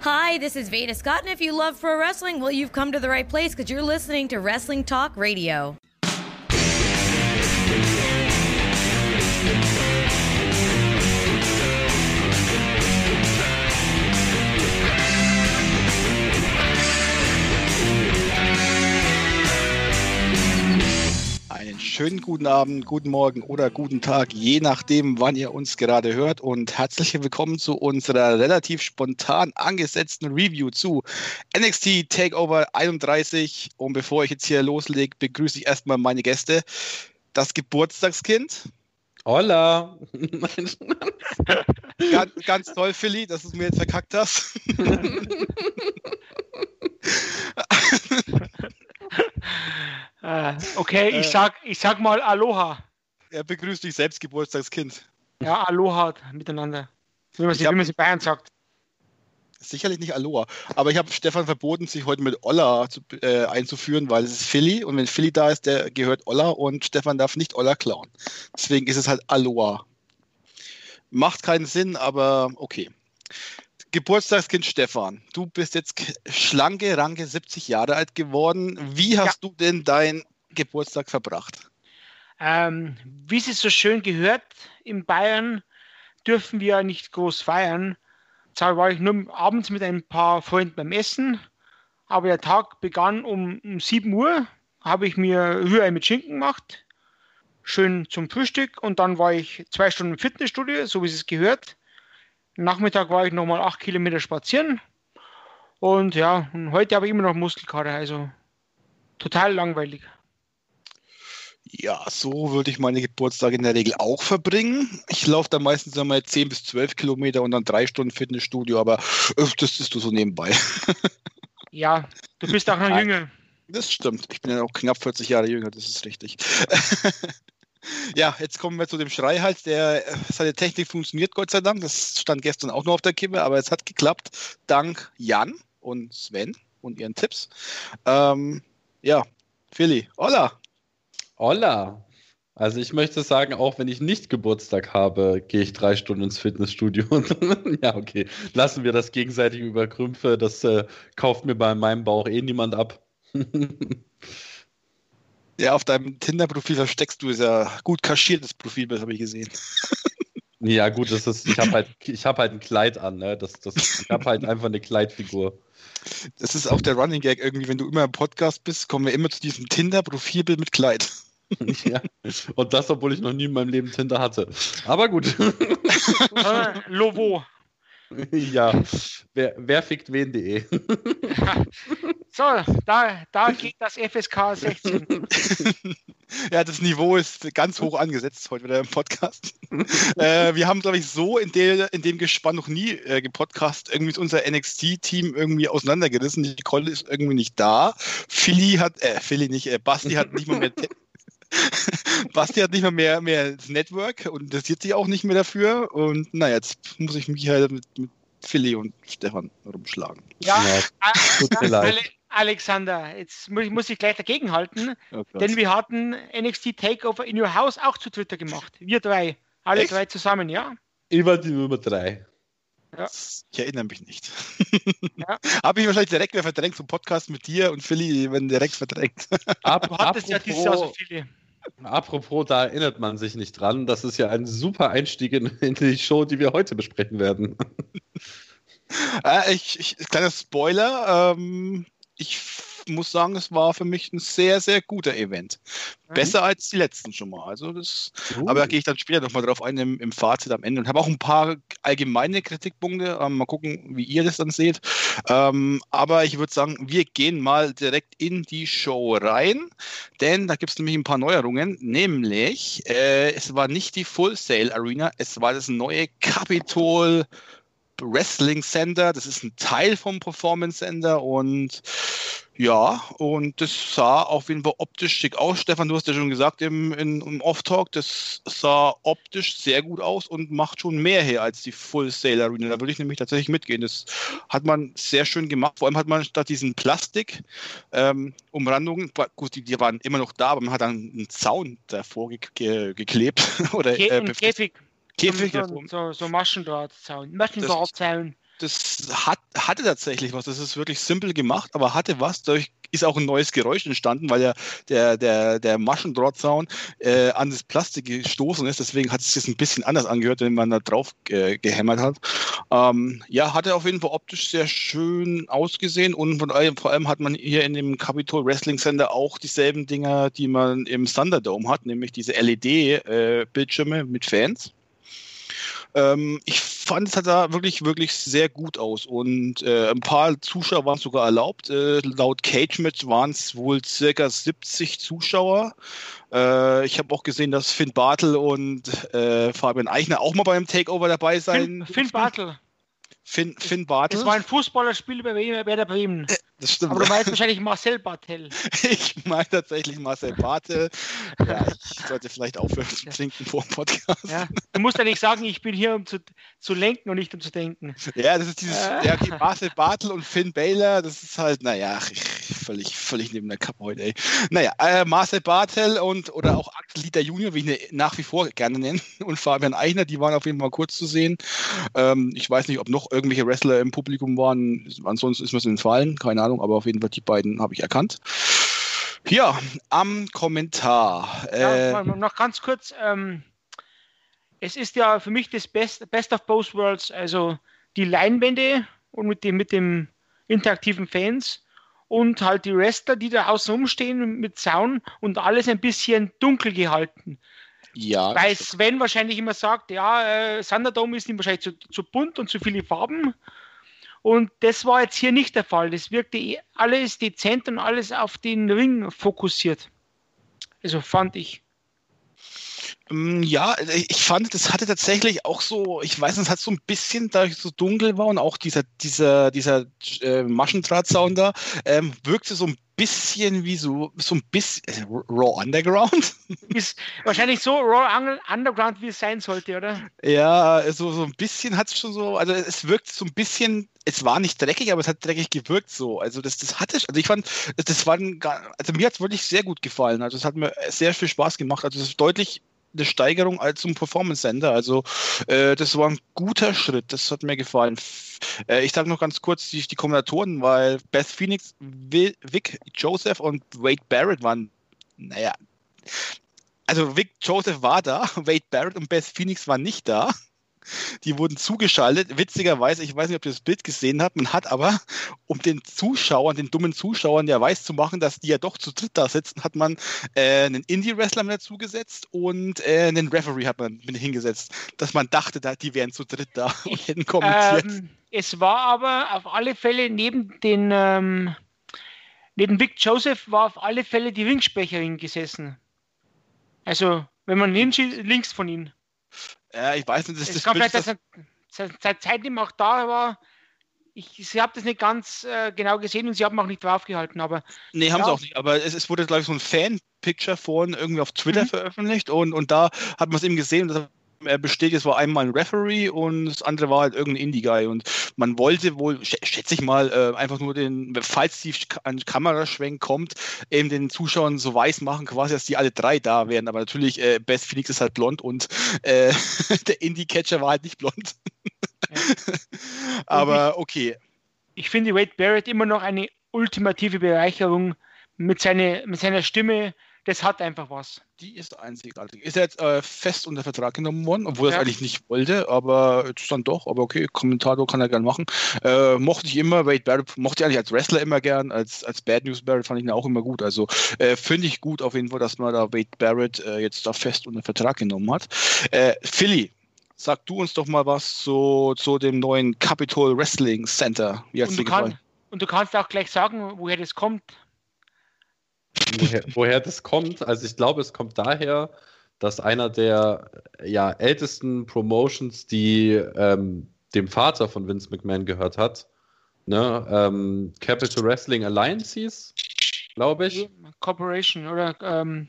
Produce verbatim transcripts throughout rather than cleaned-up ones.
Hi, this is Veda Scott, and if you love pro wrestling, well, you've come to the right place because you're listening to Wrestling Talk Radio. Einen schönen guten Abend, guten Morgen oder guten Tag, je nachdem, wann ihr uns gerade hört, und herzlich willkommen zu unserer relativ spontan angesetzten Review zu N X T Takeover einunddreißig. Und bevor ich jetzt hier loslege, begrüße ich erstmal meine Gäste. Das Geburtstagskind. Hola. ganz, ganz toll, Philly, dass du es mir jetzt verkackt hast. Uh, okay, ich sag, ich sag mal Aloha. Er begrüßt dich selbst, Geburtstagskind. Ja, Aloha miteinander. Wie man, sich, hab, wie man sich in Bayern sagt. Sicherlich nicht Aloha. Aber ich habe Stefan verboten, sich heute mit Olla zu, äh, einzuführen, weil es ist Philly. Und wenn Philly da ist, der gehört Olla. Und Stefan darf nicht Olla klauen. Deswegen ist es halt Aloha. Macht keinen Sinn, aber okay. Geburtstagskind Stefan, du bist jetzt schlanke, ranke siebzig Jahre alt geworden. Wie hast ja. du denn deinen Geburtstag verbracht? Ähm, wie es so schön gehört, in Bayern dürfen wir nicht groß feiern. Zwar war ich nur abends mit ein paar Freunden beim Essen, aber der Tag begann um, um sieben Uhr, habe ich mir Rührei mit Schinken gemacht, schön zum Frühstück, und dann war ich zwei Stunden im Fitnessstudio, so wie es gehört. Nachmittag war ich nochmal acht Kilometer spazieren, und ja, und heute habe ich immer noch Muskelkater, also total langweilig. Ja, so würde ich meine Geburtstage in der Regel auch verbringen. Ich laufe da meistens einmal zehn bis zwölf Kilometer und dann drei Stunden Fitnessstudio, aber das ist so nebenbei. Ja, du bist auch noch jünger. Das stimmt, ich bin ja auch knapp vierzig Jahre jünger, das ist richtig. Ja, jetzt kommen wir zu dem Schreihals. Der, seine Technik funktioniert, Gott sei Dank. Das stand gestern auch noch auf der Kippe, aber es hat geklappt. Dank Jan und Sven und ihren Tipps. Ähm, ja, Philly, hola. Hola. Also ich möchte sagen, auch wenn ich nicht Geburtstag habe, gehe ich drei Stunden ins Fitnessstudio. Ja, okay. Lassen wir das gegenseitig überkrümpfe. Das äh, kauft mir bei meinem Bauch eh niemand ab. Ja, auf deinem Tinder-Profil versteckst du es ja gut kaschiertes Profil, das habe ich gesehen. Ja, gut, das ist, ich habe halt, ich hab halt ein Kleid an, ne? Das, das, ich habe halt einfach eine Kleidfigur. Das ist auch der Running Gag irgendwie, wenn du immer im Podcast bist, kommen wir immer zu diesem Tinder-Profilbild mit Kleid. Ja, und das, obwohl ich noch nie in meinem Leben Tinder hatte. Aber gut. äh, Lovo. Ja, wer, wer fickt wen punkt de. So, da, da geht das F S K sechzehn. Ja, das Niveau ist ganz hoch angesetzt heute wieder im Podcast. äh, wir haben, glaube ich, so in, der, in dem Gespann noch nie äh, gepodcast. Irgendwie ist unser N X T-Team irgendwie auseinandergerissen. Nicole ist irgendwie nicht da. Philly hat, äh, Philly nicht, äh, Basti hat nicht mal mehr... Basti hat nicht mal mehr, mehr das Network und interessiert sich auch nicht mehr dafür. Und naja, jetzt muss ich mich halt mit, mit Philly und Stefan rumschlagen. Ja, ja, tut mir leid. Alexander, jetzt muss, muss ich gleich dagegen halten, oh denn wir hatten N X T Takeover in Your House auch zu Twitter gemacht. Wir drei, alle Echt? drei zusammen, ja. Ich war die Nummer drei. Ja. Ich erinnere mich nicht. Ja. Habe ich wahrscheinlich direkt wieder verdrängt zum Podcast mit dir und Philly, wenn direkt verdrängt. Ab, du hattest ja dieses Jahr so viele. Apropos, da erinnert man sich nicht dran. Das ist ja ein super Einstieg in, in die Show, die wir heute besprechen werden. Äh, ich, ich, kleiner Spoiler. Ähm, ich muss sagen, es war für mich ein sehr, sehr guter Event. Mhm. Besser als die letzten schon mal. Also das, uh. Aber da gehe ich dann später nochmal drauf ein im, im Fazit am Ende und habe auch ein paar allgemeine Kritikpunkte. Ähm, mal gucken, wie ihr das dann seht. Ähm, aber ich würde sagen, wir gehen mal direkt in die Show rein, denn da gibt es nämlich ein paar Neuerungen. Nämlich, äh, es war nicht die Full Sail Arena, es war das neue Capitol Wrestling Center. Das ist ein Teil vom Performance Center und ja, und das sah auf jeden Fall optisch schick aus. Stefan, du hast ja schon gesagt im, in, im Off-Talk, das sah optisch sehr gut aus und macht schon mehr her als die Full Sail Arena. Da würde ich nämlich tatsächlich mitgehen. Das hat man sehr schön gemacht. Vor allem hat man statt diesen Plastik ähm, Umrandungen, gut, die, die waren immer noch da, aber man hat dann einen Zaun davor ge ge geklebt. Oder, Ke äh, Käfig. Käfig. So, so, so Maschendrahtzaun. Maschendrahtzaun. das hat, hatte tatsächlich was. Das ist wirklich simpel gemacht, aber hatte was. Dadurch ist auch ein neues Geräusch entstanden, weil ja der, der, der Maschendrahtzaun äh, an das Plastik gestoßen ist. Deswegen hat es sich ein bisschen anders angehört, wenn man da drauf äh, gehämmert hat. Ähm, ja, hatte auf jeden Fall optisch sehr schön ausgesehen und von allem, vor allem hat man hier in dem Capitol Wrestling Center auch dieselben Dinger, die man im Thunderdome hat, nämlich diese L E D-Bildschirme äh, mit Fans. Ähm, ich fand, es sah da wirklich, wirklich sehr gut aus und äh, ein paar Zuschauer waren sogar erlaubt. Äh, laut Cage-Match waren es wohl circa siebzig Zuschauer. Äh, ich habe auch gesehen, dass Finn Bartel und äh, Fabian Eichner auch mal beim Takeover dabei sein. Finn, Finn Bartel. Finn, Finn Bartel. Das war ein Fußballerspiel bei Werder Bremen. Das stimmt. Aber du meinst wahrscheinlich Marcel Bartel. Ich meine tatsächlich Marcel Bartel. Ja, ich sollte vielleicht aufhören zu trinken vor dem Podcast. Ja, du musst ja nicht sagen, ich bin hier, um zu, zu lenken und nicht um zu denken. Ja, das ist dieses, äh. ja, okay, Marcel Bartel und Finn Balor, das ist halt, naja, völlig, völlig neben der Kappe heute, ey. Naja, äh, Marcel Bartel und, oder auch Axel Dieter Junior, wie ich ihn nach wie vor gerne nenne, und Fabian Eichner, die waren auf jeden Fall kurz zu sehen. Ähm, ich weiß nicht, ob noch irgendwelche Wrestler im Publikum waren, ansonsten ist mir es entfallen, keine Ahnung, aber auf jeden Fall die beiden habe ich erkannt. Ja, am Kommentar. Äh, ja, noch ganz kurz, ähm, es ist ja für mich das Best, Best of Both Worlds, also die Leinwände und mit dem, mit dem interaktiven Fans und halt die Wrestler, die da außen rumstehen mit Zaun und alles ein bisschen dunkel gehalten. Ja. Weil Sven wahrscheinlich immer sagt, ja, äh, Thunderdome ist ihm wahrscheinlich zu, zu bunt und zu viele Farben. Und das war jetzt hier nicht der Fall. Das wirkte alles dezent und alles auf den Ring fokussiert. Also fand ich. Ja, ich fand, das hatte tatsächlich auch so, ich weiß nicht, es hat so ein bisschen, da es so dunkel war und auch dieser, dieser, dieser äh, Maschendrahtzaun da, ähm, wirkte so ein bisschen wie so, so ein bisschen äh, Raw Underground. Ist wahrscheinlich so Raw Underground, wie es sein sollte, oder? Ja, so, so ein bisschen hat es schon so, also es wirkt so ein bisschen, es war nicht dreckig, aber es hat dreckig gewirkt so. Also das, das hatte, also ich fand, das, das war ein, also mir hat es wirklich sehr gut gefallen. Also es hat mir sehr viel Spaß gemacht. Also es ist deutlich eine Steigerung als zum Performance Center. Also äh, das war ein guter Schritt. Das hat mir gefallen. Äh, ich sage noch ganz kurz die, die Kommentatoren, weil Beth Phoenix, Vic Joseph und Wade Barrett waren, naja, also Vic Joseph war da, Wade Barrett und Beth Phoenix waren nicht da. Die wurden zugeschaltet. Witzigerweise, ich weiß nicht, ob ihr das Bild gesehen habt, man hat aber, um den Zuschauern, den dummen Zuschauern ja weiß zu machen, dass die ja doch zu dritt da sitzen, hat man äh, einen Indie-Wrestler mit dazugesetzt und äh, einen Referee hat man mit hingesetzt, dass man dachte, da, die wären zu dritt da und hätten kommentiert. Ähm, es war aber auf alle Fälle neben den ähm, neben Vic Joseph war auf alle Fälle die Ringsprecherin gesessen. Also, wenn man links, links von ihm. Ja, ich weiß nicht, das, es das kann Bild, vielleicht, dass er seit seitdem auch da war. Ich, ich habe das nicht ganz äh, genau gesehen und sie haben auch nicht draufgehalten, aber. Nee, haben ja. sie auch nicht, aber es, es wurde, glaube ich, so ein Fan-Picture vorhin irgendwie auf Twitter mhm. veröffentlicht und, und da hat man es eben gesehen und das er besteht, es war einmal ein Referee und das andere war halt irgendein Indie-Guy und man wollte wohl, schätze ich mal, äh, einfach nur den, falls die ein Kameraschwenk kommt, eben den Zuschauern so weiß machen, quasi, dass die alle drei da wären, aber natürlich, äh, Beth Phoenix ist halt blond und äh, der Indie-Catcher war halt nicht blond. Ja. Aber okay. Ich finde Wade Barrett immer noch eine ultimative Bereicherung mit, seine, mit seiner Stimme. Das hat einfach was. Die ist einzigartig. Ist er jetzt äh, fest unter Vertrag genommen worden, obwohl er ja. es eigentlich nicht wollte, aber jetzt dann doch. Aber okay, Kommentator kann er gern machen. Äh, mochte ich immer, Wade Barrett, mochte ich eigentlich als Wrestler immer gern, als, als Bad News Barrett fand ich ihn auch immer gut. Also äh, finde ich gut auf jeden Fall, dass man da Wade Barrett äh, jetzt da fest unter Vertrag genommen hat. Äh, Philly, sag du uns doch mal was zu, zu dem neuen Capitol Wrestling Center. Wie hat's dir gefallen? Und du kannst auch gleich sagen, woher das kommt. Woher, woher das kommt, also ich glaube, es kommt daher, dass einer der ja, ältesten Promotions, die ähm, dem Vater von Vince McMahon gehört hat, ne, ähm, Capital Wrestling Alliance hieß, glaube ich. Corporation oder ähm,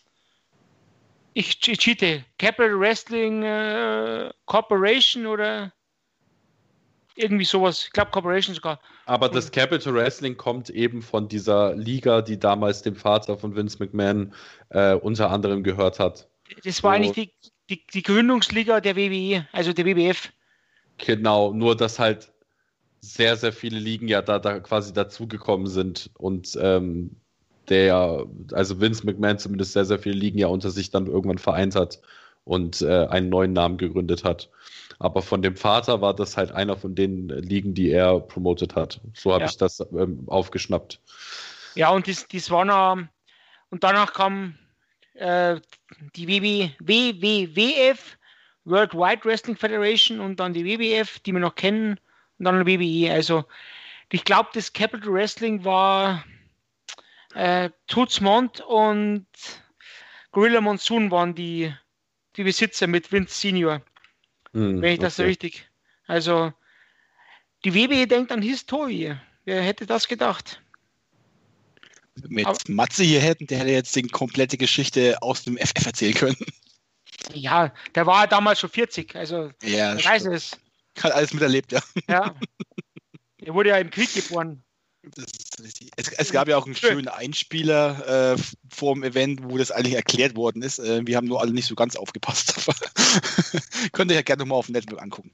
ich, ich cheate. Capital Wrestling äh, Corporation oder irgendwie sowas. Ich glaube Corporation sogar. Aber das Capital Wrestling kommt eben von dieser Liga, die damals dem Vater von Vince McMahon äh, unter anderem gehört hat. Das war so, eigentlich die, die, die Gründungsliga der W W E, also der W W F. Genau, nur dass halt sehr, sehr viele Ligen ja da, da quasi dazugekommen sind und ähm, der, also Vince McMahon zumindest sehr, sehr viele Ligen ja unter sich dann irgendwann vereint hat und äh, einen neuen Namen gegründet hat. Aber von dem Vater war das halt einer von den Ligen, die er promotet hat. So habe Ja. ich das ähm, aufgeschnappt. Ja, und das, das war noch, und danach kam äh, die W W W F, World Wide Wrestling Federation, und dann die W W F, die wir noch kennen, und dann die W W E. Also ich glaube, das Capital Wrestling war äh, Toots Mondt und Gorilla Monsoon waren die, die Besitzer mit Vince Senior, Hm, wenn ich das so okay. richtig. Also die W W E denkt an Historie. Wer hätte das gedacht? Wenn wir Aber- jetzt Matze hier hätten, der hätte jetzt die komplette Geschichte aus dem F F erzählen können. Ja, der war damals schon vierzig, also Ja, ich weiß es. hat alles miterlebt, ja. Ja. Er wurde ja im Krieg geboren. Das ist richtig. Es, es gab ja auch einen schönen Einspieler äh, vor dem Event, wo das eigentlich erklärt worden ist. Äh, wir haben nur alle nicht so ganz aufgepasst. Aber könnt ihr ja gerne mal auf dem Network angucken.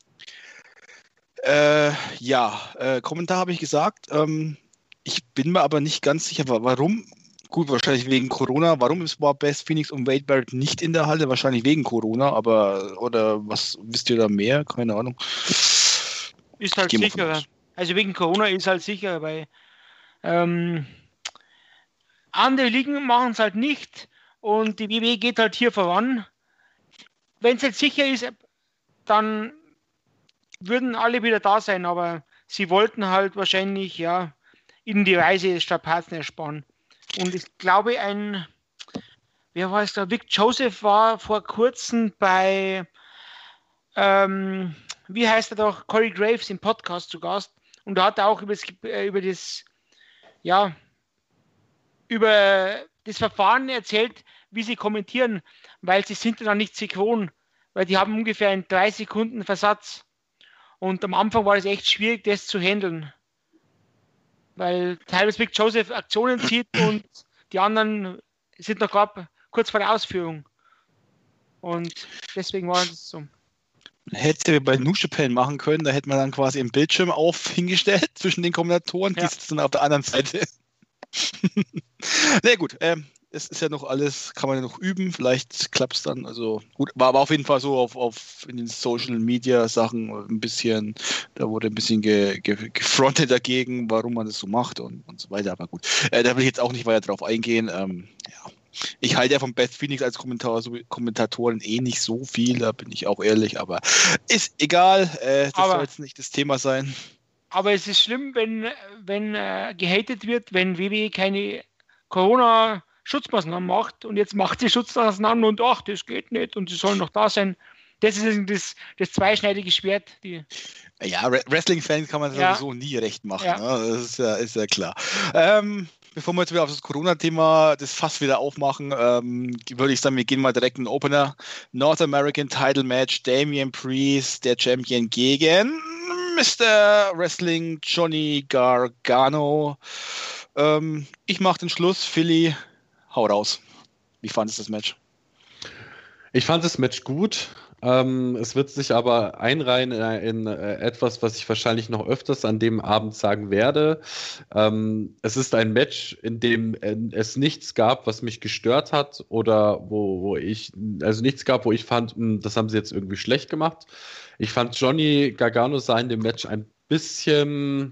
Äh, ja, äh, Kommentar habe ich gesagt. Ähm, ich bin mir aber nicht ganz sicher, wa- warum. Gut, wahrscheinlich wegen Corona. Warum ist war Beth Phoenix und Wade Barrett nicht in der Halle? Wahrscheinlich wegen Corona, aber oder was wisst ihr da mehr? Keine Ahnung. Ist halt Gehen wir von sicherer. aus. Also wegen Corona ist halt sicher, weil ähm, andere Ligen machen es halt nicht und die W W E geht halt hier voran. Wenn es jetzt sicher ist, dann würden alle wieder da sein, aber sie wollten halt wahrscheinlich ja ihnen die Reise Strapazen ersparen. Und ich glaube, ein, wer war es da? Vic Joseph war vor kurzem bei, ähm, wie heißt er doch, Corey Graves im Podcast zu Gast. Und da hat er auch über das, äh, über das, ja, über das Verfahren erzählt, wie sie kommentieren, weil sie sind dann nicht synchron, weil die haben ungefähr einen drei Sekunden Versatz. Und am Anfang war es echt schwierig, das zu handeln. Weil teilweise Vic Joseph Aktionen zieht und die anderen sind noch gerade kurz vor der Ausführung. Und deswegen war das so. Hätte wir bei New Japan machen können, da hätte man dann quasi einen Bildschirm auf hingestellt zwischen den Kommentatoren, Ja. die sitzen auf der anderen Seite. Na gut, ähm, es ist ja noch alles, kann man ja noch üben, vielleicht klappt es dann. Also gut, war aber auf jeden Fall so auf, auf in den Social Media Sachen ein bisschen, da wurde ein bisschen ge, ge, gefrontet dagegen, warum man das so macht und, und so weiter. Aber gut, äh, da will ich jetzt auch nicht weiter drauf eingehen. Ähm, ja. Ich halte ja von Beth Phoenix als Kommentator, so, Kommentatorin eh nicht so viel, da bin ich auch ehrlich, aber ist egal, äh, das Aber- soll jetzt nicht das Thema sein. Aber es ist schlimm, wenn, wenn äh, gehatet wird, wenn W W E keine Corona-Schutzmaßnahmen macht und jetzt macht sie Schutzmaßnahmen und ach, das geht nicht und sie sollen noch da sein. Das ist das, das zweischneidige Schwert. Die, Ja, Re- Wrestling-Fans kann man Ja. sowieso nie recht machen, Ja. ne? Das ist ja, ist ja klar. Ähm, bevor wir jetzt wieder auf das Corona-Thema, das Fass wieder aufmachen, ähm, würde ich sagen, wir gehen mal direkt in den Opener. North American Title Match, Damian Priest, der Champion gegen Mister Wrestling Johnny Gargano. Ähm, ich mache den Schluss. Philly, hau raus. Wie fandest du das Match? Ich fand das Match gut. Ähm, es wird sich aber einreihen in, in äh, etwas, was ich wahrscheinlich noch öfters an dem Abend sagen werde. Ähm, es ist ein Match, in dem äh, es nichts gab, was mich gestört hat oder wo, wo ich, also nichts gab, wo ich fand, mh, das haben sie jetzt irgendwie schlecht gemacht. Ich fand Johnny Gargano sah in dem Match ein bisschen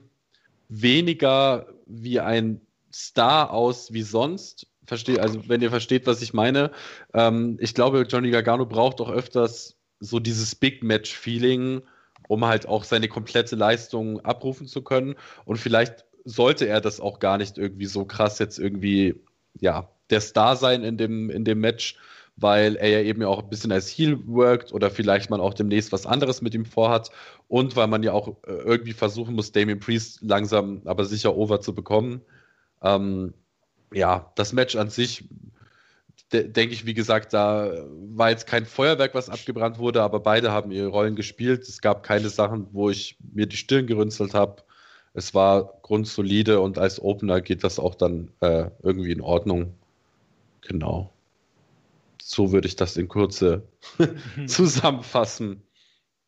weniger wie ein Star aus wie sonst. Verstehe, also wenn ihr versteht, was ich meine. Ähm, ich glaube, Johnny Gargano braucht auch öfters so dieses Big Match-Feeling, um halt auch seine komplette Leistung abrufen zu können. Und vielleicht sollte er das auch gar nicht irgendwie so krass jetzt irgendwie, ja, der Star sein in dem, in dem Match, weil er ja eben ja auch ein bisschen als Heel workt oder vielleicht man auch demnächst was anderes mit ihm vorhat und weil man ja auch äh, irgendwie versuchen muss, Damian Priest langsam aber sicher over zu bekommen. Ähm, ja, das Match an sich, de- denke ich, wie gesagt, da war jetzt kein Feuerwerk, was abgebrannt wurde, aber beide haben ihre Rollen gespielt. Es gab keine Sachen, wo ich mir die Stirn gerünzelt habe. Es war grundsolide und als Opener geht das auch dann äh, irgendwie in Ordnung. Genau. So würde ich das in Kürze zusammenfassen.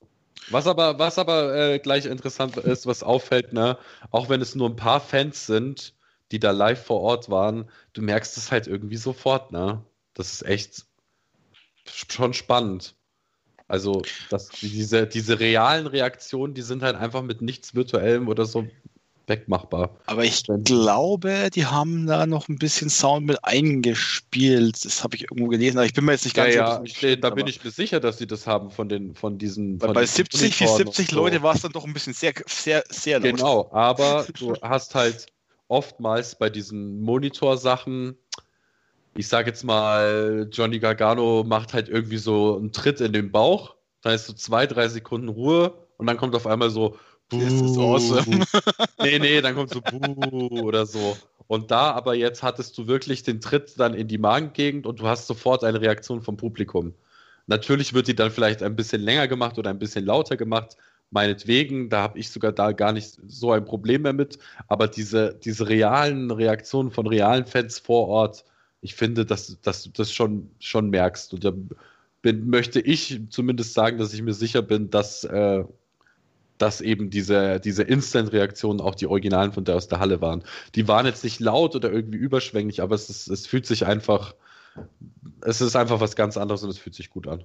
Was aber, was aber äh, gleich interessant ist, was auffällt, ne, auch wenn es nur ein paar Fans sind, die da live vor Ort waren, du merkst es halt irgendwie sofort, ne? Das ist echt schon spannend. Also, dass diese, diese realen Reaktionen, die sind halt einfach mit nichts Virtuellem oder so wegmachbar. Aber ich glaube, die haben da noch ein bisschen Sound mit eingespielt. Das habe ich irgendwo gelesen, aber ich bin mir jetzt nicht ganz ja, sicher. Ja, stimmt, da bin ich mir sicher, dass sie das haben von den von diesen. Weil von bei diesen siebzig, wie siebzig so. Leute war es dann doch ein bisschen sehr, sehr, sehr laut. Genau, aber du hast halt oftmals bei diesen Monitorsachen, ich sag jetzt mal, Johnny Gargano macht halt irgendwie so einen Tritt in den Bauch, dann ist so zwei, drei Sekunden Ruhe und dann kommt auf einmal so Buh. Das ist awesome. Nee, nee, dann kommt so Buh oder so. Und da aber jetzt hattest du wirklich den Tritt dann in die Magengegend und du hast sofort eine Reaktion vom Publikum. Natürlich wird die dann vielleicht ein bisschen länger gemacht oder ein bisschen lauter gemacht, meinetwegen, da habe ich sogar da gar nicht so ein Problem mehr mit, aber diese, diese realen Reaktionen von realen Fans vor Ort, ich finde, dass, dass du das schon, schon merkst. Und da bin, möchte ich zumindest sagen, dass ich mir sicher bin, dass, äh, dass eben diese, diese Instant-Reaktionen auch die Originalen von der aus der Halle waren. Die waren jetzt nicht laut oder irgendwie überschwänglich, aber es, ist, es fühlt sich einfach, es ist einfach was ganz anderes und es fühlt sich gut an.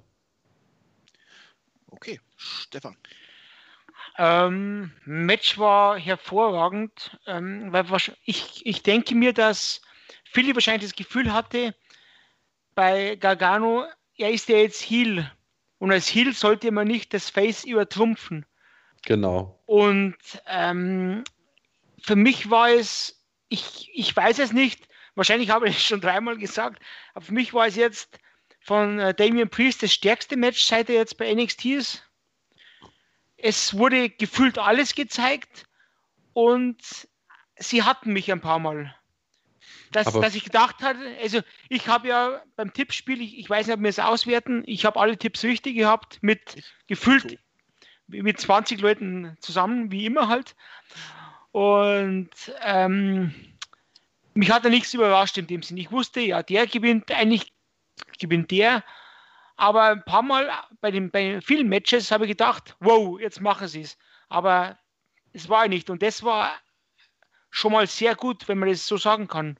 Okay, Stefan. Ähm, Match war hervorragend, ähm, weil ich, ich denke mir, dass Philly wahrscheinlich das Gefühl hatte, bei Gargano, er ist ja jetzt Heel und als Heel sollte man nicht das Face übertrumpfen. Genau. Und ähm, für mich war es, ich, ich weiß es nicht, wahrscheinlich habe ich es schon dreimal gesagt, aber für mich war es jetzt von äh, Damian Priest das stärkste Match, seit er jetzt bei N X T ist. Es wurde gefühlt alles gezeigt und sie hatten mich ein paar Mal. Dass, dass ich gedacht hatte, also ich habe ja beim Tippspiel, ich, ich weiß nicht, ob wir es auswerten, ich habe alle Tipps richtig gehabt, mit gefühlt mit zwanzig Leuten zusammen, wie immer halt. Und ähm, mich hat da nichts überrascht in dem Sinne. Ich wusste, ja, der gewinnt, eigentlich gewinnt der. Aber ein paar Mal bei den bei vielen Matches habe ich gedacht, wow, jetzt machen sie es. Aber es war nicht. Und das war schon mal sehr gut, wenn man das so sagen kann.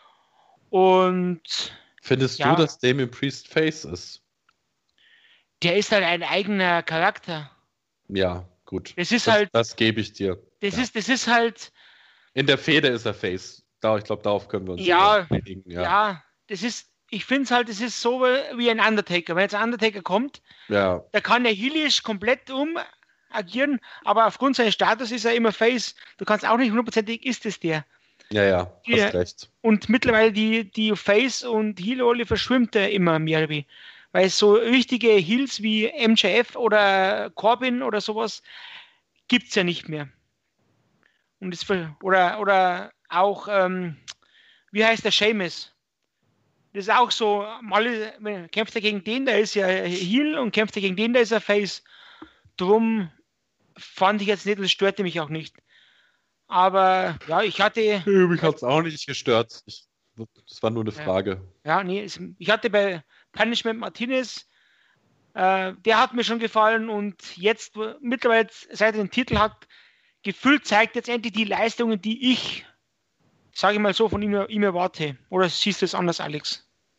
Und findest ja, du, dass Damian Priest Face ist? Der ist halt ein eigener Charakter. Ja, gut. Das ist das, halt. Das gebe ich dir. Das ja. ist, das ist halt. In der Fehde ist er Face. Da, ich glaube, darauf können wir uns ja, einigen. Ja, ja, das ist. Ich finde es halt, es ist so wie ein Undertaker. Wenn jetzt ein Undertaker kommt, ja. da kann der Heelish komplett um agieren, aber aufgrund seines Status ist er immer Face. Du kannst auch nicht hundertprozentig, ist es der. Ja, ja, hast die, recht. Und mittlerweile die, die Face- und Heel-Rolle verschwimmt er immer mehr wie. Weil so richtige Heels wie M J F oder Corbin oder sowas gibt es ja nicht mehr. Und das, oder, oder auch, ähm, wie heißt der, Sheamus? Das ist auch so, mal kämpft er gegen den, der ist ja Heel und kämpft er gegen den, der ist ja Face. Drum fand ich jetzt nicht, das störte mich auch nicht. Aber ja, ich hatte... Mich hat es auch nicht gestört. Ich, das war nur eine Frage. Ja, nee, ich hatte bei Punishment Martinez, äh, der hat mir schon gefallen und jetzt mittlerweile, seit er den Titel hat, gefühlt zeigt jetzt endlich die Leistungen, die ich, sage ich mal so, von ihm, ihm erwarte. Oder siehst du es anders, Alex?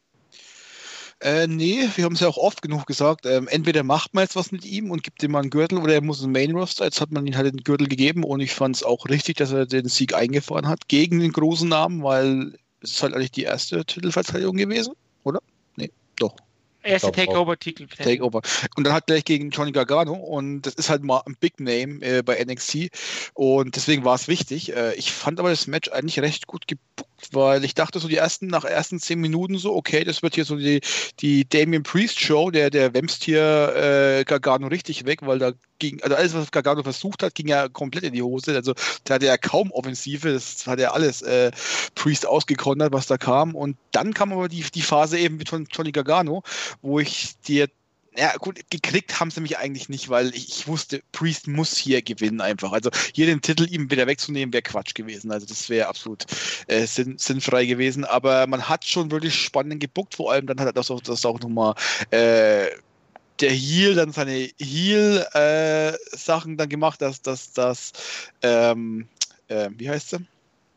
Äh, nee, wir haben es ja auch oft genug gesagt, ähm, entweder macht man jetzt was mit ihm und gibt ihm mal einen Gürtel oder er muss einen Main-Roster. Jetzt hat man ihm halt den Gürtel gegeben und ich fand es auch richtig, dass er den Sieg eingefahren hat gegen den großen Namen, weil es ist halt eigentlich die erste Titelverteidigung gewesen, oder? Nee, doch. Erste Takeover-Titel. Takeover. Und dann hat gleich gegen Johnny Gargano und das ist halt mal ein Big Name äh, bei N X T und deswegen war es wichtig. Äh, ich fand aber das Match eigentlich recht gut gebucht, weil ich dachte so die ersten, nach ersten zehn Minuten so, okay, das wird hier so die, die Damian Priest Show, der, der wämst hier äh, Gargano richtig weg, weil da ging, also alles, was Gargano versucht hat, ging ja komplett in die Hose. Also da hatte er kaum Offensive, das hat ja alles äh, Priest ausgekontert, was da kam. Und dann kam aber die, die Phase eben mit Johnny Gargano, wo ich dir, ja gut, gekriegt haben sie mich eigentlich nicht, weil ich, ich wusste, Priest muss hier gewinnen einfach. Also hier den Titel ihm wieder wegzunehmen, wäre Quatsch gewesen. Also das wäre absolut äh, sinn, sinnfrei gewesen. Aber man hat schon wirklich spannend gebuckt, vor allem dann hat er das auch, das auch nochmal äh, der Heel dann seine Heel-Sachen äh, dann gemacht, dass das, das ähm, äh, wie heißt sie?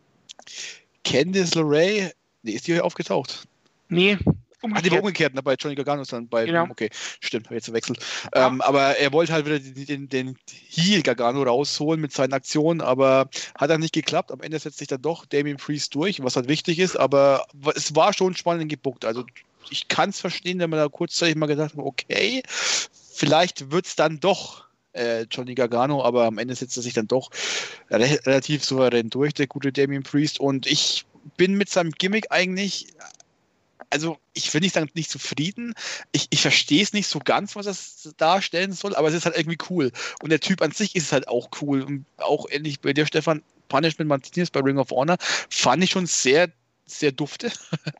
Candice LeRae, nee, ist die hier aufgetaucht? Nee, umgekehrt. Ah, die war umgekehrt, ne, bei Johnny Gargano ist dann bei, genau. Okay, stimmt, habe jetzt verwechselt. Ja. Ähm, aber er wollte halt wieder den, den, den Heel Gargano rausholen mit seinen Aktionen, aber hat dann nicht geklappt. Am Ende setzt sich dann doch Damian Priest durch, was halt wichtig ist, aber es war schon spannend gebuckt. Also ich kann es verstehen, wenn man da kurzzeitig mal gedacht hat, okay, vielleicht wird es dann doch äh, Johnny Gargano, aber am Ende setzt er sich dann doch re- relativ souverän durch, der gute Damian Priest. Und ich bin mit seinem Gimmick eigentlich, also ich will nicht sagen, nicht zufrieden. Ich, ich verstehe es nicht so ganz, was das darstellen soll, aber es ist halt irgendwie cool. Und der Typ an sich ist halt auch cool. Und auch ähnlich bei dir, Stefan, Punishment Martinez bei Ring of Honor fand ich schon sehr sehr dufte.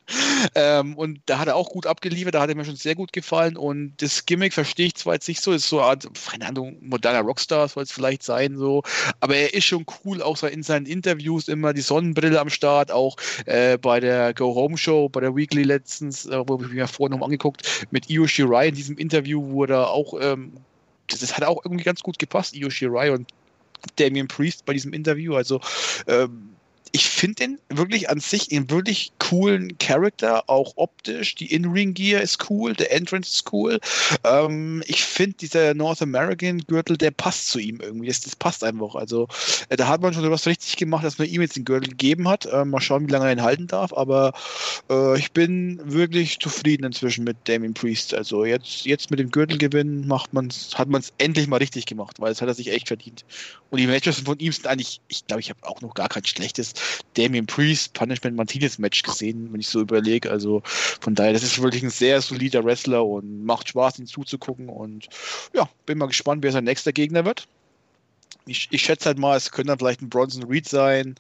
ähm, und da hat er auch gut abgeliefert, da hat er mir schon sehr gut gefallen und das Gimmick verstehe ich zwar jetzt nicht so, ist so eine Art, keine Ahnung, moderner Rockstar soll es vielleicht sein, so, aber er ist schon cool, auch so in seinen Interviews immer die Sonnenbrille am Start, auch äh, bei der Go-Home-Show, bei der Weekly letztens, äh, wo ich mir vorhin noch mal angeguckt, mit Io Shirai in diesem Interview, wo er da auch, ähm, das, das hat auch irgendwie ganz gut gepasst, Io Shirai und Damian Priest bei diesem Interview, also ähm, ich finde den wirklich an sich einen wirklich coolen Charakter, auch optisch. Die In-Ring-Gear ist cool, der Entrance ist cool. Ähm, ich finde, dieser North American-Gürtel, der passt zu ihm irgendwie. Das, das passt einfach. Also, äh, da hat man schon was richtig gemacht, dass man ihm jetzt den Gürtel gegeben hat. Äh, mal schauen, wie lange er ihn halten darf. Aber äh, ich bin wirklich zufrieden inzwischen mit Damian Priest. Also, jetzt, jetzt mit dem Gürtelgewinn macht man's, hat man es endlich mal richtig gemacht, weil es hat er sich echt verdient. Und die Matches von ihm sind eigentlich, ich glaube, ich habe auch noch gar kein schlechtes Damian Priest Punishment Martinez Match gesehen, wenn ich so überlege. Also von daher, das ist wirklich ein sehr solider Wrestler und macht Spaß, ihn zuzugucken. Und ja, bin mal gespannt, wer sein nächster Gegner wird. Ich, ich schätze halt mal, es könnte dann vielleicht ein Bronson Reed sein,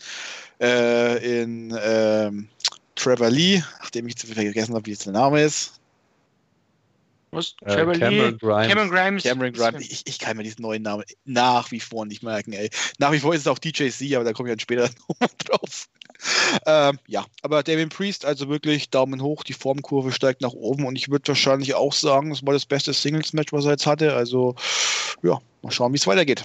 äh, in ähm, Trevor Lee, nachdem ich zu viel vergessen habe, wie jetzt der Name ist. Was? Äh, Trevor Cameron Lee? Grimes. Cameron Grimes. Cameron Grimes. Ich, ich kann mir diesen neuen Namen nach wie vor nicht merken, ey. Nach wie vor ist es auch D J C, aber da komme ich dann später nochmal drauf. Ähm, ja, aber Damian Priest, also wirklich Daumen hoch, die Formkurve steigt nach oben und ich würde wahrscheinlich auch sagen, das war das beste Singles-Match, was er jetzt hatte. Also, ja, mal schauen, wie es weitergeht.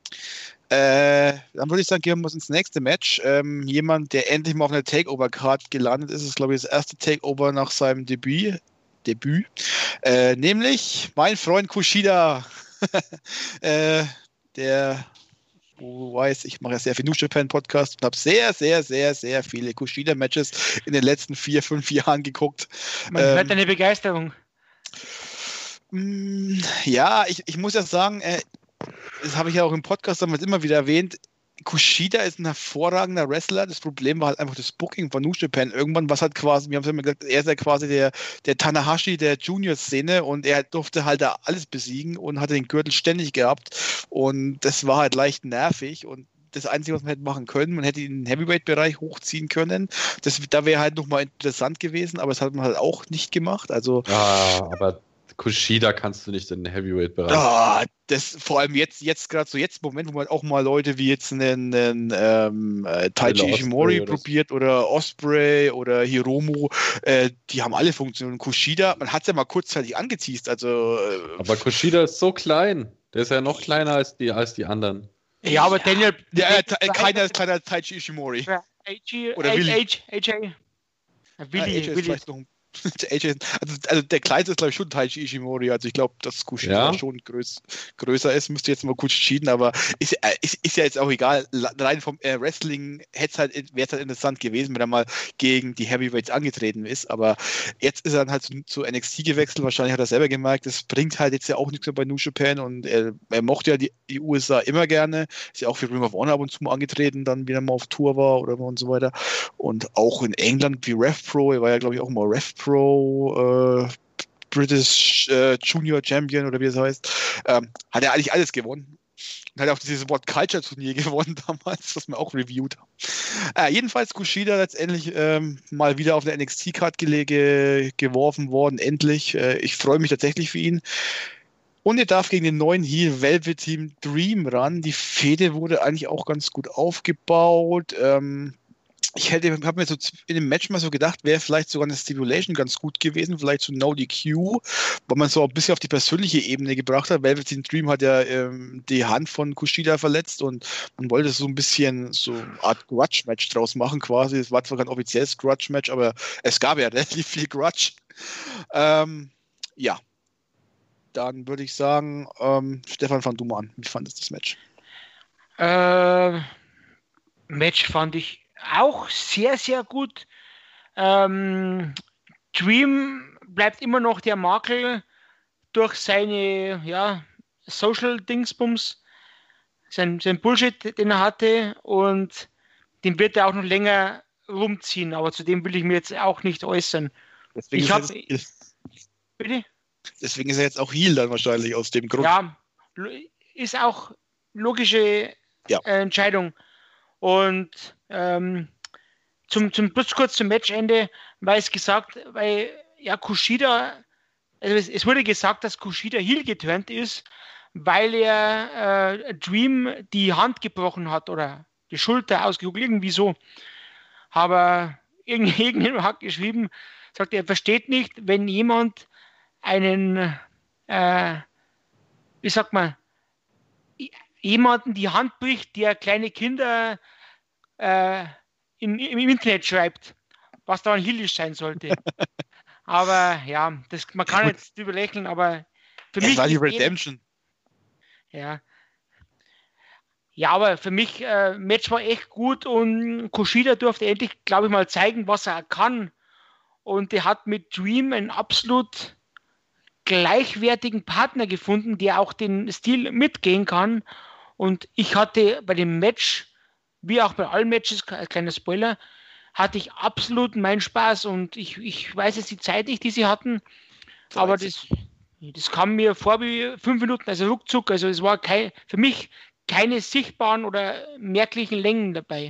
Äh, dann würde ich sagen, gehen wir uns ins nächste Match. Ähm, jemand, der endlich mal auf einer Takeover-Card gelandet ist, ist, glaube ich, das erste Takeover nach seinem Debüt. Debüt. Äh, nämlich mein Freund Kushida, äh, der, du weißt, ich mache ja sehr viel New Japan Podcast und habe sehr, sehr, sehr, sehr viele Kushida-Matches in den letzten vier, fünf Jahren geguckt. Man ähm, hört deine Begeisterung. Mh, ja, ich, ich muss ja sagen, äh, das habe ich ja auch im Podcast damals immer wieder erwähnt, Kushida ist ein hervorragender Wrestler. Das Problem war halt einfach das Booking von New Japan. Irgendwann, was hat quasi, wir haben es immer gesagt, er ist ja quasi der, der Tanahashi der Junior-Szene und er durfte halt da alles besiegen und hatte den Gürtel ständig gehabt und das war halt leicht nervig und das Einzige, was man hätte machen können, man hätte ihn in den Heavyweight-Bereich hochziehen können. Das, da wäre halt nochmal interessant gewesen, aber das hat man halt auch nicht gemacht. Also, ja, aber Kushida kannst du nicht in den Heavyweight-Bereich. Ah, das vor allem jetzt, jetzt gerade so jetzt im Moment, wo man auch mal Leute wie jetzt einen, einen ähm, äh, Taiji Ishimori probiert oder Osprey oder Hiromu, äh, die haben alle Funktionen. Kushida, man hat es ja mal kurzzeitig angeteased, also. Äh, aber Kushida ist so klein. Der ist ja noch kleiner als die, als die anderen. Ja, aber Daniel. Ja, äh, äh, keiner ist kleiner als Taiji Ishimori. Ja, A G, oder A J, Willi. A J. Willi, ja, Willi. noch ein Also, also der kleinste ist, glaube ich, schon Taiji Ishimori. Also ich glaube, dass Kushida ja? schon größ, größer ist. Müsste jetzt mal kurz cheaten, aber ist, äh, ist, ist ja jetzt auch egal. Rein vom äh, Wrestling halt, wäre es halt interessant gewesen, wenn er mal gegen die Heavyweights angetreten ist. Aber jetzt ist er dann halt zu, zu N X T gewechselt. Wahrscheinlich hat er selber gemerkt, das bringt halt jetzt ja auch nichts mehr bei New Japan. Und er, er mochte ja die, die U S A immer gerne. Ist ja auch für Ring of Honor ab und zu mal angetreten, dann wieder mal auf Tour war oder und so weiter. Und auch in England wie Rev Pro. Er war ja, glaube ich, auch mal Rev Pro. Pro äh, British äh, Junior Champion oder wie es heißt, ähm, hat er eigentlich alles gewonnen. Und hat auch dieses World Culture Turnier gewonnen damals, was wir auch reviewed haben. Äh, jedenfalls Kushida letztendlich ähm, mal wieder auf eine N X T-Card ge- geworfen worden, endlich. Äh, ich freue mich tatsächlich für ihn. Und er darf gegen den neuen Heel Velvet Team Dream ran. Die Fehde wurde eigentlich auch ganz gut aufgebaut. Ähm, ich hätte, habe mir so in dem Match mal so gedacht, wäre vielleicht sogar eine Stipulation ganz gut gewesen, vielleicht so No D Q, weil man so ein bisschen auf die persönliche Ebene gebracht hat. Velveteen Dream hat ja ähm, die Hand von Kushida verletzt und man wollte so ein bisschen so eine Art Grudge-Match draus machen quasi. Es war zwar kein offizielles Grudge-Match, aber es gab ja relativ viel Grudge. Ähm, ja, dann würde ich sagen, ähm, Stefan, fang du mal an. Wie fandest du das Match? Äh, Match fand ich auch sehr, sehr gut. Ähm, Dream bleibt immer noch der Makel durch seine ja, Social-Dingsbums, sein, sein Bullshit, den er hatte, und den wird er auch noch länger rumziehen, aber zu dem will ich mir jetzt auch nicht äußern. Deswegen, ich ist, hab, er jetzt, bitte? deswegen ist er jetzt auch Heel dann wahrscheinlich aus dem Grund. Ja, ist auch logische ja. äh, Entscheidung. Und ähm, zum, zum bloß kurz zum Matchende, weil es gesagt, weil ja Kushida, also es, es wurde gesagt, dass Kushida heel geturnt ist, weil er äh, Dream die Hand gebrochen hat oder die Schulter ausgehoben, irgendwie so. Aber irgendjemand hat geschrieben, sagt, er versteht nicht, wenn jemand einen, äh, wie sagt man, jemanden die Hand bricht, der kleine Kinder äh, in, im Internet schreibt, was daran hillisch sein sollte. Aber ja, das, man kann jetzt drüber lächeln, aber für es mich... war die Redemption. Ja. Ja, aber für mich, äh, Match war echt gut und Kushida durfte endlich, glaube ich, mal zeigen, was er kann. Und er hat mit Dream einen absolut gleichwertigen Partner gefunden, der auch den Stil mitgehen kann. Und ich hatte bei dem Match, wie auch bei allen Matches, kleiner Spoiler, hatte ich absolut meinen Spaß. Und ich, ich weiß jetzt die Zeit nicht, die sie hatten, dreizehn. Aber das, das kam mir vor wie fünf Minuten, also ruckzuck. Also es war kein, für mich keine sichtbaren oder merklichen Längen dabei.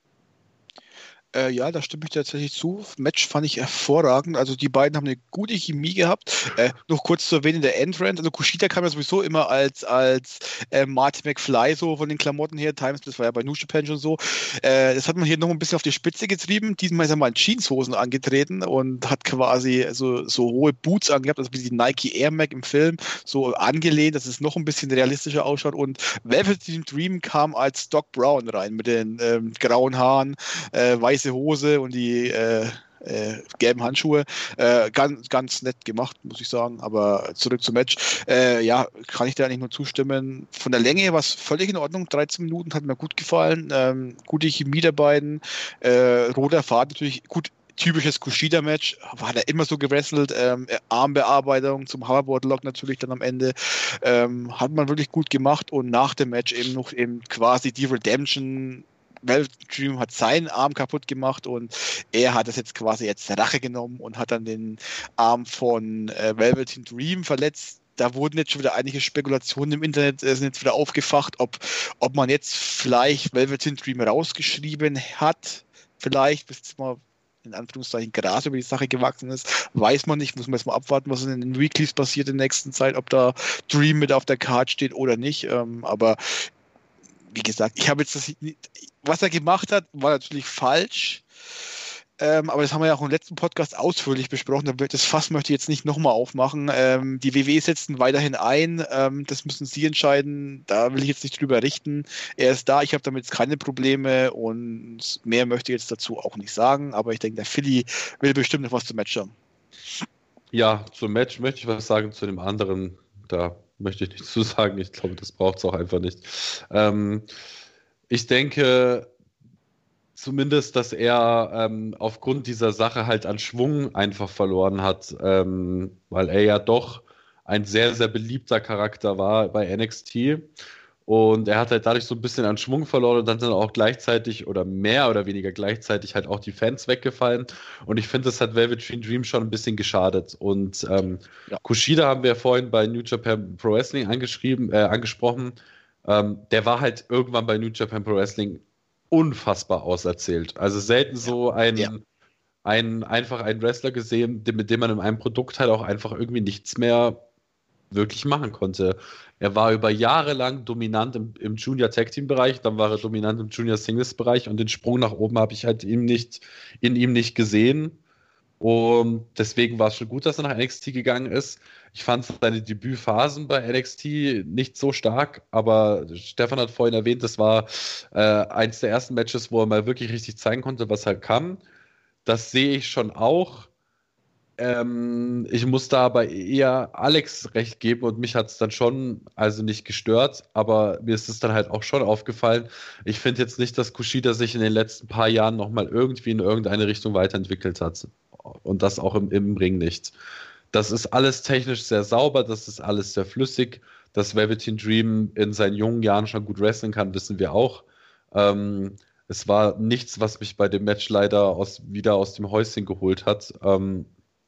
Äh, ja, da stimme ich tatsächlich zu. Match fand ich hervorragend. Also die beiden haben eine gute Chemie gehabt. Äh, noch kurz zu erwähnen, der Entrant. Also Kushida kam ja sowieso immer als, als äh, Marty McFly so von den Klamotten her. Times, das war ja bei New Japan schon so. Äh, das hat man hier noch ein bisschen auf die Spitze getrieben. Diesmal ist er mal in Jeanshosen angetreten und hat quasi so, so hohe Boots angehabt, also wie die Nike Air Max im Film, so angelehnt, dass es noch ein bisschen realistischer ausschaut. Und Velveteen Dream kam als Doc Brown rein mit den ähm, grauen Haaren, äh, weißen Hose und die äh, äh, gelben Handschuhe. Äh, ganz, ganz nett gemacht, muss ich sagen. Aber zurück zum Match. Äh, ja, kann ich da eigentlich nur zustimmen. Von der Länge war es völlig in Ordnung. dreizehn Minuten hat mir gut gefallen. Ähm, gute Chemie der beiden. Äh, roter Faden natürlich gut. Typisches Kushida-Match, hat er immer so gewrestelt, ähm, Armbearbeitung zum Hoverboard-Lock natürlich dann am Ende, ähm, hat man wirklich gut gemacht und nach dem Match eben noch eben quasi die Redemption. Velveteen Dream hat seinen Arm kaputt gemacht und er hat das jetzt quasi jetzt Rache genommen und hat dann den Arm von äh, Velveteen Dream verletzt. Da wurden jetzt schon wieder einige Spekulationen im Internet, äh, sind jetzt wieder aufgefacht, ob, ob man jetzt vielleicht Velveteen Dream rausgeschrieben hat, vielleicht, bis jetzt mal in Anführungszeichen Gras über die Sache gewachsen ist, weiß man nicht, muss man jetzt mal abwarten, was in den Weeklies passiert in der nächsten Zeit, ob da Dream mit auf der Card steht oder nicht, ähm, aber wie gesagt, ich habe jetzt das, was er gemacht hat, war natürlich falsch, ähm, aber das haben wir ja auch im letzten Podcast ausführlich besprochen, das Fass möchte ich jetzt nicht nochmal aufmachen. Ähm, die W W E setzen weiterhin ein, ähm, das müssen Sie entscheiden, da will ich jetzt nicht drüber richten. Er ist da, ich habe damit jetzt keine Probleme und mehr möchte ich jetzt dazu auch nicht sagen, aber ich denke, der Philly will bestimmt noch was zum Match haben. Ja, zum Match möchte ich was sagen, zu dem anderen, da möchte ich nichts zu sagen. Ich glaube, das braucht es auch einfach nicht. Ähm, ich denke zumindest, dass er ähm, aufgrund dieser Sache halt an Schwung einfach verloren hat, ähm, weil er ja doch ein sehr, sehr beliebter Charakter war bei N X T. Und er hat halt dadurch so ein bisschen an Schwung verloren und dann sind auch gleichzeitig oder mehr oder weniger gleichzeitig halt auch die Fans weggefallen. Und ich finde, das hat Velveteen Dream schon ein bisschen geschadet. Und ähm, ja. Kushida haben wir vorhin bei New Japan Pro Wrestling angeschrieben, äh, angesprochen. Ähm, der war halt irgendwann bei New Japan Pro Wrestling unfassbar auserzählt. Also selten so ein, ja. ein einfach einen Wrestler gesehen, mit dem man in einem Produkt halt auch einfach irgendwie nichts mehr wirklich machen konnte. Er war über Jahre lang dominant im, im Junior-Tag-Team-Bereich, dann war er dominant im Junior-Singles-Bereich und den Sprung nach oben habe ich halt ihm nicht, in ihm nicht gesehen. Und deswegen war es schon gut, dass er nach N X T gegangen ist. Ich fand seine Debütphasen bei N X T nicht so stark, aber Stefan hat vorhin erwähnt, das war äh, eins der ersten Matches, wo er mal wirklich richtig zeigen konnte, was er kann. Das sehe ich schon auch. Ähm, ich muss da aber eher Alex recht geben und mich hat es dann schon also nicht gestört, aber mir ist es dann halt auch schon aufgefallen. Ich finde jetzt nicht, dass Kushida sich in den letzten paar Jahren nochmal irgendwie in irgendeine Richtung weiterentwickelt hat. Und das auch im, im Ring nicht. Das ist alles technisch sehr sauber, das ist alles sehr flüssig. Dass Velveteen Dream in seinen jungen Jahren schon gut wrestlen kann, wissen wir auch. Ähm, es war nichts, was mich bei dem Match leider aus, wieder aus dem Häuschen geholt hat. Ähm,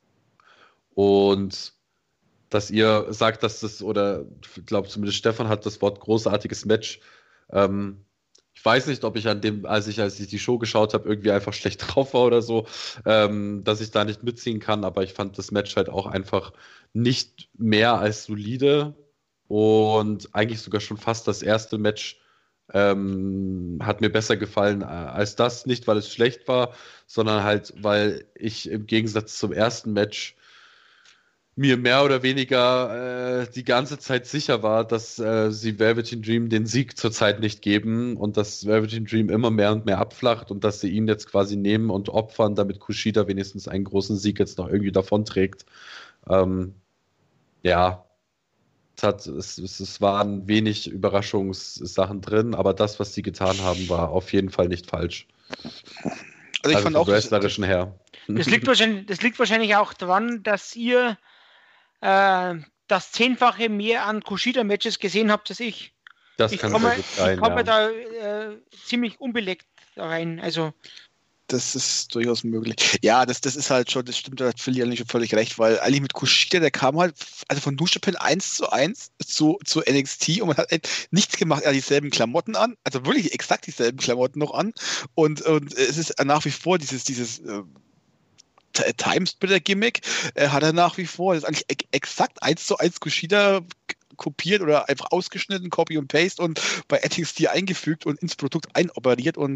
und dass ihr sagt, dass das, oder ich glaube zumindest Stefan hat das Wort großartiges Match. Ähm, Ich weiß nicht, ob ich an dem, als ich, als ich die Show geschaut habe, irgendwie einfach schlecht drauf war oder so, ähm, dass ich da nicht mitziehen kann, aber ich fand das Match halt auch einfach nicht mehr als solide und eigentlich sogar schon fast das erste Match ähm, hat mir besser gefallen als das, nicht weil es schlecht war, sondern halt, weil ich im Gegensatz zum ersten Match mir mehr oder weniger äh, die ganze Zeit sicher war, dass äh, sie Velveteen Dream den Sieg zurzeit nicht geben und dass Velveteen Dream immer mehr und mehr abflacht und dass sie ihn jetzt quasi nehmen und opfern, damit Kushida wenigstens einen großen Sieg jetzt noch irgendwie davonträgt. Ähm, ja, es, hat, es, es, es waren wenig Überraschungssachen drin, aber das, was sie getan haben, war auf jeden Fall nicht falsch. Also ich also fand vom auch, wrestlerischen her. Das liegt, wahrscheinlich, das liegt wahrscheinlich auch daran, dass ihr äh, das Zehnfache mehr an Kushida-Matches gesehen habt als ich. Das Ich kann komme, sehr gut sein, ich komme ja. da äh, ziemlich unbeleckt da rein. Also das ist durchaus möglich. Ja, das, das ist halt schon, das stimmt, da hat Philly eigentlich schon völlig recht, weil eigentlich mit Kushida, der kam halt, also von New Japan eins zu eins zu, zu N X T und man hat nichts gemacht, er hat dieselben Klamotten an, also wirklich exakt dieselben Klamotten noch an und, und es ist nach wie vor dieses, dieses äh, Timesplitter-Gimmick äh, hat er nach wie vor, das ist eigentlich e- exakt eins zu eins Kushida kopiert oder einfach ausgeschnitten, Copy und Paste und bei N X T eingefügt und ins Produkt einoperiert und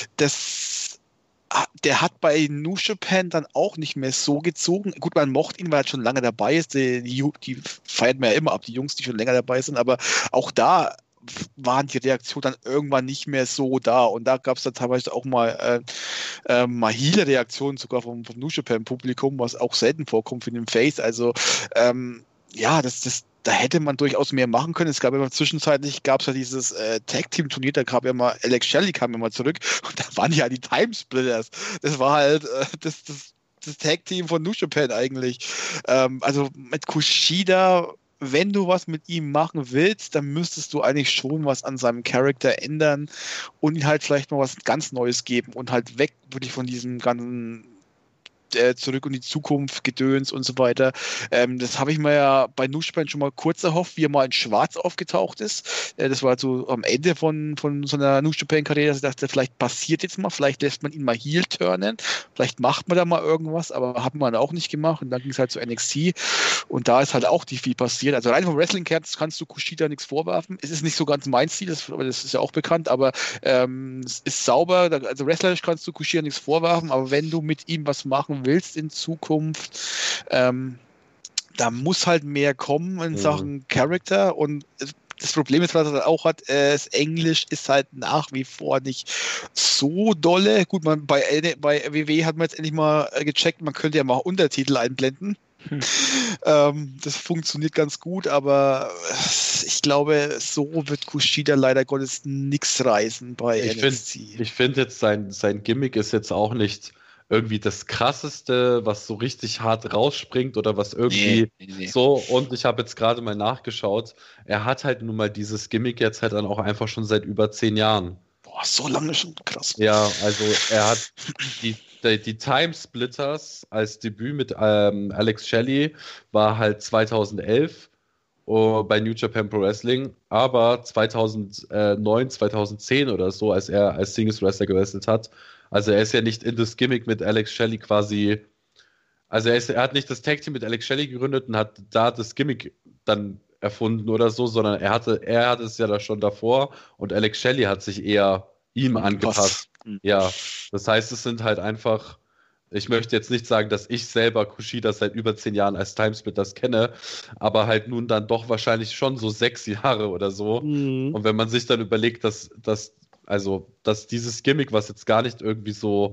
das der hat bei New Japan dann auch nicht mehr so gezogen. Gut, man mochte ihn, weil er schon lange dabei ist. Die, die, die feiert man ja immer ab, die Jungs, die schon länger dabei sind. Aber auch da waren die Reaktionen dann irgendwann nicht mehr so da. Und da gab es dann teilweise auch mal, äh, äh, mal Heal-Reaktionen sogar vom, vom New Japan-Publikum, was auch selten vorkommt für den Face. Also ähm, ja, das, das da hätte man durchaus mehr machen können. Es gab ja mal zwischenzeitlich, gab es ja dieses äh, Tag-Team-Turnier, da kam ja mal, Alex Shelley kam ja mal zurück und da waren ja die Timesplitters. Das war halt äh, das, das, das Tag-Team von New Japan eigentlich. Ähm, also mit Kushida, wenn du was mit ihm machen willst, dann müsstest du eigentlich schon was an seinem Charakter ändern und ihm halt vielleicht mal was ganz Neues geben und halt weg wirklich von diesem ganzen Äh, zurück in die Zukunft, Gedöns und so weiter. Ähm, das habe ich mir ja bei New Japan schon mal kurz erhofft, wie er mal in Schwarz aufgetaucht ist. Äh, das war so am Ende von, von so einer New Japan-Karriere, dass ich dachte, vielleicht passiert jetzt mal, vielleicht lässt man ihn mal heel turnen, vielleicht macht man da mal irgendwas, aber hat man auch nicht gemacht und dann ging es halt zu N X T und da ist halt auch nicht viel passiert. Also rein vom Wrestling her kannst du Kushida nichts vorwerfen. Es ist nicht so ganz mein Stil, das, das ist ja auch bekannt, aber ähm, es ist sauber, also wrestlerisch kannst du Kushida nichts vorwerfen, aber wenn du mit ihm was machen willst in Zukunft, ähm, da muss halt mehr kommen in mhm. Sachen Charakter und das Problem ist, was er auch hat, äh, das Englisch ist halt nach wie vor nicht so dolle. Gut, man, bei, bei W W E hat man jetzt endlich mal gecheckt, man könnte ja mal Untertitel einblenden. Hm. Ähm, das funktioniert ganz gut, aber ich glaube, so wird Kushida leider Gottes nichts reißen bei ich N X T. Find, ich finde jetzt, sein, sein Gimmick ist jetzt auch nicht irgendwie das Krasseste, was so richtig hart rausspringt oder was irgendwie nee, nee, nee. so, und ich habe jetzt gerade mal nachgeschaut, er hat halt nun mal dieses Gimmick jetzt halt dann auch einfach schon seit über zehn Jahren. Boah, so lange schon, krass. Ja, also er hat die, die, die Timesplitters als Debüt mit ähm, Alex Shelley war halt zweitausendelf uh, bei New Japan Pro Wrestling, aber zweitausendneun, zweitausendzehn oder so, als er als Singles Wrestler gewrestelt hat. Also er ist ja nicht in das Gimmick mit Alex Shelley quasi, also er, ist, er hat nicht das Tag Team mit Alex Shelley gegründet und hat da das Gimmick dann erfunden oder so, sondern er hatte, er hatte es ja da schon davor und Alex Shelley hat sich eher ihm angepasst. Mhm. Ja, das heißt, es sind halt einfach, ich möchte jetzt nicht sagen, dass ich selber Kushida seit über zehn Jahren als Timesplitters kenne, aber halt nun dann doch wahrscheinlich schon so sechs Jahre oder so. Mhm. Und wenn man sich dann überlegt, dass, dass, also, dass dieses Gimmick, was jetzt gar nicht irgendwie so,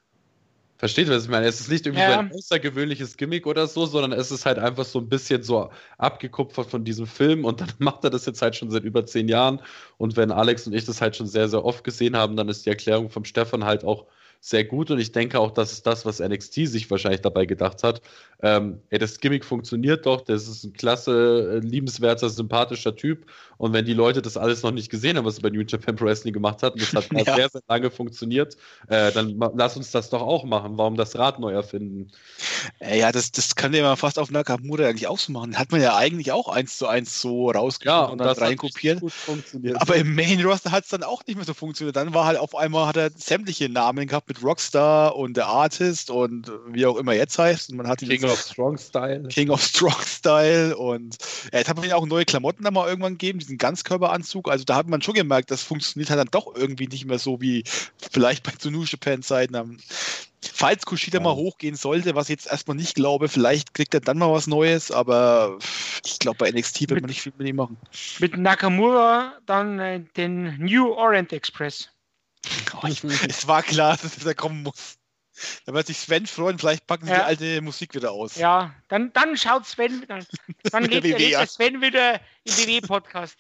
versteht ihr, was ich meine? Es ist nicht irgendwie Ja. so ein außergewöhnliches Gimmick oder so, sondern es ist halt einfach so ein bisschen so abgekupfert von diesem Film und dann macht er das jetzt halt schon seit über zehn Jahren. Und wenn Alex und ich das halt schon sehr, sehr oft gesehen haben, dann ist die Erklärung vom Stefan halt auch sehr gut und ich denke auch, das ist das, was N X T sich wahrscheinlich dabei gedacht hat. Ähm, ey, das Gimmick funktioniert doch, das ist ein klasse, äh, liebenswerter, sympathischer Typ und wenn die Leute das alles noch nicht gesehen haben, was sie bei New Japan Pro Wrestling gemacht hat, und das hat Ja. sehr, sehr lange funktioniert, äh, dann ma- lass uns das doch auch machen. Warum das Rad neu erfinden? Äh, Ja, das, das kann ja mal fast auf Nakamura eigentlich auch so machen. Hat man ja eigentlich auch eins zu eins so rausgeschnitten und dann hat reinkopiert. richtig gut funktioniert. Aber im Main Roster hat es dann auch nicht mehr so funktioniert. Dann war halt auf einmal, hat er sämtliche Namen gehabt mit Rockstar und der Artist und wie auch immer jetzt heißt. Und man hat ihn King jetzt- of Strong Style. King of Strong Style und ja, jetzt hat man ihm auch neue Klamotten dann mal irgendwann gegeben, diesen Ganzkörperanzug. Also da hat man schon gemerkt, das funktioniert halt dann doch irgendwie nicht mehr so wie vielleicht bei zu New Japan Zeiten. Ähm, Falls Kushida Ja. mal hochgehen sollte, was ich jetzt erstmal nicht glaube, vielleicht kriegt er dann mal was Neues, aber ich glaube, bei N X T wird Mit- man nicht viel mit ihm machen. Mit Nakamura dann äh, den New Orient Express. Oh, ich, es war klar, dass er kommen muss. Da wird sich Sven freuen, vielleicht packen sie Ja. die alte Musik wieder aus. Ja, dann, dann schaut Sven, dann, dann Mit der lebt, W W, lebt ja. der Sven wieder im W W-Podcast.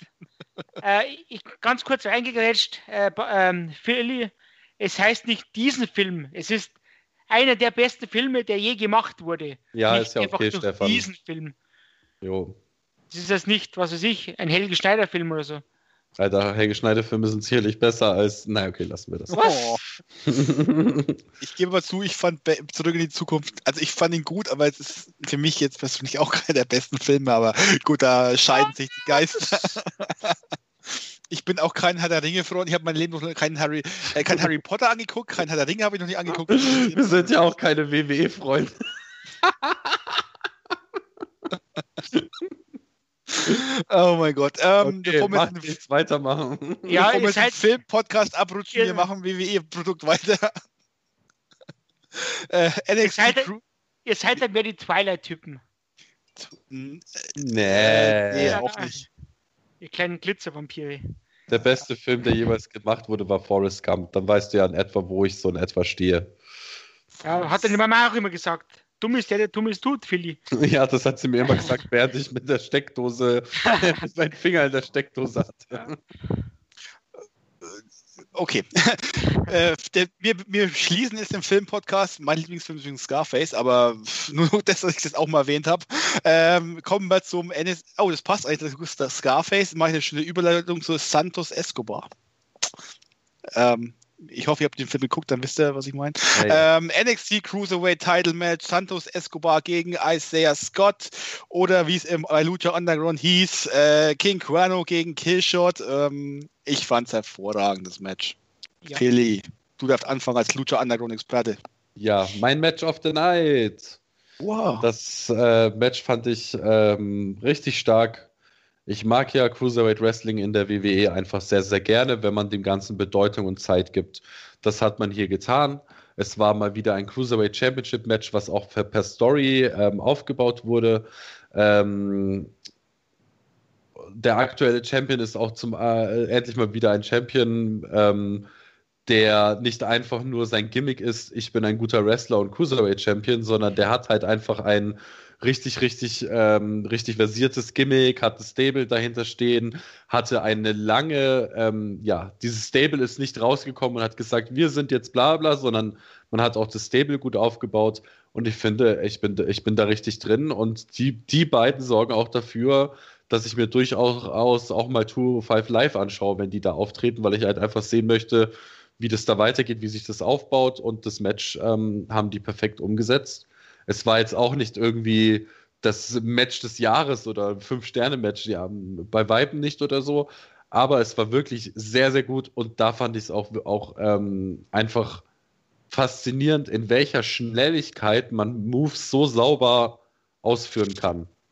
äh, ich ganz kurz reingegrätscht, äh, ba- ähm, Philly, es heißt nicht diesen Film, es ist einer der besten Filme, der je gemacht wurde. Ja, Nicht ist ja einfach okay, durch Stefan. diesen Film. Jo. Das ist das nicht, was weiß ich, ein Helge Schneider-Film oder so. Alter, Helge Schneider-Filme sind sicherlich besser als. Na, okay, lassen wir das. Oh. Ich gebe mal zu, ich fand Be- Zurück in die Zukunft, also ich fand ihn gut, aber es ist für mich jetzt persönlich auch keiner der besten Filme, aber gut, da scheiden sich die Geister. Ich bin auch kein Herr der Ringe-Freund, ich habe mein Leben noch keinen Harry, äh, kein Harry Potter angeguckt, kein Herr der Ringe habe ich noch nie angeguckt. Wir sind ja auch keine W W E-Freunde. Oh mein Gott. Ähm, Okay, bevor wir mach jetzt nichts weitermachen. Ja, bevor wir ihr jetzt einen seid, Film-Podcast abrutschen, Ihr- wir machen W W E-Produkt weiter. äh, N X T Ihr seid- Crew. ihr seid dann mehr die Twilight-Typen. Hm, Nee. Äh, nee, auch nicht. Ihr kleinen Glitzervampire. Der beste Film, der jemals gemacht wurde, war Forrest Gump. Dann weißt du ja in etwa, wo ich so in etwa stehe. Ja, hat dann die Mama auch immer gesagt. Dumm ist der, der Dummes tut, Philly. Ja, das hat sie mir immer gesagt, während ich mit der Steckdose, mit meinem Finger in der Steckdose hatte. Okay. äh, der, wir, wir schließen jetzt den Film-Podcast. Mein Lieblingsfilm ist übrigens Scarface, aber nur noch das, dass ich das auch mal erwähnt habe. Ähm, kommen wir zum N S. Oh, das passt eigentlich. Das ist Scarface. Mache ich eine schöne Überleitung zu Santos Escobar. Ähm, ich hoffe, ihr habt den Film geguckt, dann wisst ihr, was ich meine. Hey. Ähm, N X T Cruiserweight Title Match, Santos Escobar gegen Isaiah Scott oder wie es im Lucha Underground hieß, äh, King Cuerno gegen Killshot. Ähm, ich fand's hervorragend, das Match. Ja. Philly, du darfst anfangen als Lucha Underground Experte. Ja, mein Match of the Night. Wow. Das äh, Match fand ich ähm, richtig stark. Ich mag ja Cruiserweight Wrestling in der W W E einfach sehr, sehr gerne, wenn man dem Ganzen Bedeutung und Zeit gibt. Das hat man hier getan. Es war mal wieder ein Cruiserweight Championship Match, was auch per, per Story ähm, aufgebaut wurde. Ähm, der aktuelle Champion ist auch zum äh, endlich mal wieder ein Champion, ähm, der nicht einfach nur sein Gimmick ist, ich bin ein guter Wrestler und Cruiserweight Champion, sondern der hat halt einfach ein richtig, richtig, ähm, richtig versiertes Gimmick, hat ein Stable dahinter stehen, hatte eine lange, ähm, ja, dieses Stable ist nicht rausgekommen und hat gesagt, wir sind jetzt bla bla, sondern man hat auch das Stable gut aufgebaut und ich finde, ich bin, ich bin da richtig drin und die, die beiden sorgen auch dafür, dass ich mir durchaus auch mal zwei null fünf Live anschaue, wenn die da auftreten, weil ich halt einfach sehen möchte, wie das da weitergeht, wie sich das aufbaut und das Match ähm, haben die perfekt umgesetzt. Es war jetzt auch nicht irgendwie das Match des Jahres oder ein Fünf-Sterne-Match, ja, bei Weitem nicht oder so, aber es war wirklich sehr, sehr gut und da fand ich es auch, auch ähm, einfach faszinierend, in welcher Schnelligkeit man Moves so sauber ausführen kann.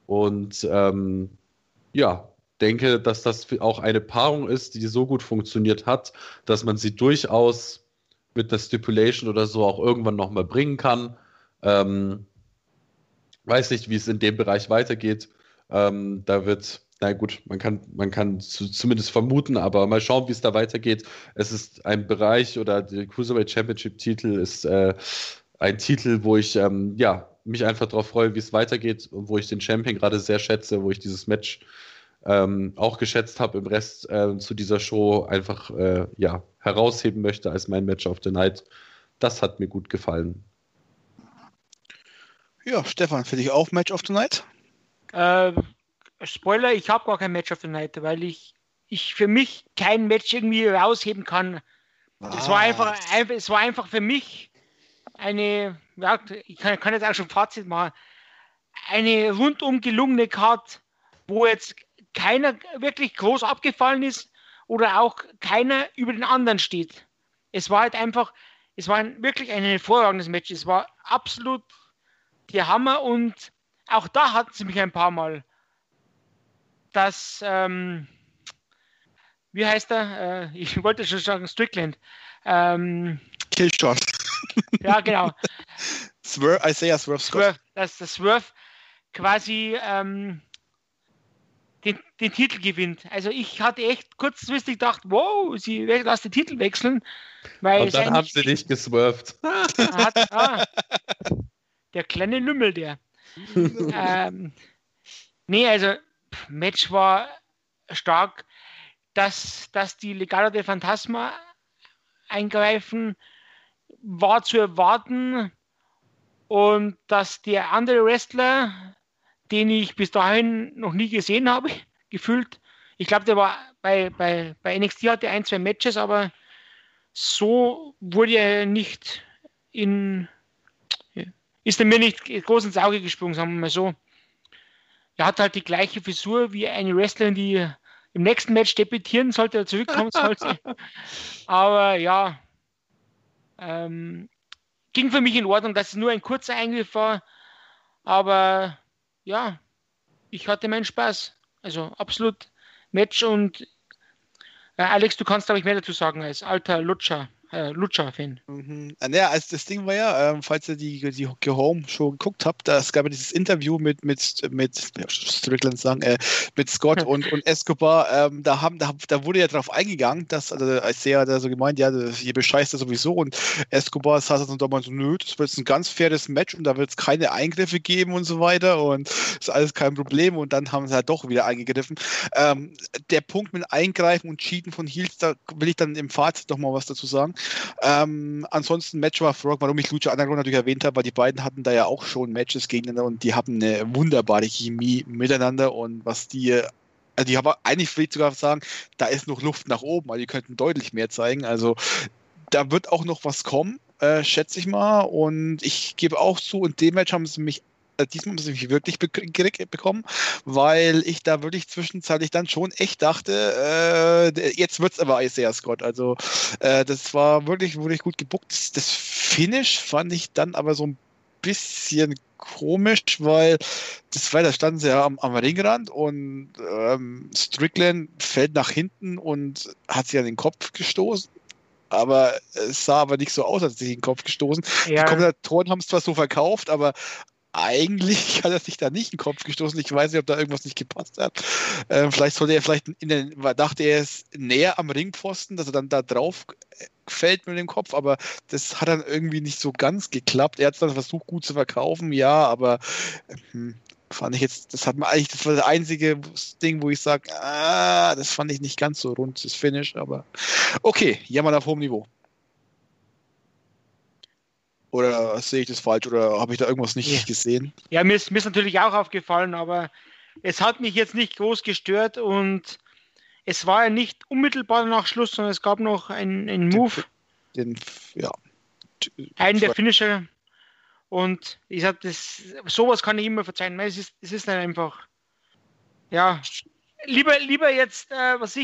Und ähm, ja, denke, dass das auch eine Paarung ist, die so gut funktioniert hat, dass man sie durchaus mit einer Stipulation oder so auch irgendwann nochmal bringen kann. Ähm, weiß nicht, wie es in dem Bereich weitergeht. Ähm, da wird, na gut, man kann, man kann zu, zumindest vermuten, aber mal schauen, wie es da weitergeht. Es ist ein Bereich oder der Cruiserweight Championship Titel ist äh, ein Titel, wo ich ähm, ja, mich einfach darauf freue, wie es weitergeht und wo ich den Champion gerade sehr schätze, wo ich dieses Match ähm, auch geschätzt habe im Rest äh, zu dieser Show einfach äh, ja, herausheben möchte als mein Match of the Night. Das hat mir gut gefallen. Ja, Stefan, für dich auch Match of the Night? Äh, Spoiler, ich habe gar kein Match of the Night, weil ich, ich für mich kein Match irgendwie rausheben kann. Ah. Es war einfach, einfach, es war einfach für mich eine, ja, ich kann, kann jetzt auch schon Fazit machen, eine rundum gelungene Card, wo jetzt keiner wirklich groß abgefallen ist oder auch keiner über den anderen steht. Es war halt einfach, es war ein, wirklich ein hervorragendes Match. Es war absolut der Hammer und auch da hatten sie mich ein paar Mal. Das, ähm, wie heißt er? Äh, ich wollte schon sagen Strickland. Ähm, Killshot. Ja, genau. Swerve, Isaiah Swerve Scott. Swerve, dass der Swerve quasi ähm, den, den Titel gewinnt. Also ich hatte echt kurzfristig gedacht, wow, sie werden das den Titel wechseln. Weil und dann haben sie nicht geswerft. Hat, ah, der kleine Lümmel, der. ähm, nee, also Match war stark, dass, dass die Legado del Fantasma eingreifen, war zu erwarten und dass der andere Wrestler, den ich bis dahin noch nie gesehen habe, gefühlt, ich glaube, der war bei, bei, bei N X T hatte ein, zwei Matches, aber so wurde er nicht in, ist er mir nicht groß ins Auge gesprungen, sagen wir mal so. Er hat halt die gleiche Frisur wie eine Wrestlerin, die im nächsten Match debütieren sollte, oder zurückkommen sollte. Aber ja, ähm, ging für mich in Ordnung, dass es nur ein kurzer Eingriff war. Aber ja, ich hatte meinen Spaß. Also absolut Match und äh, Alex, du kannst, glaube ich, mehr dazu sagen als alter Lutscher. Äh, Lutscher-Fan. Mhm. Ja, also das Ding war ja, ähm, falls ihr die, die Go Home Show geguckt habt, da es gab ja dieses Interview mit, mit, mit ja, Strickland sagen, äh, mit Scott und, und Escobar, ähm, da, haben, da, da wurde ja drauf eingegangen, dass, also Isaiah da so gemeint, ja, hier bescheißt er sowieso und Escobar saß dann da mal so, nö, das wird ein ganz faires Match und da wird es keine Eingriffe geben und so weiter und ist alles kein Problem und dann haben sie halt doch wieder eingegriffen. Ähm, der Punkt mit Eingreifen und Cheaten von Heels, da will ich dann im Fazit noch mal was dazu sagen. Ähm, ansonsten Match war Frog, warum ich Lucha Underground natürlich erwähnt habe, weil die beiden hatten da ja auch schon Matches gegeneinander und die haben eine wunderbare Chemie miteinander und was die, also die haben eigentlich, will ich sogar sagen, da ist noch Luft nach oben, also die könnten deutlich mehr zeigen, also da wird auch noch was kommen, äh, schätze ich mal und ich gebe auch zu, in dem Match haben sie mich diesmal haben sie mich wirklich be- bekommen, weil ich da wirklich zwischenzeitlich dann schon echt dachte, äh, jetzt wird es aber Isaiah Scott. Also äh, das war wirklich, wirklich gut gebuckt. Das, das Finish fand ich dann aber so ein bisschen komisch, weil das war, da standen sie ja am, am Ringrand und ähm, Strickland fällt nach hinten und hat sich an den Kopf gestoßen. Aber es sah aber nicht so aus, als hätte sich den Kopf gestoßen. Ja. Die Kommentatoren haben es zwar so verkauft, aber eigentlich hat er sich da nicht in den Kopf gestoßen. Ich weiß nicht, ob da irgendwas nicht gepasst hat. Ähm, vielleicht sollte er vielleicht in den, dachte er ist näher am Ringpfosten, dass er dann da drauf fällt mit dem Kopf, aber das hat dann irgendwie nicht so ganz geklappt. Er hat es dann versucht, gut zu verkaufen, ja, aber hm, fand ich jetzt, das hat man eigentlich, das war das einzige Ding, wo ich sage, ah, das fand ich nicht ganz so rund, das Finish, aber okay, jammern auf hohem Niveau. Oder sehe ich das falsch oder habe ich da irgendwas nicht ja. gesehen? Ja, mir ist, mir ist natürlich auch aufgefallen, aber es hat mich jetzt nicht groß gestört und es war ja nicht unmittelbar nach Schluss, sondern es gab noch einen, einen Move. Den, den, ja. Einen der Finisher. Und ich sag, das, sowas kann ich immer verzeihen. Es ist, es ist dann einfach, ja, lieber, lieber jetzt, äh, was ich,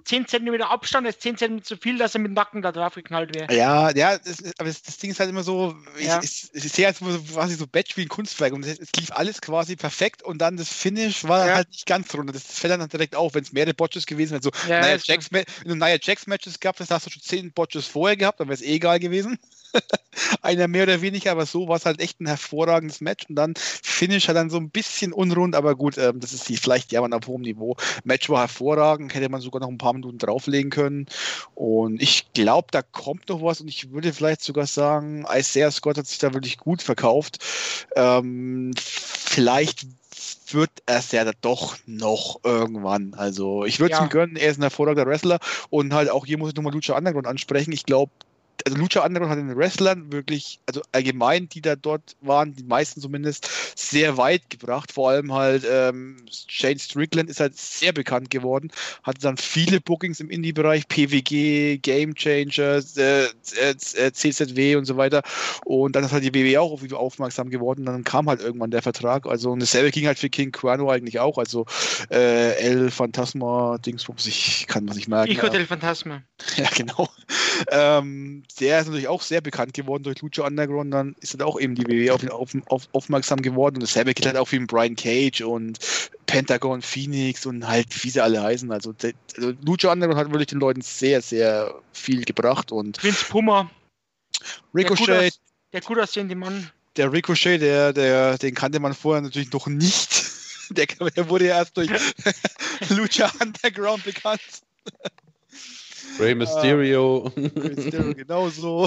zehn Zentimeter Abstand, ist zehn Zentimeter zu viel, dass er mit dem Nacken da drauf geknallt wäre. Ja, ja, das, aber das, das Ding ist halt immer so, ich, Ja. ich, ich sehe halt so quasi so Batch wie ein Kunstwerk und es, es lief alles quasi perfekt und dann das Finish war Ja. halt nicht ganz rund. Das fällt dann direkt auf, wenn es mehrere Botches gewesen wären. So, Ja, Nia ist Jax, wenn du Nia Jax Matches gehabt hast, hast du schon zehn Botches vorher gehabt, dann wäre es eh egal gewesen. Einer mehr oder weniger, aber so war es halt echt ein hervorragendes Match und dann Finish halt dann so ein bisschen unrund, aber gut, ähm, das ist die, vielleicht ja man auf hohem Niveau. Match war hervorragend, hätte man sogar noch ein paar Minuten drauflegen können und ich glaube, da kommt noch was und ich würde vielleicht sogar sagen, Isaiah Scott hat sich da wirklich gut verkauft. Ähm, vielleicht wird er es ja doch noch irgendwann. Also ich würde es Ja. ihm gönnen, er ist ein hervorragender Wrestler und halt auch hier muss ich nochmal Lucha Underground ansprechen. Ich glaube, also Lucha Underground hat den Wrestlern wirklich, also allgemein, die da dort waren, die meisten zumindest, sehr weit gebracht. Vor allem halt ähm, Shane Strickland ist halt sehr bekannt geworden, hatte dann viele Bookings im Indie-Bereich, P W G, Game Changers, äh, äh, C Z W und so weiter. Und dann ist halt die W W E auch auf ihn aufmerksam geworden. Dann kam halt irgendwann der Vertrag. Also und dasselbe ging halt für King Cuerno eigentlich auch. Also äh, El Phantasma, Dingsbums, ich kann was nicht merken. Ich Hotel Phantasma. Ja, genau. Ähm, der ist natürlich auch sehr bekannt geworden durch Lucha Underground. Dann ist halt auch eben die W W E auf ihn auf, auf, aufmerksam geworden. Und dasselbe gilt halt auch für den Brian Cage und Pentagon Phoenix und halt, wie sie alle heißen. Also, der, also Lucha Underground hat wirklich den Leuten sehr, sehr viel gebracht. Und Prinz Puma. Ricochet, Der gut, aus, der gut aussehende Mann. der Ricochet, der, der, den kannte man vorher natürlich noch nicht. Der, der wurde ja erst durch Lucha Underground bekannt. Rey Mysterio. Mysterio genauso.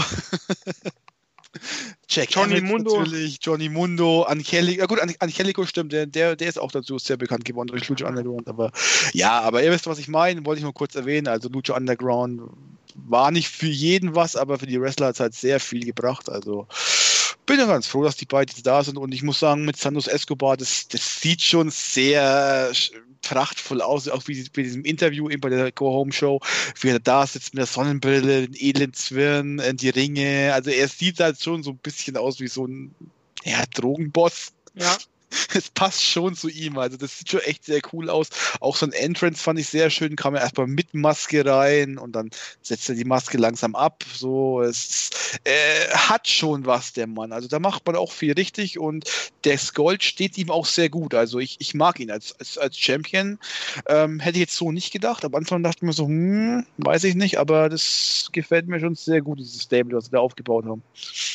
Jack Johnny Evans Mundo. natürlich, Johnny Mundo, Angelico, ja gut, An- Angelico stimmt, der, der, der ist auch dazu sehr bekannt geworden durch Lucha Underground, aber ja, aber ihr wisst, was ich meine, wollte ich nur kurz erwähnen, also Lucha Underground war nicht für jeden was, aber für die Wrestler hat es halt sehr viel gebracht, also bin ja ganz froh, dass die beiden da sind und ich muss sagen, mit Santos Escobar, das, das sieht schon sehr prachtvoll aus, auch wie bei diesem Interview eben bei der Go-Home-Show, wie er da sitzt mit der Sonnenbrille, den edlen Zwirn, äh, die Ringe, also er sieht halt schon so ein bisschen aus wie so ein ja, Drogenboss. Ja. Es passt schon zu ihm, also das sieht schon echt sehr cool aus. Auch so ein Entrance fand ich sehr schön, kam er erstmal mit Maske rein und dann setzt er die Maske langsam ab, so, es äh, hat schon was, der Mann, also da macht man auch viel richtig und das Gold steht ihm auch sehr gut, also ich, ich mag ihn als, als, als Champion, ähm, hätte ich jetzt so nicht gedacht, am Anfang dachte ich mir so, hm, weiß ich nicht, aber das gefällt mir schon sehr gut, dieses Stable, was sie da aufgebaut haben.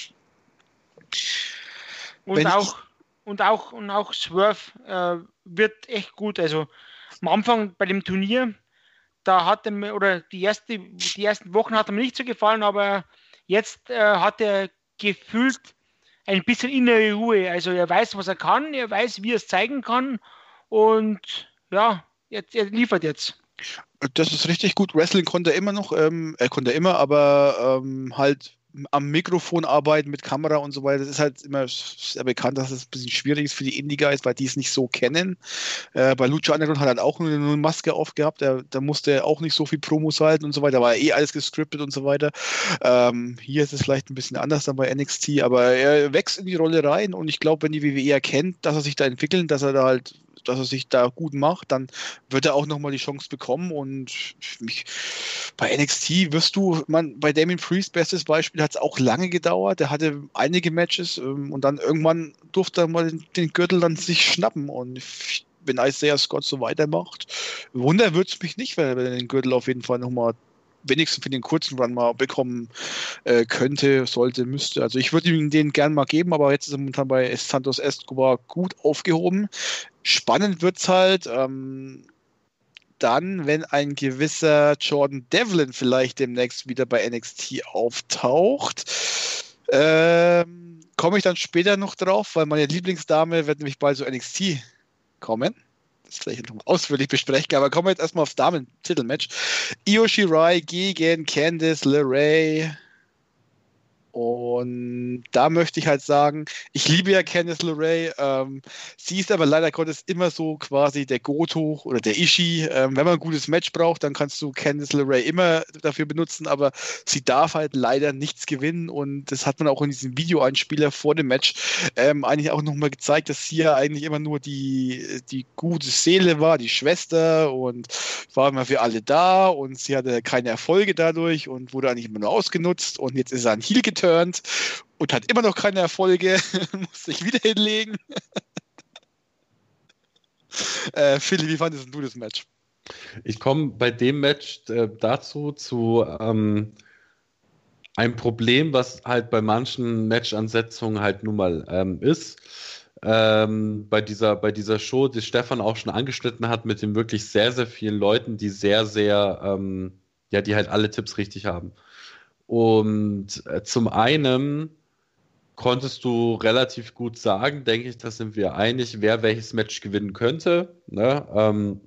Und Wenn auch, und auch, und auch Swerve äh, wird echt gut. Also am Anfang bei dem Turnier, da hat er mir, oder die, erste, die ersten Wochen hat er mir nicht so gefallen, aber jetzt äh, hat er gefühlt ein bisschen innere Ruhe. Also er weiß, was er kann, er weiß, wie er es zeigen kann und ja, jetzt, er liefert jetzt. Das ist richtig gut. Wrestling konnte er immer noch, ähm, er konnte er immer, aber ähm, halt am Mikrofon arbeiten mit Kamera und so weiter. Das ist halt immer sehr bekannt, dass es ein bisschen schwierig ist für die Indie-Guys, weil die es nicht so kennen. Äh, bei Lucha Underground hat er halt auch nur eine Maske aufgehabt. Da, da musste er auch nicht so viel Promos halten und so weiter. War eh alles gescriptet und so weiter. Ähm, hier ist es vielleicht ein bisschen anders dann bei N X T, aber er wächst in die Rolle rein und ich glaube, wenn die W W E erkennt, dass er sich da entwickelt, dass er da halt dass er sich da gut macht, dann wird er auch nochmal die Chance bekommen und mich, bei N X T wirst du, man, bei Damien Priest, bestes Beispiel, hat es auch lange gedauert, der hatte einige Matches ähm, und dann irgendwann durfte er mal den, den Gürtel dann sich schnappen und ich, wenn Isaiah Scott so weitermacht, Wunder würde es mich nicht, wenn er den Gürtel auf jeden Fall nochmal wenigstens für den kurzen Run mal bekommen äh, könnte, sollte, müsste. Also ich würde ihm den gern mal geben, aber jetzt ist er momentan bei Santos Escobar gut aufgehoben. Spannend wird es halt ähm, dann, wenn ein gewisser Jordan Devlin vielleicht demnächst wieder bei N X T auftaucht. Ähm, komme ich dann später noch drauf, weil meine Lieblingsdame wird nämlich bald zu N X T kommen. Das vielleicht noch ausführlich besprechen, aber kommen wir jetzt erstmal aufs Damen-Titelmatch. Io Shirai gegen Candice LeRae. Und da möchte ich halt sagen, ich liebe ja Candice LeRae, ähm, sie ist aber leider Gottes immer so quasi der Goto oder der Ishii. Ähm, wenn man ein gutes Match braucht, dann kannst du Candice LeRae immer dafür benutzen, aber sie darf halt leider nichts gewinnen und das hat man auch in diesem Videoeinspieler vor dem Match ähm, eigentlich auch nochmal gezeigt, dass sie ja eigentlich immer nur die, die gute Seele war, die Schwester und war immer für alle da und sie hatte keine Erfolge dadurch und wurde eigentlich immer nur ausgenutzt und jetzt ist er ein Heel geturnt und hat immer noch keine Erfolge, muss sich wieder hinlegen. äh, Philly, wie fandest du das Match? Ich komme bei dem Match äh, dazu, zu ähm, einem Problem, was halt bei manchen Match-Ansetzungen halt nun mal ähm, ist. Ähm, bei dieser, bei dieser Show, die Stefan auch schon angeschnitten hat, mit den wirklich sehr, sehr vielen Leuten, die sehr, sehr, ähm, ja, die halt alle Tipps richtig haben. Und äh, zum einen konntest du relativ gut sagen, denke ich, da sind wir einig, wer welches Match gewinnen könnte. Ne? Ähm,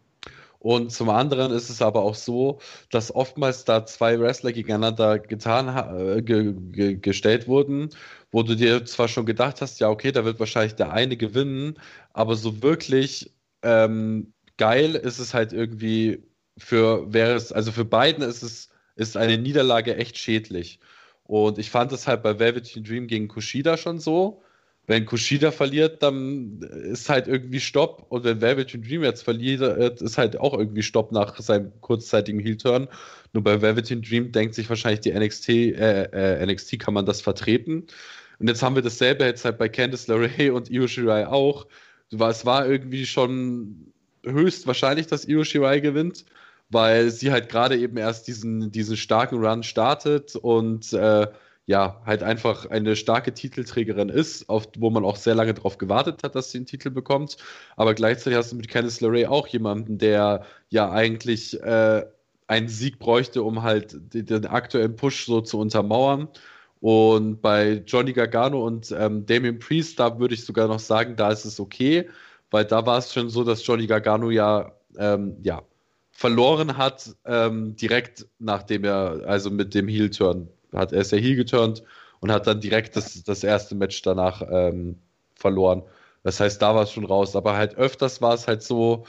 und zum anderen ist es aber auch so, dass oftmals da zwei Wrestler gegeneinander getan, äh, ge, ge, gestellt wurden, wo du dir zwar schon gedacht hast, ja okay, da wird wahrscheinlich der eine gewinnen, aber so wirklich ähm, geil ist es halt irgendwie für, wäre es, also für beiden ist es ist eine Niederlage echt schädlich. Und ich fand es halt bei Velveteen Dream gegen Kushida schon so. Wenn Kushida verliert, dann ist halt irgendwie Stopp. Und wenn Velveteen Dream jetzt verliert, ist halt auch irgendwie Stopp nach seinem kurzzeitigen Heel-Turn. Nur bei Velveteen Dream denkt sich wahrscheinlich die N X T, äh, äh, N X T kann man das vertreten. Und jetzt haben wir dasselbe jetzt halt bei Candice LeRae und Io Shirai auch. Es war irgendwie schon höchstwahrscheinlich, dass Io Shirai gewinnt, weil sie halt gerade eben erst diesen, diesen starken Run startet und äh, ja, halt einfach eine starke Titelträgerin ist, auf, wo man auch sehr lange darauf gewartet hat, dass sie einen Titel bekommt. Aber gleichzeitig hast du mit Candice LeRae auch jemanden, der ja eigentlich äh, einen Sieg bräuchte, um halt den, den aktuellen Push so zu untermauern. Und bei Johnny Gargano und ähm, Damian Priest, da würde ich sogar noch sagen, da ist es okay, weil da war es schon so, dass Johnny Gargano ja, ähm, ja, verloren hat, ähm, direkt nachdem er, also mit dem Heel-Turn, hat er ist ja Heel geturnt und hat dann direkt das, das erste Match danach ähm, verloren. Das heißt, da war es schon raus. Aber halt öfters war es halt so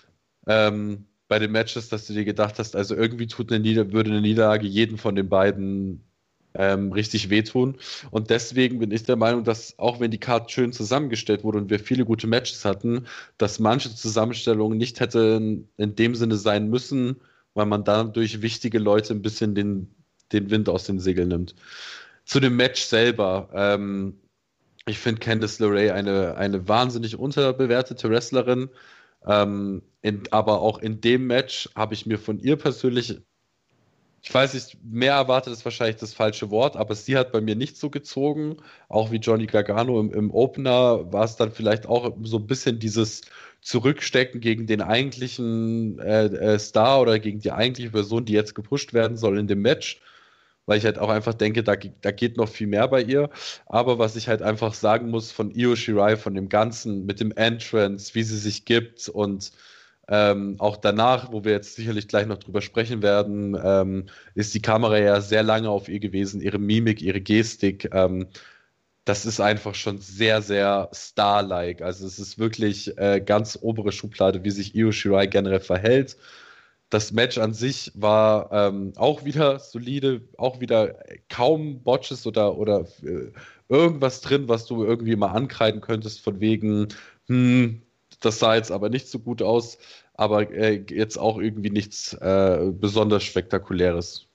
ähm, bei den Matches, dass du dir gedacht hast, also irgendwie tut eine Nieder- würde eine Niederlage jeden von den beiden ähm, richtig wehtun. Und deswegen bin ich der Meinung, dass auch wenn die Card schön zusammengestellt wurde und wir viele gute Matches hatten, dass manche Zusammenstellungen nicht hätten in dem Sinne sein müssen, weil man dadurch wichtige Leute ein bisschen den, den Wind aus den Segeln nimmt. Zu dem Match selber. Ähm, ich finde Candice LeRae eine, eine wahnsinnig unterbewertete Wrestlerin. Ähm, in, aber auch in dem Match habe ich mir von ihr persönlich, ich weiß nicht, mehr erwartet ist wahrscheinlich das falsche Wort, aber sie hat bei mir nicht so gezogen, auch wie Johnny Gargano im, im Opener war es dann vielleicht auch so ein bisschen dieses Zurückstecken gegen den eigentlichen äh, äh, Star oder gegen die eigentliche Person, die jetzt gepusht werden soll in dem Match, weil ich halt auch einfach denke, da, da geht noch viel mehr bei ihr, aber was ich halt einfach sagen muss von Io Shirai, von dem Ganzen, mit dem Entrance, wie sie sich gibt und Ähm, auch danach, wo wir jetzt sicherlich gleich noch drüber sprechen werden, ähm, ist die Kamera ja sehr lange auf ihr gewesen, ihre Mimik, ihre Gestik. Ähm, das ist einfach schon sehr, sehr Star-like. Also es ist wirklich äh, ganz obere Schublade, wie sich Io Shirai generell verhält. Das Match an sich war ähm, auch wieder solide, auch wieder kaum Botches oder, oder äh, irgendwas drin, was du irgendwie mal ankreiden könntest, von wegen, hm, das sah jetzt aber nicht so gut aus, aber äh, jetzt auch irgendwie nichts äh, besonders Spektakuläres.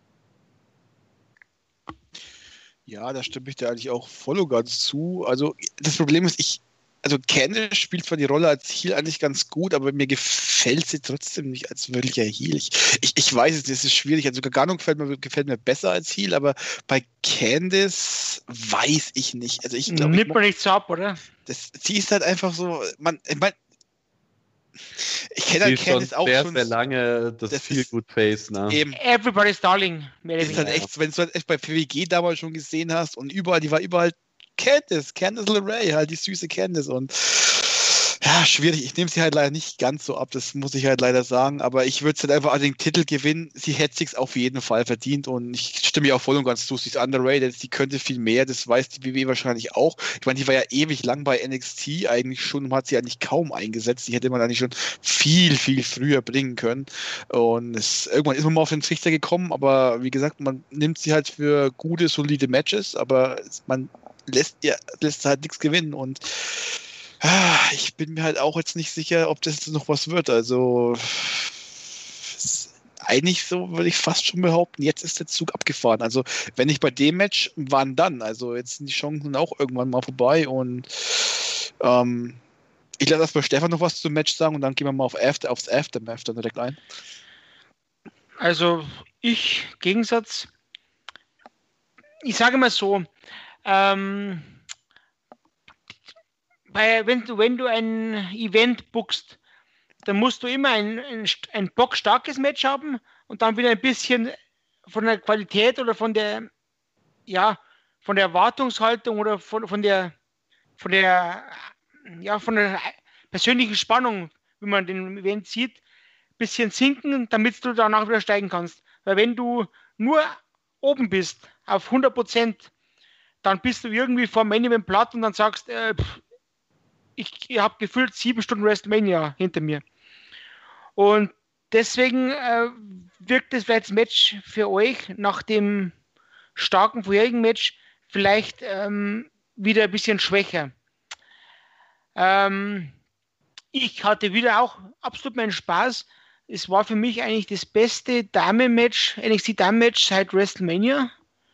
Ja, da stimme ich dir eigentlich auch voll und ganz zu. Also das Problem ist, ich, also Candice spielt zwar die Rolle als Heel eigentlich ganz gut, aber mir gefällt sie trotzdem nicht als wirklicher Heel. Ich, ich, ich weiß es, das ist schwierig. Also Gargano gefällt mir, gefällt mir besser als Heel, aber bei Candice weiß ich nicht. Also ich glaube, nimmt man nicht so ab, oder? Das, sie ist halt einfach so, man, ich mein, ich kenne halt Candice auch sehr, schon sehr lange das, das Feel Good Face, ne? Eben. Everybody's Darling. Ist halt echt, wenn du halt echt bei P W G damals schon gesehen hast und überall, die war überall Candice, Candice LeRae, halt die süße Candice und Ja, schwierig. Ich nehme sie halt leider nicht ganz so ab, das muss ich halt leider sagen. Aber ich würde halt einfach an den Titel gewinnen. Sie hätte sich's auf jeden Fall verdient und ich stimme ihr auch voll und ganz zu. Sie ist underrated, sie könnte viel mehr, das weiß die W W E wahrscheinlich auch. Ich meine, die war ja ewig lang bei N X T eigentlich schon und hat sie eigentlich kaum eingesetzt. Die hätte man eigentlich schon viel, viel früher bringen können. Und es, irgendwann ist man mal auf den Trichter gekommen, aber wie gesagt, man nimmt sie halt für gute, solide Matches, aber man lässt, ja, lässt halt nichts gewinnen und ich bin mir halt auch jetzt nicht sicher, ob das noch was wird. Also eigentlich so würde ich fast schon behaupten, jetzt ist der Zug abgefahren. Also wenn nicht bei dem Match, wann dann? Also jetzt sind die Chancen auch irgendwann mal vorbei und ähm, ich lasse erstmal Stefan noch was zum Match sagen und dann gehen wir mal auf After, aufs Aftermath dann direkt ein. Also ich, Gegensatz, ich sage mal so, ähm, Bei, wenn, du, wenn du ein Event bookst, dann musst du immer ein, ein, ein bockstarkes Match haben und dann wieder ein bisschen von der Qualität oder von der, ja, von der Erwartungshaltung oder von, von der, von der, ja, von der persönlichen Spannung, wie man den Event sieht, ein bisschen sinken, damit du danach wieder steigen kannst. Weil wenn du nur oben bist, auf hundert Prozent, dann bist du irgendwie vor dem Main Event platt und dann sagst, äh, pff, ich habe gefühlt sieben Stunden WrestleMania hinter mir. Und deswegen äh, wirkt das vielleicht das Match für euch nach dem starken vorherigen Match vielleicht ähm, wieder ein bisschen schwächer. Ähm, ich hatte wieder auch absolut meinen Spaß. Es war für mich eigentlich das beste Damen-Match, N X T-Damen-Match seit WrestleMania.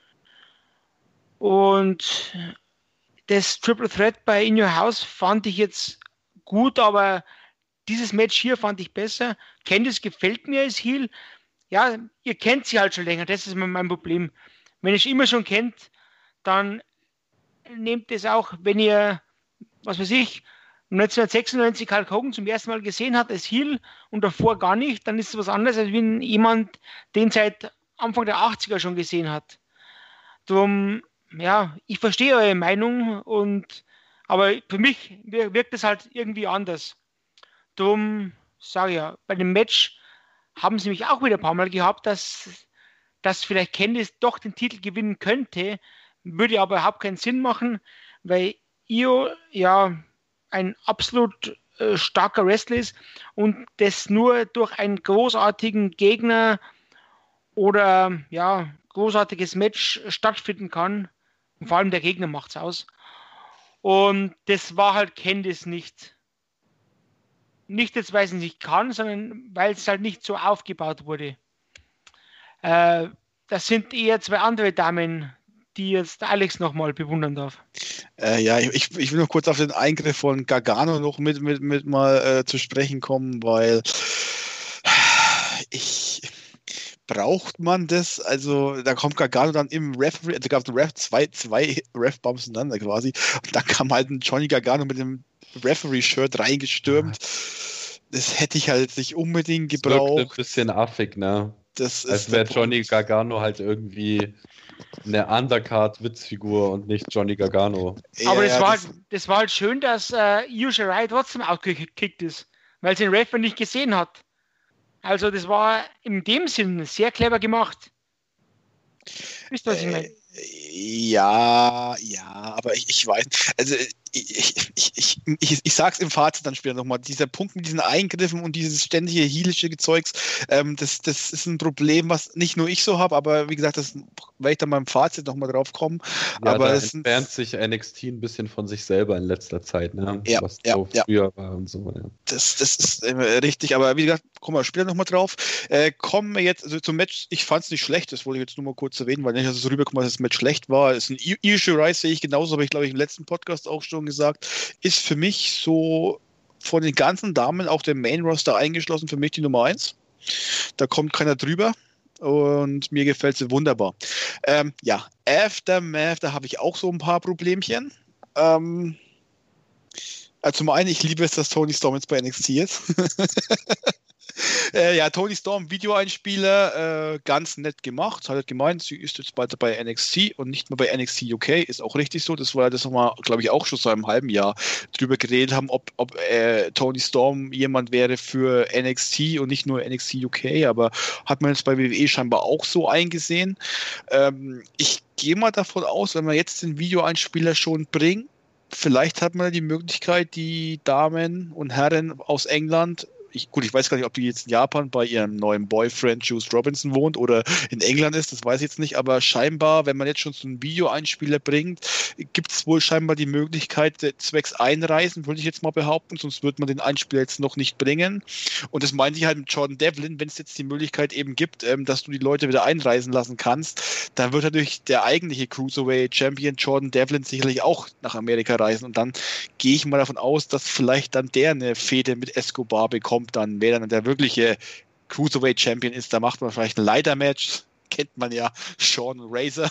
Und das Triple Threat bei In Your House fand ich jetzt gut, aber dieses Match hier fand ich besser. Candice gefällt mir als Heel. Ja, ihr kennt sie halt schon länger, das ist mein Problem. Wenn ihr es immer schon kennt, dann nehmt es auch, wenn ihr, was weiß ich, neunzehnhundertsechsundneunzig Hulk Hogan zum ersten Mal gesehen hat als Heel und davor gar nicht, dann ist es was anderes, als wenn jemand den seit Anfang der achtziger schon gesehen hat. Darum, ja, ich verstehe eure Meinung, und aber für mich wirkt es halt irgendwie anders. Darum sage ich ja, bei dem Match haben sie mich auch wieder ein paar Mal gehabt, dass, dass vielleicht Candice doch den Titel gewinnen könnte, würde aber überhaupt keinen Sinn machen, weil Io ja ein absolut äh, starker Wrestler ist und das nur durch einen großartigen Gegner oder ja, großartiges Match stattfinden kann. Und vor allem der Gegner macht es aus. Und das war halt Candice nicht. Nicht jetzt, weil sie nicht kann, sondern weil es halt nicht so aufgebaut wurde. Äh, das sind eher zwei andere Damen, die jetzt Alex nochmal bewundern darf. Äh, ja, ich, ich will noch kurz auf den Eingriff von Gargano noch mit, mit, mit mal äh, zu sprechen kommen, weil ich braucht man das, also da kommt Gargano dann im Referee, also gab es Ref, zwei, zwei Ref-Bumps ineinander quasi, und dann kam halt ein Johnny Gargano mit dem Referee-Shirt reingestürmt. Das hätte ich halt nicht unbedingt gebraucht. Das wirkt ein bisschen affig, ne? Das Als wäre Johnny Gargano halt irgendwie eine Undercard-Witzfigur und nicht Johnny Gargano. Ja, aber das, ja, war, das, halt, das war halt schön, dass äh, Io Shirai trotzdem outgekickt ist, weil sie den Referee nicht gesehen hat. Also das war in dem Sinn sehr clever gemacht. Wisst ihr, was ich meine? Ja, ja, aber ich, ich weiß, also ich, ich, ich, ich, ich sag's im Fazit dann später nochmal, dieser Punkt mit diesen Eingriffen und dieses ständige heelische Gezeugs, ähm, das, das ist ein Problem, was nicht nur ich so habe, aber wie gesagt, das werde ich dann beim Fazit nochmal drauf kommen. Ja, aber da es entfernt sich N X T ein bisschen von sich selber in letzter Zeit, ne? Ja, was ja, so ja. früher war und so, ja. Das, das ist äh, richtig, aber wie gesagt, kommen wir später nochmal drauf. Äh, kommen wir jetzt also zum Match, ich fand es nicht schlecht, das wollte ich jetzt nur mal kurz erwähnen, weil nicht, dass es so rüberkommt, dass das Match schlecht war. Es ist ein Io Shirai, sehe ich genauso, habe ich glaube ich im letzten Podcast auch schon gesagt, ist für mich so von den ganzen Damen, auch der Main-Roster eingeschlossen, für mich die Nummer eins. Da kommt keiner drüber. Und mir gefällt sie wunderbar. Ähm, ja, Aftermath, da habe ich auch so ein paar Problemchen. Ähm, also zum einen, ich liebe es, dass Toni Storm jetzt bei N X T ist. äh, ja, Toni Storm, Videoeinspieler, äh, ganz nett gemacht. Hat gemeint, sie ist jetzt bald bei N X T und nicht mehr bei N X T U K. Ist auch richtig so. Das war das, was wir, glaube ich, auch schon so einem halben Jahr drüber geredet haben, ob, ob äh, Toni Storm jemand wäre für N X T und nicht nur N X T U K. Aber hat man jetzt bei W W E scheinbar auch so eingesehen. Ähm, ich gehe mal davon aus, wenn man jetzt den Videoeinspieler schon bringt, vielleicht hat man die Möglichkeit, die Damen und Herren aus England, ich, gut, ich weiß gar nicht, ob die jetzt in Japan bei ihrem neuen Boyfriend Juice Robinson wohnt oder in England ist, das weiß ich jetzt nicht, aber scheinbar, wenn man jetzt schon so einen Videoeinspieler bringt, gibt es wohl scheinbar die Möglichkeit, zwecks Einreisen, würde ich jetzt mal behaupten, sonst würde man den Einspieler jetzt noch nicht bringen. Und das meinte ich halt mit Jordan Devlin, wenn es jetzt die Möglichkeit eben gibt, ähm, dass du die Leute wieder einreisen lassen kannst, dann wird natürlich der eigentliche Cruiserweight Champion Jordan Devlin sicherlich auch nach Amerika reisen und dann gehe ich mal davon aus, dass vielleicht dann der eine Fehde mit Escobar bekommt, dann wer dann der wirkliche Cruiserweight Champion ist, da macht man vielleicht ein Leiter-Match, kennt man ja, Sean und Razor.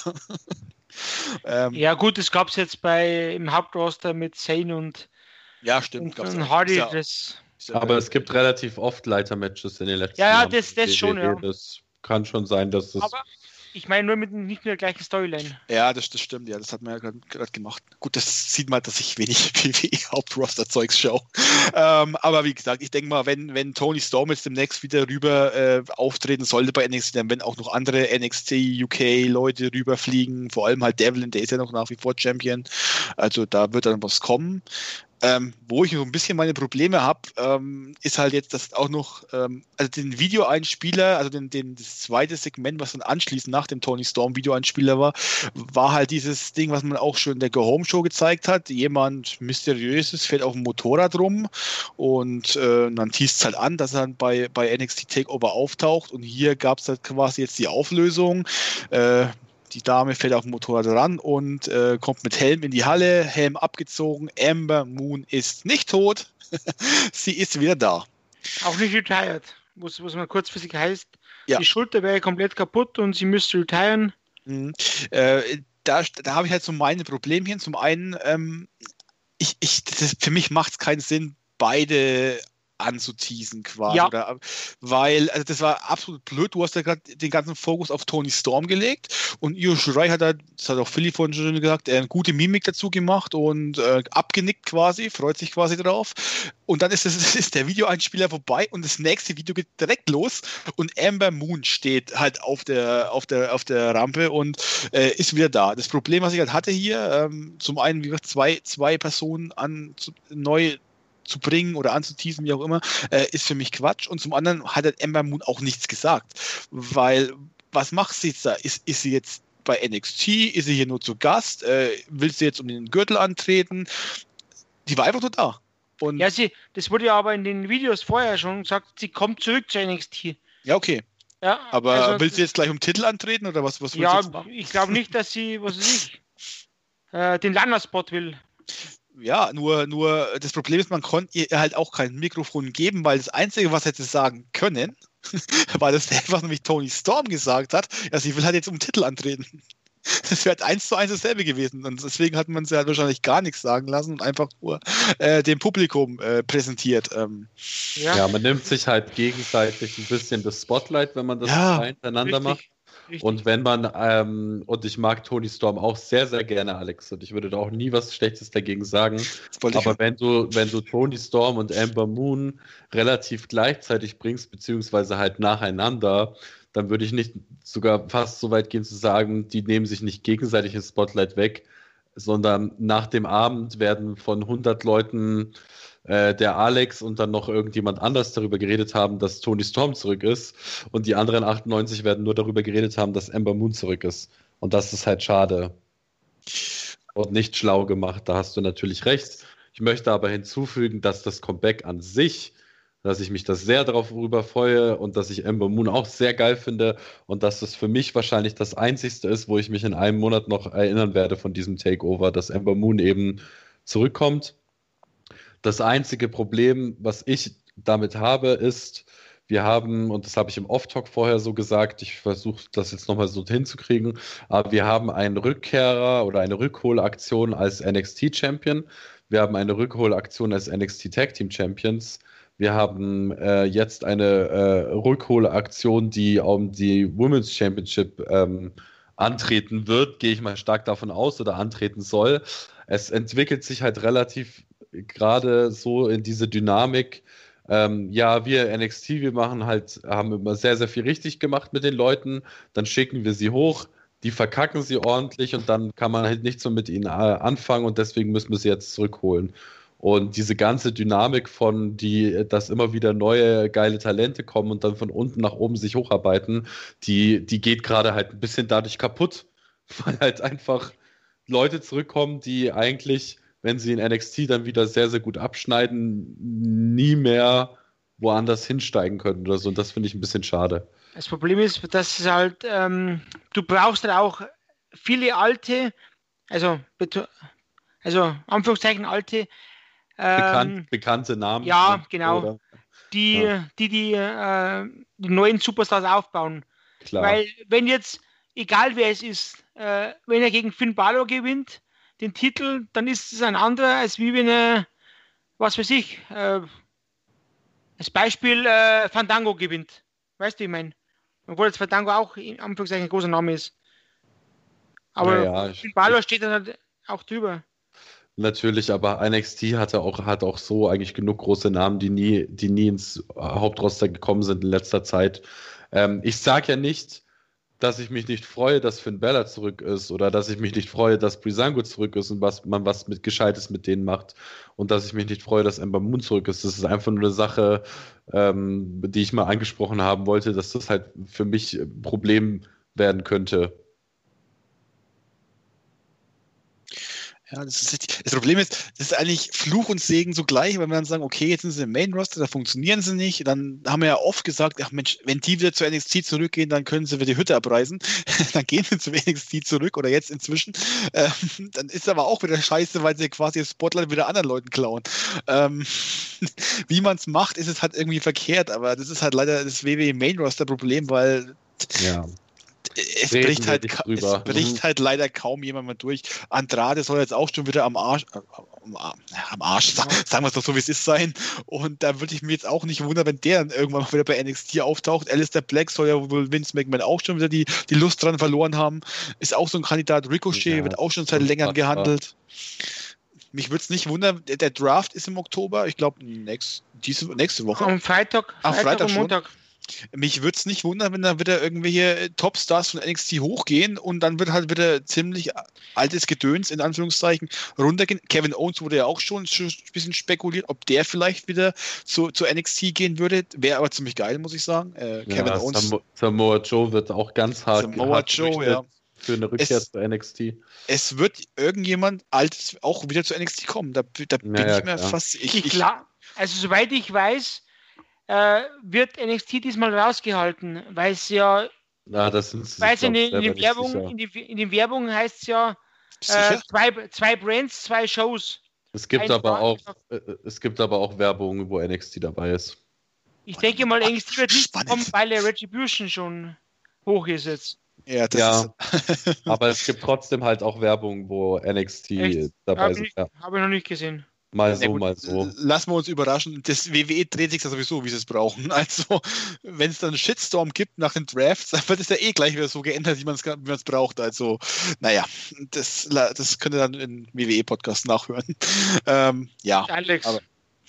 ähm, ja gut, das gab es jetzt bei im Hauptroster mit Zayn und, ja, stimmt, und, und Hardy. Ja, das, aber es gibt relativ oft Leiter-Matches in den letzten ja, Jahren. Ja, das, das schon, ja. Das kann schon sein, dass das... Aber ich meine nur mit nicht mit der gleichen Storyline. Ja, das, das stimmt, ja, das hat man ja gerade gemacht. Gut, das sieht man, dass ich wenig W W E-Hauptroster-Zeugs schaue. Ähm, aber wie gesagt, ich denke mal, wenn, wenn Toni Storm jetzt demnächst wieder rüber äh, auftreten sollte bei N X T, dann wenn auch noch andere N X T U K-Leute rüberfliegen, vor allem halt Devlin, der ist ja noch nach wie vor Champion. Also da wird dann was kommen. Ähm, wo ich so ein bisschen meine Probleme habe, ähm, ist halt jetzt, dass auch noch, ähm, also den Videoeinspieler, also den, den, das zweite Segment, was dann anschließend nach dem Toni Storm Videoeinspieler war, war halt dieses Ding, was man auch schon in der Go-Home-Show gezeigt hat. Jemand Mysteriöses fährt auf dem Motorrad rum und äh, dann teast es halt an, dass er dann bei, bei N X T Takeover auftaucht und hier gab es halt quasi jetzt die Auflösung. Äh, Die Dame fährt auf dem Motorrad ran und äh, kommt mit Helm in die Halle, Helm abgezogen. Ember Moon ist nicht tot. Sie ist wieder da. Auch nicht retired, was, was man kurzfristig heißt. Ja. Die Schulter wäre komplett kaputt und sie müsste retiren. Mhm. Äh, da da habe ich halt so meine Problemchen. Zum einen, ähm, ich, ich, das, für mich macht es keinen Sinn, beide anzuteasen quasi. Ja. Oder, weil, also das war absolut blöd. Du hast ja gerade den ganzen Fokus auf Toni Storm gelegt und Io Shirai hat da, das hat auch Philly vorhin schon gesagt, äh, eine gute Mimik dazu gemacht und äh, abgenickt quasi, freut sich quasi drauf. Und dann ist, das, ist der Videoeinspieler vorbei und das nächste Video geht direkt los und Ember Moon steht halt auf der, auf der, auf der Rampe und äh, ist wieder da. Das Problem, was ich halt hatte hier, ähm, zum einen, wie gesagt, zwei, zwei Personen an zu, neu zu bringen oder anzuteasen, wie auch immer, äh, ist für mich Quatsch. Und zum anderen hat halt Ember Moon auch nichts gesagt. Weil, was macht sie jetzt da? Ist, ist sie jetzt bei N X T? Ist sie hier nur zu Gast? Äh, will sie jetzt um den Gürtel antreten? Die war einfach nur da. Und ja, sie, das wurde ja aber in den Videos vorher schon gesagt, sie kommt zurück zu N X T. Ja, okay. Ja, aber also, will sie jetzt gleich um Titel antreten oder was, was will ja, sie jetzt machen? Ich glaube nicht, dass sie, was weiß ich, äh, den Lana-Spot will. Ja, nur, nur das Problem ist, man konnte ihr halt auch kein Mikrofon geben, weil das Einzige, was hätte sagen können, war, dass einfach nämlich Toni Storm gesagt hat, ja, sie will halt jetzt um den Titel antreten. Das wäre halt eins zu eins dasselbe gewesen. Und deswegen hat man sie halt wahrscheinlich gar nichts sagen lassen und einfach nur äh, dem Publikum äh, präsentiert. Ähm. Ja. ja, man nimmt sich halt gegenseitig ein bisschen das Spotlight, wenn man das ja, hintereinander richtig. macht. Richtig. Und wenn man, ähm, und ich mag Toni Storm auch sehr, sehr gerne, Alex, und ich würde da auch nie was Schlechtes dagegen sagen. Aber wenn du, wenn du Toni Storm und Ember Moon relativ gleichzeitig bringst, beziehungsweise halt nacheinander, dann würde ich nicht sogar fast so weit gehen zu sagen, die nehmen sich nicht gegenseitig das Spotlight weg, sondern nach dem Abend werden von hundert Leuten äh, der Alex und dann noch irgendjemand anders darüber geredet haben, dass Toni Storm zurück ist und die anderen achtundneunzig werden nur darüber geredet haben, dass Ember Moon zurück ist. Und das ist halt schade und nicht schlau gemacht, da hast du natürlich recht. Ich möchte aber hinzufügen, dass das Comeback an sich, dass ich mich das sehr darauf rüber freue und dass ich Ember Moon auch sehr geil finde und dass das für mich wahrscheinlich das Einzigste ist, wo ich mich in einem Monat noch erinnern werde von diesem Takeover, dass Ember Moon eben zurückkommt. Das einzige Problem, was ich damit habe, ist, wir haben, und das habe ich im Off-Talk vorher so gesagt, ich versuche das jetzt nochmal so hinzukriegen, aber wir haben einen Rückkehrer oder eine Rückholaktion als N X T-Champion, wir haben eine Rückholaktion als N X T Tag Team Champions, Wir haben äh, jetzt eine äh, Rückholaktion, die um die Women's Championship ähm, antreten wird, gehe ich mal stark davon aus, oder antreten soll. Es entwickelt sich halt relativ gerade so in diese Dynamik. Ähm, ja, wir N X T, wir machen halt, haben immer sehr, sehr viel richtig gemacht mit den Leuten, dann schicken wir sie hoch, die verkacken sie ordentlich und dann kann man halt nichts mehr mit ihnen äh, anfangen und deswegen müssen wir sie jetzt zurückholen. Und diese ganze Dynamik von, die, dass immer wieder neue geile Talente kommen und dann von unten nach oben sich hocharbeiten, die, die geht gerade halt ein bisschen dadurch kaputt, weil halt einfach Leute zurückkommen, die eigentlich, wenn sie in N X T dann wieder sehr, sehr gut abschneiden, nie mehr woanders hinsteigen können oder so. Und das finde ich ein bisschen schade. Das Problem ist, dass es halt, ähm, du brauchst halt auch viele alte, also, also Anführungszeichen alte, Bekannt, ähm, bekannte Namen. Ja, genau. Oder? Die, Ja. die die, äh, die neuen Superstars aufbauen. Klar. Weil wenn jetzt, egal wer es ist, äh, wenn er gegen Finn Balor gewinnt, den Titel, dann ist es ein anderer, als wie wenn er, was weiß ich, äh, als Beispiel äh, Fandango gewinnt. Weißt du, wie ich meine? Obwohl jetzt Fandango auch in Anführungszeichen ein großer Name ist. Aber Ja, ja, Finn Balor steht dann halt auch drüber. Natürlich, aber N X T hatte auch, hat auch so eigentlich genug große Namen, die nie, die nie ins Hauptroster gekommen sind in letzter Zeit. Ähm, ich sage ja nicht, dass ich mich nicht freue, dass Finn Balor zurück ist oder dass ich mich nicht freue, dass Breezango zurück ist und was man was mit Gescheites mit denen macht und dass ich mich nicht freue, dass Ember Moon zurück ist. Das ist einfach nur eine Sache, ähm, die ich mal angesprochen haben wollte, dass das halt für mich ein Problem werden könnte. Ja, das, ist, das Problem ist, das ist eigentlich Fluch und Segen zugleich, weil wir dann sagen, okay, jetzt sind sie im Main-Roster, da funktionieren sie nicht. Dann haben wir ja oft gesagt, ach Mensch, wenn die wieder zu N X T zurückgehen, dann können sie wieder die Hütte abreißen. Dann gehen sie zu N X T zurück oder jetzt inzwischen. Ähm, dann ist aber auch wieder scheiße, weil sie quasi das Spotlight wieder anderen Leuten klauen. Ähm, wie man es macht, ist es halt irgendwie verkehrt, aber das ist halt leider das W W E Main-Roster-Problem, weil Ja. Es Reden bricht, wir halt, nicht ka- drüber. es bricht Mhm. halt leider kaum jemand mehr durch. Andrade soll jetzt auch schon wieder am Arsch, äh, am, Ar- ja, am Arsch, sa- sagen wir es doch so, wie es ist, sein. Und da würde ich mir jetzt auch nicht wundern, wenn der dann irgendwann mal wieder bei N X T auftaucht. Alistair Black soll ja wohl Vince McMahon auch schon wieder die, die Lust dran verloren haben. Ist auch so ein Kandidat. Ricochet Ja, wird auch schon seit längerem unfassbar. gehandelt. Mich würde es nicht wundern, der, der Draft ist im Oktober, ich glaube nächst, diese, nächste Woche. Am Freitag, Am Freitag, Freitag und schon? Montag. Mich würde es nicht wundern, wenn da wieder irgendwelche Topstars von N X T hochgehen und dann wird halt wieder ziemlich altes Gedöns in Anführungszeichen runtergehen. Kevin Owens wurde ja auch schon ein bisschen spekuliert, ob der vielleicht wieder zu, zu N X T gehen würde. Wäre aber ziemlich geil, muss ich sagen. Äh, Kevin Ja, Owens, Samo- Samoa Joe wird auch ganz hart, Samoa hart Joe, gerüchtet ja. für eine Rückkehr Es- zu N X T. Es wird irgendjemand Altes auch wieder zu N X T kommen. Da, da bin Ja, ja, ich mir klar. fast. Ich, Ich ich, klar, also soweit ich weiß, äh, wird N X T diesmal rausgehalten, weil es ja, Ja, das sind sie weil sich, es in, glaub ich, den- in, selber den nicht Werbung, sicher. in, die, in den Werbung heißt es ja äh, sicher? zwei, zwei Brands, zwei Shows. Es gibt ein aber Jahr- auch, äh, es gibt aber auch Werbung, wo N X T dabei ist. Ich denke mal, N X T wird nicht Spannend. kommen, weil der Retribution schon hoch ist jetzt. ja, das Ja. ist. Aber es gibt trotzdem halt auch Werbung, wo N X T Echt? dabei Habe sind. ich, Ja, hab ich noch nicht gesehen. mal Na so, gut, mal so. Lassen wir uns überraschen. Das W W E dreht sich ja sowieso, wie sie es brauchen. Also, wenn es dann einen Shitstorm gibt nach den Drafts, dann wird es ja eh gleich wieder so geändert, wie man es wie man's braucht. Also, naja, das, das könnt ihr dann im W W E-Podcast nachhören. Ähm, ja. Alex, Aber-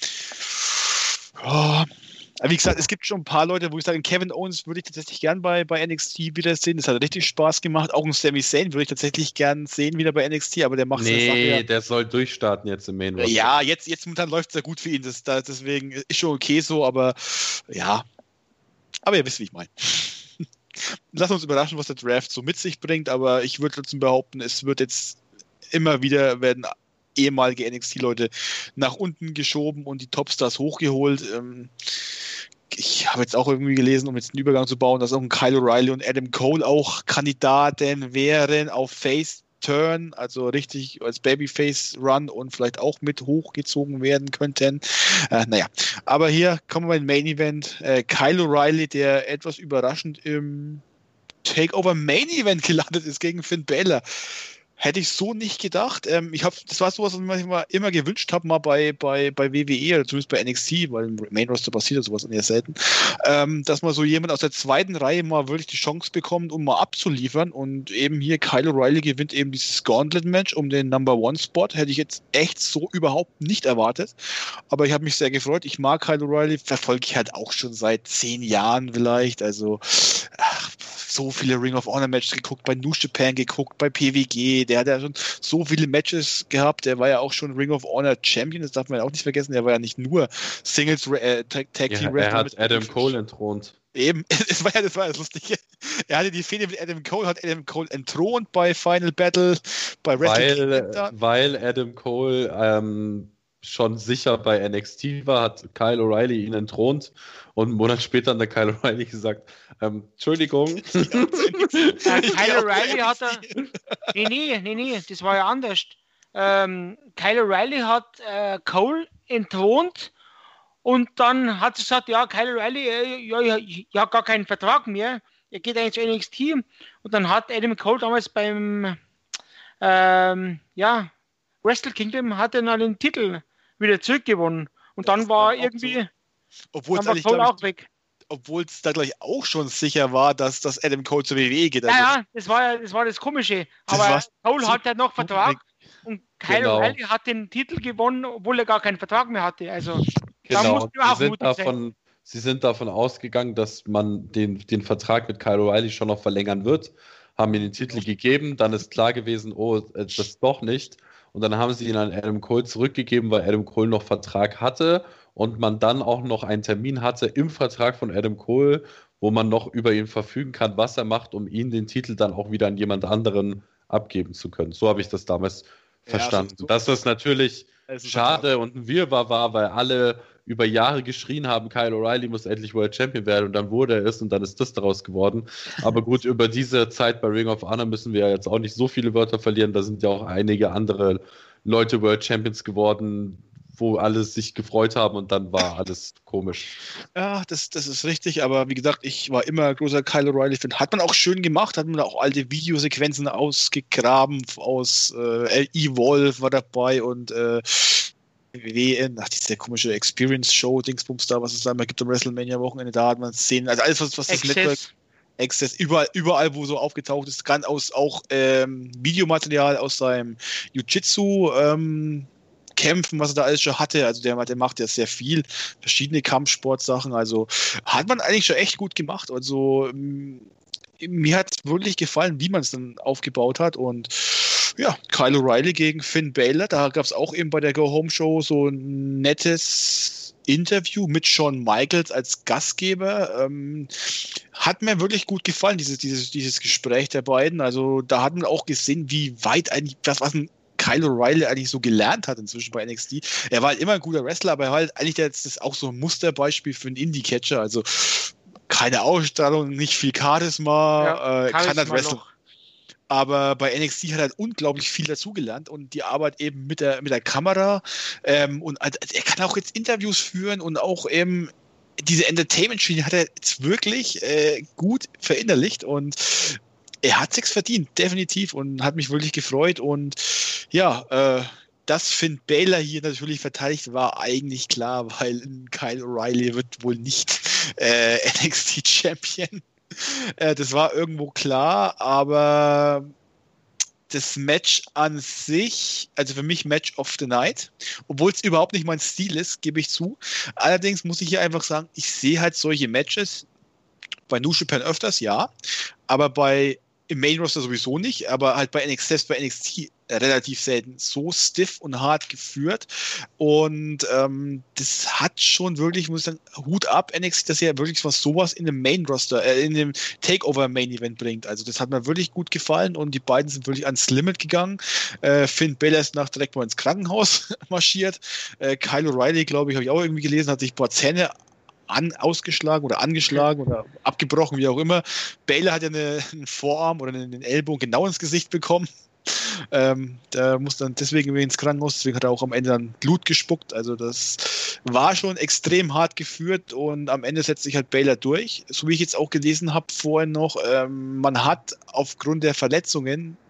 Oh. Aber wie gesagt, es gibt schon ein paar Leute, wo ich sage, Kevin Owens würde ich tatsächlich gern bei, bei N X T wiedersehen. Das hat richtig Spaß gemacht. Auch ein Sami Zayn würde ich tatsächlich gern sehen wieder bei N X T, aber der macht seine Sache ja. Nee, der soll durchstarten jetzt im Main Roster. Ja, jetzt, jetzt momentan läuft es ja gut für ihn. Das, da, deswegen ist schon okay so, aber ja. Aber ihr wisst, wie ich meine. Lass uns überraschen, was der Draft so mit sich bringt, aber ich würde trotzdem behaupten, es wird jetzt immer wieder werden ehemalige N X T-Leute nach unten geschoben und die Topstars hochgeholt. Ähm, ich habe jetzt auch irgendwie gelesen, um jetzt einen Übergang zu bauen, dass auch ein Kyle O'Reilly und Adam Cole auch Kandidaten wären auf Face Turn, also richtig als Babyface Run und vielleicht auch mit hochgezogen werden könnten. Äh, naja, aber hier kommen wir in Main Event. Äh, Kyle O'Reilly, der etwas überraschend im Takeover Main Event gelandet ist gegen Finn Balor. Hätte ich so nicht gedacht. Ähm, ich hab, das war sowas, was ich mir immer, immer gewünscht habe, mal bei, bei, bei W W E oder zumindest bei N X T, weil im Main Roster passiert sowas eher selten, ähm, dass man so jemand aus der zweiten Reihe mal wirklich die Chance bekommt, um mal abzuliefern. Und eben hier Kyle O'Reilly gewinnt eben dieses Gauntlet-Match um den Number One Spot. Hätte ich jetzt echt so überhaupt nicht erwartet. Aber ich habe mich sehr gefreut. Ich mag Kyle O'Reilly, verfolge ich halt auch schon seit zehn Jahren vielleicht. Also ach, so viele Ring of Honor Matches geguckt, bei New Japan geguckt, bei P W G, der hat ja schon so viele Matches gehabt, der war ja auch schon Ring of Honor Champion, das darf man ja auch nicht vergessen, der war ja nicht nur Singles äh, Tag Team ja, er hat Adam Cole entthront. Eben, es war ja, das war das Lustige. Er hatte die Fehde mit Adam Cole, hat Adam Cole entthront bei Final Battle, bei Wrestle Weil, weil Adam Cole ähm, schon sicher bei N X T war, hat Kyle O'Reilly ihn entthront und einen Monat später hat der Kyle O'Reilly gesagt, ähm, Entschuldigung. Ja, Kyle O'Reilly hat er, nee, nee, nee, nee, das war ja anders. Ähm, Kyle O'Reilly hat äh, Cole entthront und dann hat sie gesagt, ja, Kyle O'Reilly, äh, ja, ja, ja, hat gar keinen Vertrag mehr, er geht eigentlich zu N X T und dann hat Adam Cole damals beim ähm, ja, Wrestle Kingdom hat er dann den Titel wieder zurückgewonnen und dann war irgendwie so. Obwohl dann war es Cole eigentlich, auch weg. Obwohl es da gleich auch schon sicher war, dass das Adam Cole zur W W E geht. Also, ja, ja, das war ja das, war das Komische. Das aber Cole so hat ja noch Vertrag und Kyle genau. O'Reilly hat den Titel gewonnen, obwohl er gar keinen Vertrag mehr hatte. Also da Genau, musst du auch sie sind, mutig sein. davon, sie sind davon ausgegangen, dass man den, den Vertrag mit Kyle O'Reilly schon noch verlängern wird, haben ihm den Titel gegeben, dann ist klar gewesen, oh, das doch nicht. Und dann haben sie ihn an Adam Cole zurückgegeben, weil Adam Cole noch Vertrag hatte und man dann auch noch einen Termin hatte im Vertrag von Adam Cole, wo man noch über ihn verfügen kann, was er macht, um ihn den Titel dann auch wieder an jemand anderen abgeben zu können. So habe ich das damals Ja, verstanden. so- Dass das natürlich Es ist ein schade und ein Wirrwarr war, weil alle über Jahre geschrien haben, Kyle O'Reilly muss endlich World Champion werden und dann wurde er es und dann ist das daraus geworden. Aber gut, über diese Zeit bei Ring of Honor müssen wir ja jetzt auch nicht so viele Wörter verlieren. Da sind ja auch einige andere Leute World Champions geworden, wo alle sich gefreut haben und dann war alles komisch. Ja, das, das ist richtig, aber wie gesagt, ich war immer großer Kyle O'Reilly-Fan. Hat man auch schön gemacht, hat man auch alte Videosequenzen ausgegraben, aus äh, Evolve war dabei und äh, W M, ach, diese komische Experience-Show, Dingsbums da, was es da immer gibt am WrestleMania-Wochenende, da hat man Szenen, also alles, was, was das Network, Access. Access, überall, überall, wo so aufgetaucht ist, kann aus auch ähm, Videomaterial aus seinem Jiu-Jitsu ähm, Kämpfen, was er da alles schon hatte. Also der, der macht ja sehr viel, verschiedene Kampfsportsachen. Also hat man eigentlich schon echt gut gemacht. Also ähm, mir hat es wirklich gefallen, wie man es dann aufgebaut hat. Und ja, Kyle O'Reilly gegen Finn Balor, da gab es auch eben bei der Go-Home-Show so ein nettes Interview mit Shawn Michaels als Gastgeber. Ähm, hat mir wirklich gut gefallen, dieses, dieses, dieses Gespräch der beiden. Also da hat man auch gesehen, wie weit eigentlich, was, was ein Kyle O'Reilly eigentlich so gelernt hat inzwischen bei N X T. Er war halt immer ein guter Wrestler, aber er war halt eigentlich jetzt das auch so ein Musterbeispiel für einen Indie-Catcher. Also keine Ausstrahlung, nicht viel Charisma, Ja, äh, kann halt Charisma wrestlen. noch. Aber bei N X T hat er halt unglaublich viel dazugelernt und die Arbeit eben mit der, mit der Kamera. Ähm, und also er kann auch jetzt Interviews führen und auch eben diese Entertainment-Schiene hat er jetzt wirklich äh, gut verinnerlicht und er hat sich's verdient, definitiv, und hat mich wirklich gefreut. Und ja, äh, dass Finn Balor hier natürlich verteidigt, war eigentlich klar, weil Kyle O'Reilly wird wohl nicht äh, N X T-Champion. Äh, das war irgendwo klar, aber das Match an sich, also für mich Match of the Night, obwohl es überhaupt nicht mein Stil ist, gebe ich zu. Allerdings muss ich hier einfach sagen, ich sehe halt solche Matches bei New Japan öfters, ja, aber bei im Main Roster sowieso nicht, aber halt bei N X T, bei N X T relativ selten so stiff und hart geführt und ähm, das hat schon wirklich, muss ich sagen, Hut ab N X T, dass er wirklich was sowas in dem Main Roster, äh, in dem Takeover Main Event bringt. Also das hat mir wirklich gut gefallen und die beiden sind wirklich ans Limit gegangen. Äh, Finn Balor ist nach direkt mal ins Krankenhaus marschiert. Äh, Kyle O'Reilly, glaube ich, habe ich auch irgendwie gelesen, hat sich ein paar Zähne An, ausgeschlagen oder angeschlagen oder abgebrochen, wie auch immer. Balor hat ja eine, einen Vorarm oder einen Ellbogen genau ins Gesicht bekommen. Ähm, der muss dann deswegen ins Krankenhaus, deswegen hat er auch am Ende dann Blut gespuckt. Also das war schon extrem hart geführt und am Ende setzt sich halt Balor durch. So wie ich jetzt auch gelesen habe vorhin noch, ähm, man hat aufgrund der Verletzungen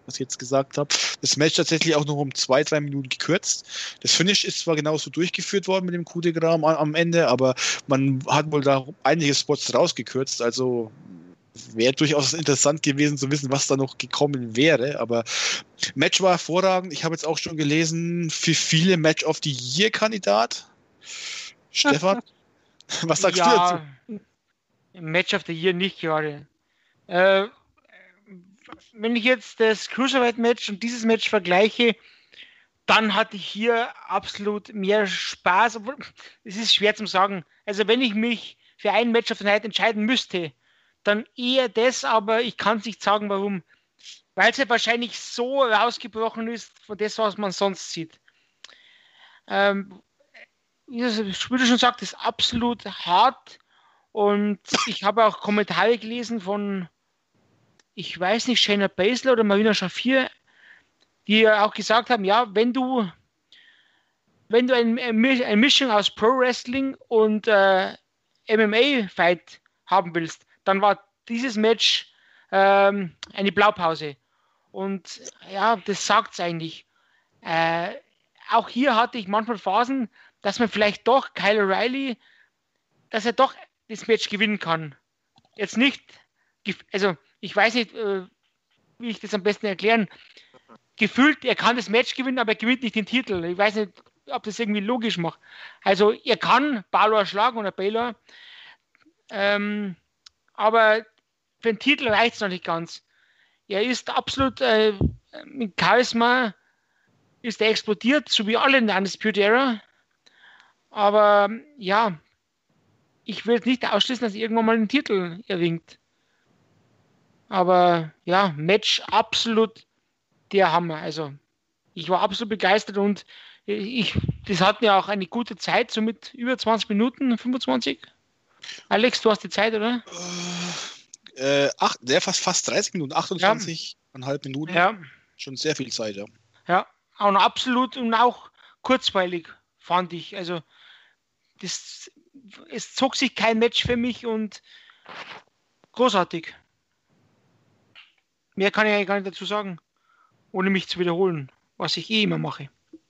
was ich jetzt gesagt habe. Das Match tatsächlich auch noch um zwei, drei Minuten gekürzt. Das Finish ist zwar genauso durchgeführt worden mit dem Coup de Grace am, am Ende, aber man hat wohl da einige Spots rausgekürzt, also wäre durchaus interessant gewesen zu wissen, was da noch gekommen wäre, aber Match war hervorragend. Ich habe jetzt auch schon gelesen, für viele Match of the Year Kandidat. Stefan, was sagst ja, du dazu? Match of the Year nicht gerade. Äh, wenn ich jetzt das Cruiserweight-Match und dieses Match vergleiche, dann hatte ich hier absolut mehr Spaß. Obwohl, es ist schwer zu sagen. Also wenn ich mich für ein Match of the Night entscheiden müsste, dann eher das, aber ich kann es nicht sagen, warum. Weil es ja wahrscheinlich so rausgebrochen ist von das, was man sonst sieht. Ähm, wie du schon sagst, ist absolut hart. Und ich habe auch Kommentare gelesen von, ich weiß nicht, Shayna Baszler oder Marina Shafir, die ja auch gesagt haben, ja, wenn du wenn du ein, eine Mischung aus Pro Wrestling und äh, M M A-Fight haben willst, dann war dieses Match ähm, eine Blaupause. Und ja, das sagt es eigentlich. Äh, auch hier hatte ich manchmal Phasen, dass man vielleicht doch Kyle O'Reilly, dass er doch das Match gewinnen kann. Jetzt nicht, also ich weiß nicht, äh, wie ich das am besten erklären. Gefühlt, er kann das Match gewinnen, aber er gewinnt nicht den Titel. Ich weiß nicht, ob das irgendwie logisch macht. Also er kann Balor schlagen oder Baylor, ähm, aber für den Titel reicht es noch nicht ganz. Er ist absolut äh, mit Charisma ist er explodiert, so wie alle in der Undisputed Era. Aber ja, ich will nicht ausschließen, dass er irgendwann mal den Titel erringt. Aber ja, Match absolut der Hammer. Also ich war absolut begeistert und ich, das hatten ja auch eine gute Zeit, so mit über zwanzig Minuten, fünfundzwanzig. Alex, du hast die Zeit, oder? Äh, acht, der fast, fast dreißig Minuten, achtundzwanzig Komma fünf Minuten. Ja. Schon sehr viel Zeit, ja. Ja, und absolut und auch kurzweilig, fand ich. Also das, es zog sich kein Match für mich und großartig. Mehr kann ich eigentlich gar nicht dazu sagen, ohne mich zu wiederholen, was ich eh immer mache.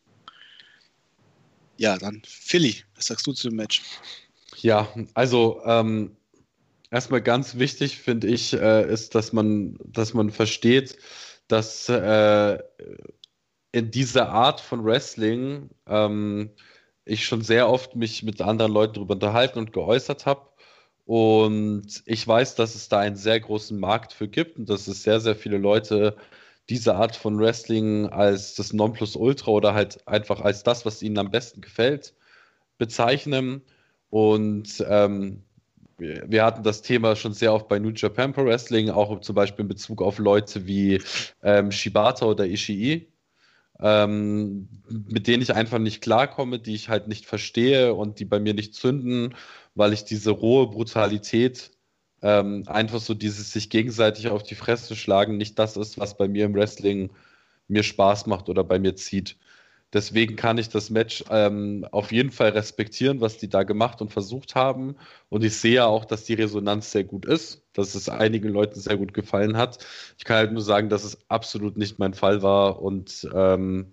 Ja, dann Philly, was sagst du zu dem Match? Ja, also ähm, erstmal ganz wichtig, finde ich, äh, ist, dass man, dass man versteht, dass äh, in dieser Art von Wrestling ähm, ich schon sehr oft mich mit anderen Leuten darüber unterhalten und geäußert habe. Und ich weiß, dass es da einen sehr großen Markt für gibt und dass es sehr, sehr viele Leute diese Art von Wrestling als das Nonplusultra oder halt einfach als das, was ihnen am besten gefällt, bezeichnen. Und ähm, wir, wir hatten das Thema schon sehr oft bei New Japan Pro Wrestling, auch zum Beispiel in Bezug auf Leute wie ähm, Shibata oder Ishii, ähm, mit denen ich einfach nicht klarkomme, die ich halt nicht verstehe und die bei mir nicht zünden, weil ich diese rohe Brutalität, ähm, einfach so dieses sich gegenseitig auf die Fresse schlagen, nicht das ist, was bei mir im Wrestling mir Spaß macht oder bei mir zieht. Deswegen kann ich das Match ähm, auf jeden Fall respektieren, was die da gemacht und versucht haben. Und ich sehe auch, dass die Resonanz sehr gut ist, dass es einigen Leuten sehr gut gefallen hat. Ich kann halt nur sagen, dass es absolut nicht mein Fall war und ähm,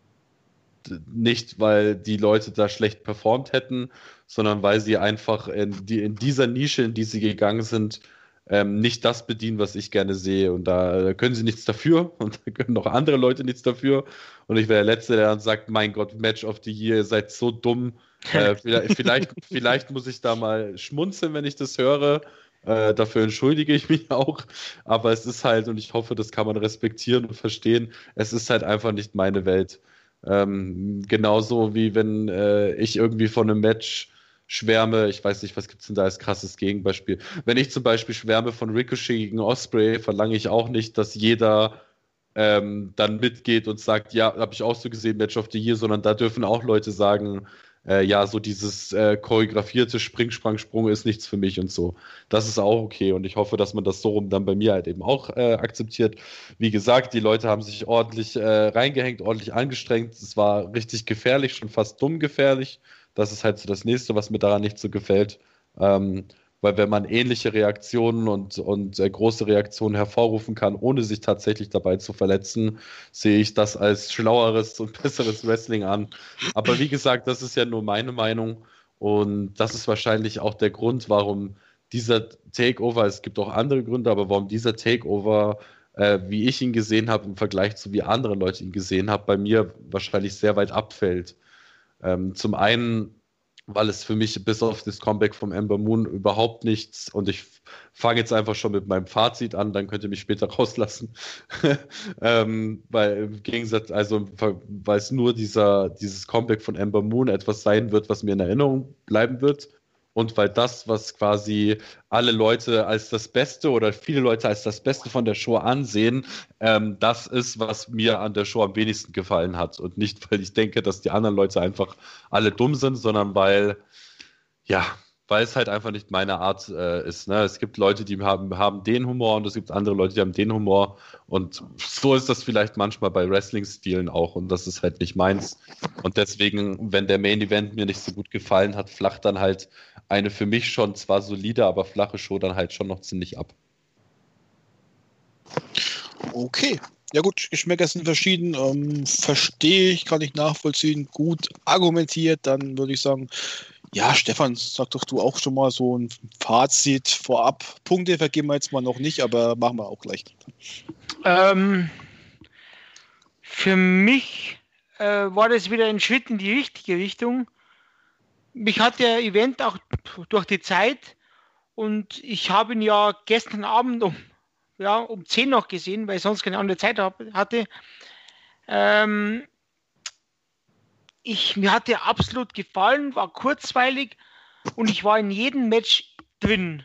nicht, weil die Leute da schlecht performt hätten, sondern weil sie einfach in, die, in dieser Nische, in die sie gegangen sind, ähm, nicht das bedienen, was ich gerne sehe. Und da, da können sie nichts dafür und da können auch andere Leute nichts dafür. Und ich wäre der Letzte, der dann sagt, mein Gott, Match of the Year, ihr seid so dumm. Äh, vielleicht, vielleicht, vielleicht muss ich da mal schmunzeln, wenn ich das höre. Äh, dafür entschuldige ich mich auch. Aber es ist halt, und ich hoffe, das kann man respektieren und verstehen, es ist halt einfach nicht meine Welt. Ähm, genauso wie wenn äh, ich irgendwie von einem Match schwärme, ich weiß nicht, was gibt es denn da als krasses Gegenbeispiel. Wenn ich zum Beispiel schwärme von Ricochet gegen Ospreay, verlange ich auch nicht, dass jeder ähm, dann mitgeht und sagt, ja, habe ich auch so gesehen, Match of the Year, sondern da dürfen auch Leute sagen, äh, ja, so dieses äh, choreografierte Spring, Sprang, Sprung ist nichts für mich und so. Das ist auch okay und ich hoffe, dass man das so rum dann bei mir halt eben auch äh, akzeptiert. Wie gesagt, die Leute haben sich ordentlich äh, reingehängt, ordentlich angestrengt. Es war richtig gefährlich, schon fast dumm gefährlich. Das ist halt so das Nächste, was mir daran nicht so gefällt. Ähm, weil wenn man ähnliche Reaktionen und, und äh, große Reaktionen hervorrufen kann, ohne sich tatsächlich dabei zu verletzen, sehe ich das als schlaueres und besseres Wrestling an. Aber wie gesagt, das ist ja nur meine Meinung und das ist wahrscheinlich auch der Grund, warum dieser Takeover, es gibt auch andere Gründe, aber warum dieser Takeover, äh, wie ich ihn gesehen habe, im Vergleich zu wie andere Leute ihn gesehen haben, bei mir wahrscheinlich sehr weit abfällt. Ähm, zum einen, weil es für mich bis auf das Comeback vom Ember Moon überhaupt nichts, und ich fange jetzt einfach schon mit meinem Fazit an, dann könnt ihr mich später rauslassen, ähm, weil im Gegensatz, also weil es nur dieser, dieses Comeback von Ember Moon etwas sein wird, was mir in Erinnerung bleiben wird, und weil das, was quasi alle Leute als das Beste oder viele Leute als das Beste von der Show ansehen, ähm, das ist, was mir an der Show am wenigsten gefallen hat. Und nicht, weil ich denke, dass die anderen Leute einfach alle dumm sind, sondern weil, ja, weil es halt einfach nicht meine Art äh, ist. Ne? Es gibt Leute, die haben, haben den Humor und es gibt andere Leute, die haben den Humor. Und so ist das vielleicht manchmal bei Wrestling-Stilen auch. Und das ist halt nicht meins. Und deswegen, wenn der Main-Event mir nicht so gut gefallen hat, flacht dann halt eine für mich schon zwar solide, aber flache Show dann halt schon noch ziemlich ab. Okay. Ja gut, Geschmäcker sind verschieden. Ähm, verstehe ich, kann ich nachvollziehen. Gut argumentiert. Dann würde ich sagen, ja, Stefan, sag doch du auch schon mal so ein Fazit vorab. Punkte vergeben wir jetzt mal noch nicht, aber machen wir auch gleich. Ähm, für mich äh, war das wieder ein Schritt in die richtige Richtung. Mich hat der Event auch durch die Zeit, und ich habe ihn ja gestern Abend um, ja, um zehn noch gesehen, weil ich sonst keine andere Zeit hab, hatte. Ähm, Ich, mir hat der absolut gefallen, war kurzweilig und ich war in jedem Match drin.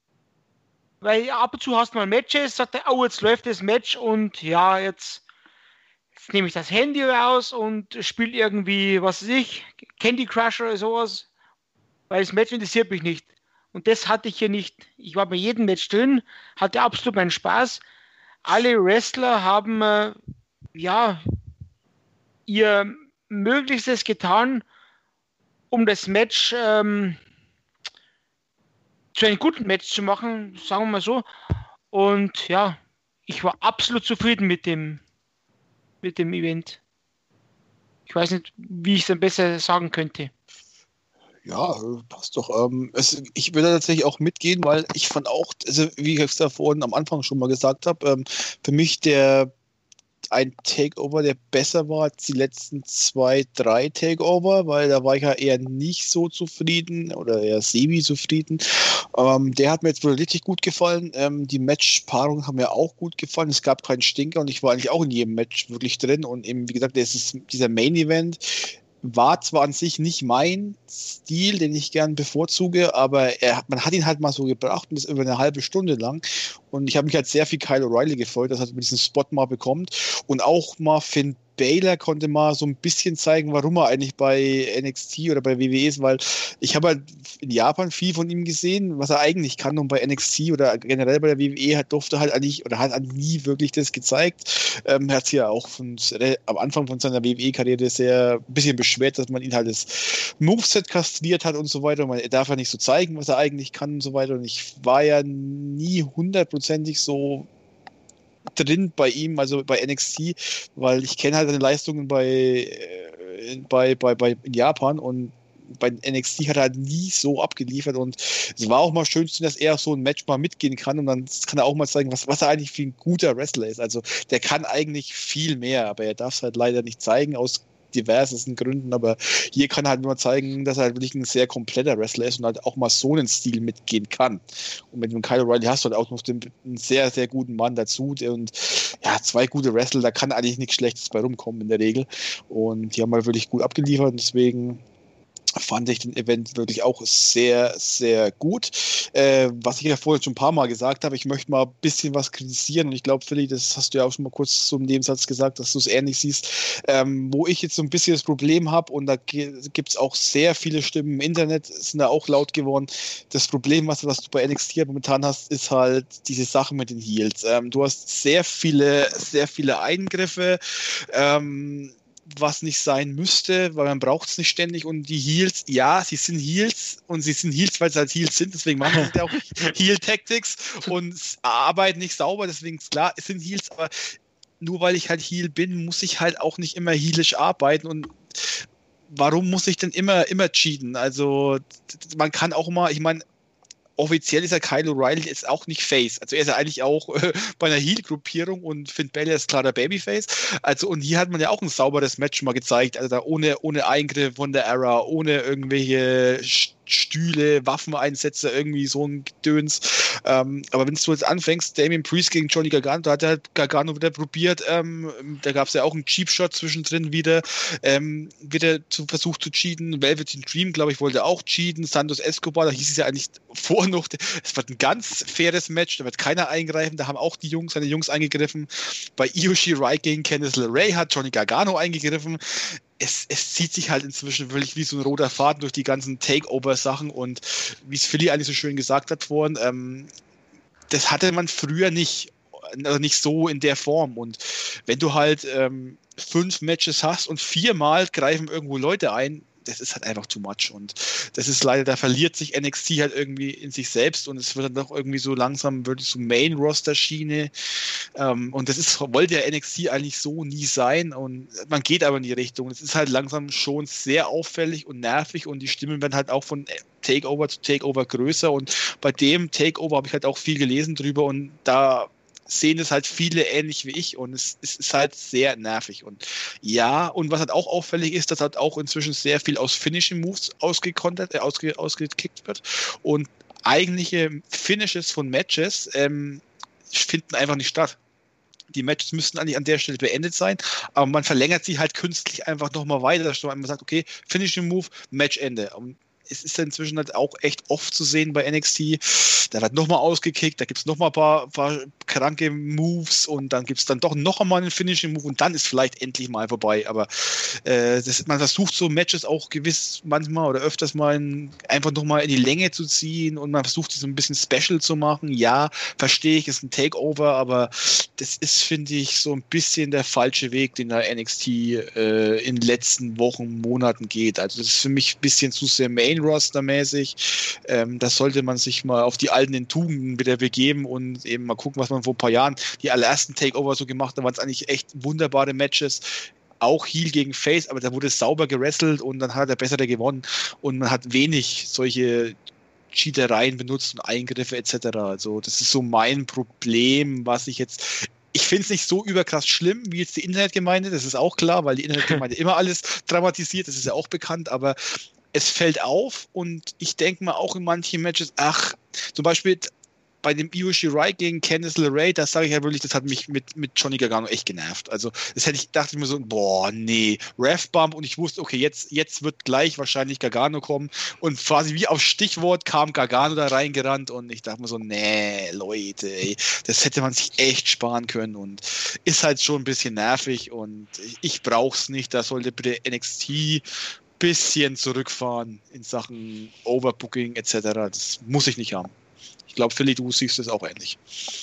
Weil ab und zu hast du mal Matches, sagt er, oh, jetzt läuft das Match und ja, jetzt, jetzt nehme ich das Handy raus und spiele irgendwie, was weiß ich, Candy Crush oder sowas, weil das Match interessiert mich nicht. Und das hatte ich hier nicht. Ich war bei jedem Match drin, hatte absolut meinen Spaß. Alle Wrestler haben, äh, ja, ihr Möglichstes getan, um das Match ähm, zu einem guten Match zu machen, sagen wir mal so. Und ja, ich war absolut zufrieden mit dem, mit dem Event. Ich weiß nicht, wie ich es dann besser sagen könnte. Ja, passt doch. Ähm, es, ich würde tatsächlich auch mitgehen, weil ich fand auch, also wie ich es da vorhin am Anfang schon mal gesagt habe, ähm, für mich der ein Takeover, der besser war als die letzten zwei, drei Takeover, weil da war ich ja eher nicht so zufrieden oder eher semi-zufrieden. Ähm, der hat mir jetzt wohl richtig gut gefallen. Ähm, die Matchpaarungen haben mir auch gut gefallen. Es gab keinen Stinker und ich war eigentlich auch in jedem Match wirklich drin. Und eben, wie gesagt, das ist dieser Main-Event war zwar an sich nicht mein Stil, den ich gern bevorzuge, aber er, man hat ihn halt mal so gebracht und das über eine halbe Stunde lang. Und ich habe mich halt sehr viel Kyle O'Reilly gefreut, dass er diesen Spot mal bekommt. Und auch mal Finn Balor konnte mal so ein bisschen zeigen, warum er eigentlich bei N X T oder bei W W E ist, weil ich habe halt in Japan viel von ihm gesehen, was er eigentlich kann, und bei N X T oder generell bei der W W E hat, durfte halt eigentlich oder hat halt nie wirklich das gezeigt. Ähm, er hat sich ja auch von, am Anfang von seiner W W E-Karriere sehr ein bisschen beschwert, dass man ihn halt das Moveset kastriert hat und so weiter. Und man, er darf ja nicht so zeigen, was er eigentlich kann und so weiter. Und ich war ja nie hundertprozentig so drin bei ihm, also bei N X T, weil ich kenne halt seine Leistungen bei, äh, bei, bei, bei in Japan, und bei N X T hat er halt nie so abgeliefert, und es war auch mal schön zu sehen, dass er so ein Match mal mitgehen kann, und dann kann er auch mal zeigen, was, was er eigentlich für ein guter Wrestler ist. Also der kann eigentlich viel mehr, aber er darf es halt leider nicht zeigen, aus diversesten Gründen, aber hier kann er halt nur zeigen, dass er halt wirklich ein sehr kompletter Wrestler ist und halt auch mal so einen Stil mitgehen kann. Und mit dem Kyle O'Reilly hast du halt auch noch den, einen sehr, sehr guten Mann dazu, der, und ja, zwei gute Wrestler, da kann eigentlich nichts Schlechtes bei rumkommen in der Regel, und die haben halt wirklich gut abgeliefert, und deswegen fand ich den Event wirklich auch sehr, sehr gut. Äh, was ich ja vorhin schon ein paar Mal gesagt habe, ich möchte mal ein bisschen was kritisieren, und ich glaube, Philly, das hast du ja auch schon mal kurz so im Nebensatz gesagt, dass du es ähnlich siehst, ähm, wo ich jetzt so ein bisschen das Problem habe, und da gibt es auch sehr viele Stimmen im Internet, sind da auch laut geworden. Das Problem, was, was du bei N X T momentan hast, ist halt diese Sache mit den Heels. Ähm, du hast sehr viele, sehr viele Eingriffe, ähm, was nicht sein müsste, weil man braucht es nicht ständig und die Heels, ja, sie sind Heels und sie sind Heels, weil sie halt Heels sind, deswegen machen sie auch Heel-Tactics und arbeiten nicht sauber, deswegen ist klar, es sind Heels, aber nur weil ich halt Heel bin, muss ich halt auch nicht immer heelisch arbeiten und warum muss ich denn immer, immer cheaten? Also man kann auch mal, ich meine, offiziell ist ja Kyle O'Reilly jetzt auch nicht Face. Also er ist ja eigentlich auch äh, bei einer Heel-Gruppierung und Finn Balor ist klar der Babyface. Also und hier hat man ja auch ein sauberes Match mal gezeigt. Also da ohne, ohne Eingriff von der Era, ohne irgendwelche Stühle, Waffeneinsätze, irgendwie so ein Gedöns. Ähm, aber wenn du jetzt anfängst, Damien Priest gegen Johnny Gargano, da hat er Gargano wieder probiert, ähm, da gab es ja auch einen Cheap-Shot zwischendrin wieder, ähm, wieder zu, versucht zu cheaten. Velveteen Dream, glaube ich, wollte auch cheaten. Santos Escobar, da hieß es ja eigentlich vor noch, es wird ein ganz faires Match, da wird keiner eingreifen, da haben auch die Jungs, seine Jungs eingegriffen. Bei Io Shirai gegen Candice LeRae hat Johnny Gargano eingegriffen. Es, es zieht sich halt inzwischen wirklich wie so ein roter Faden durch die ganzen Takeover-Sachen und wie es Philly eigentlich so schön gesagt hat vorhin, ähm, das hatte man früher nicht, also nicht so in der Form und wenn du halt ähm, fünf Matches hast und viermal greifen irgendwo Leute ein, das ist halt einfach too much und das ist leider, da verliert sich N X T halt irgendwie in sich selbst und es wird dann doch irgendwie so langsam wirklich so Main-Roster-Schiene ähm, und das ist, wollte ja N X T eigentlich so nie sein und man geht aber in die Richtung. Es ist halt langsam schon sehr auffällig und nervig und die Stimmen werden halt auch von Takeover zu Takeover größer und bei dem Takeover habe ich halt auch viel gelesen drüber und da sehen es halt viele ähnlich wie ich und es, es ist halt sehr nervig und ja, und was halt auch auffällig ist, dass halt auch inzwischen sehr viel aus Finishing Moves ausgekontert, äh, ausge, ausgekickt wird und eigentliche Finishes von Matches ähm, finden einfach nicht statt. Die Matches müssten eigentlich an der Stelle beendet sein, aber man verlängert sie halt künstlich einfach nochmal weiter, dass man sagt, okay, Finishing Move, Matchende. Und es ist ja inzwischen halt auch echt oft zu sehen bei N X T. Da wird nochmal ausgekickt, da gibt es nochmal ein paar, paar kranke Moves und dann gibt es dann doch noch einmal einen Finishing Move und dann ist vielleicht endlich mal vorbei. Aber äh, das, man versucht so Matches auch gewiss manchmal oder öfters mal in, einfach nochmal in die Länge zu ziehen und man versucht sie so ein bisschen special zu machen. Ja, verstehe ich, ist ein Takeover, aber das ist, finde ich, so ein bisschen der falsche Weg, den da N X T äh, in den letzten Wochen, Monaten geht. Also das ist für mich ein bisschen zu sehr Main-Roster-mäßig. Ähm, da sollte man sich mal auf die alten Tugenden wieder begeben und eben mal gucken, was man vor ein paar Jahren, die allerersten Takeover so gemacht haben, waren es eigentlich echt wunderbare Matches. Auch Heel gegen Face, aber da wurde es sauber gewrestelt und dann hat der Bessere gewonnen und man hat wenig solche Cheatereien benutzt und Eingriffe et cetera. Also das ist so mein Problem, was ich jetzt... Ich finde es nicht so überkrass schlimm wie jetzt die Internetgemeinde, das ist auch klar, weil die Internetgemeinde immer alles dramatisiert, das ist ja auch bekannt, aber es fällt auf und ich denke mal auch in manchen Matches, ach, zum Beispiel bei dem Io Shirai gegen Candice LeRae, das sage ich ja wirklich, das hat mich mit, mit Johnny Gargano echt genervt. Also das hätte ich, dachte ich mir so, boah, nee, Ref-Bump und ich wusste, okay, jetzt, jetzt wird gleich wahrscheinlich Gargano kommen und quasi wie auf Stichwort kam Gargano da reingerannt und ich dachte mir so, nee, Leute, ey, das hätte man sich echt sparen können und ist halt schon ein bisschen nervig und ich brauch's nicht, da sollte bitte N X T bisschen zurückfahren in Sachen Overbooking et cetera. Das muss ich nicht haben. Ich glaube, Philly, du siehst es auch ähnlich.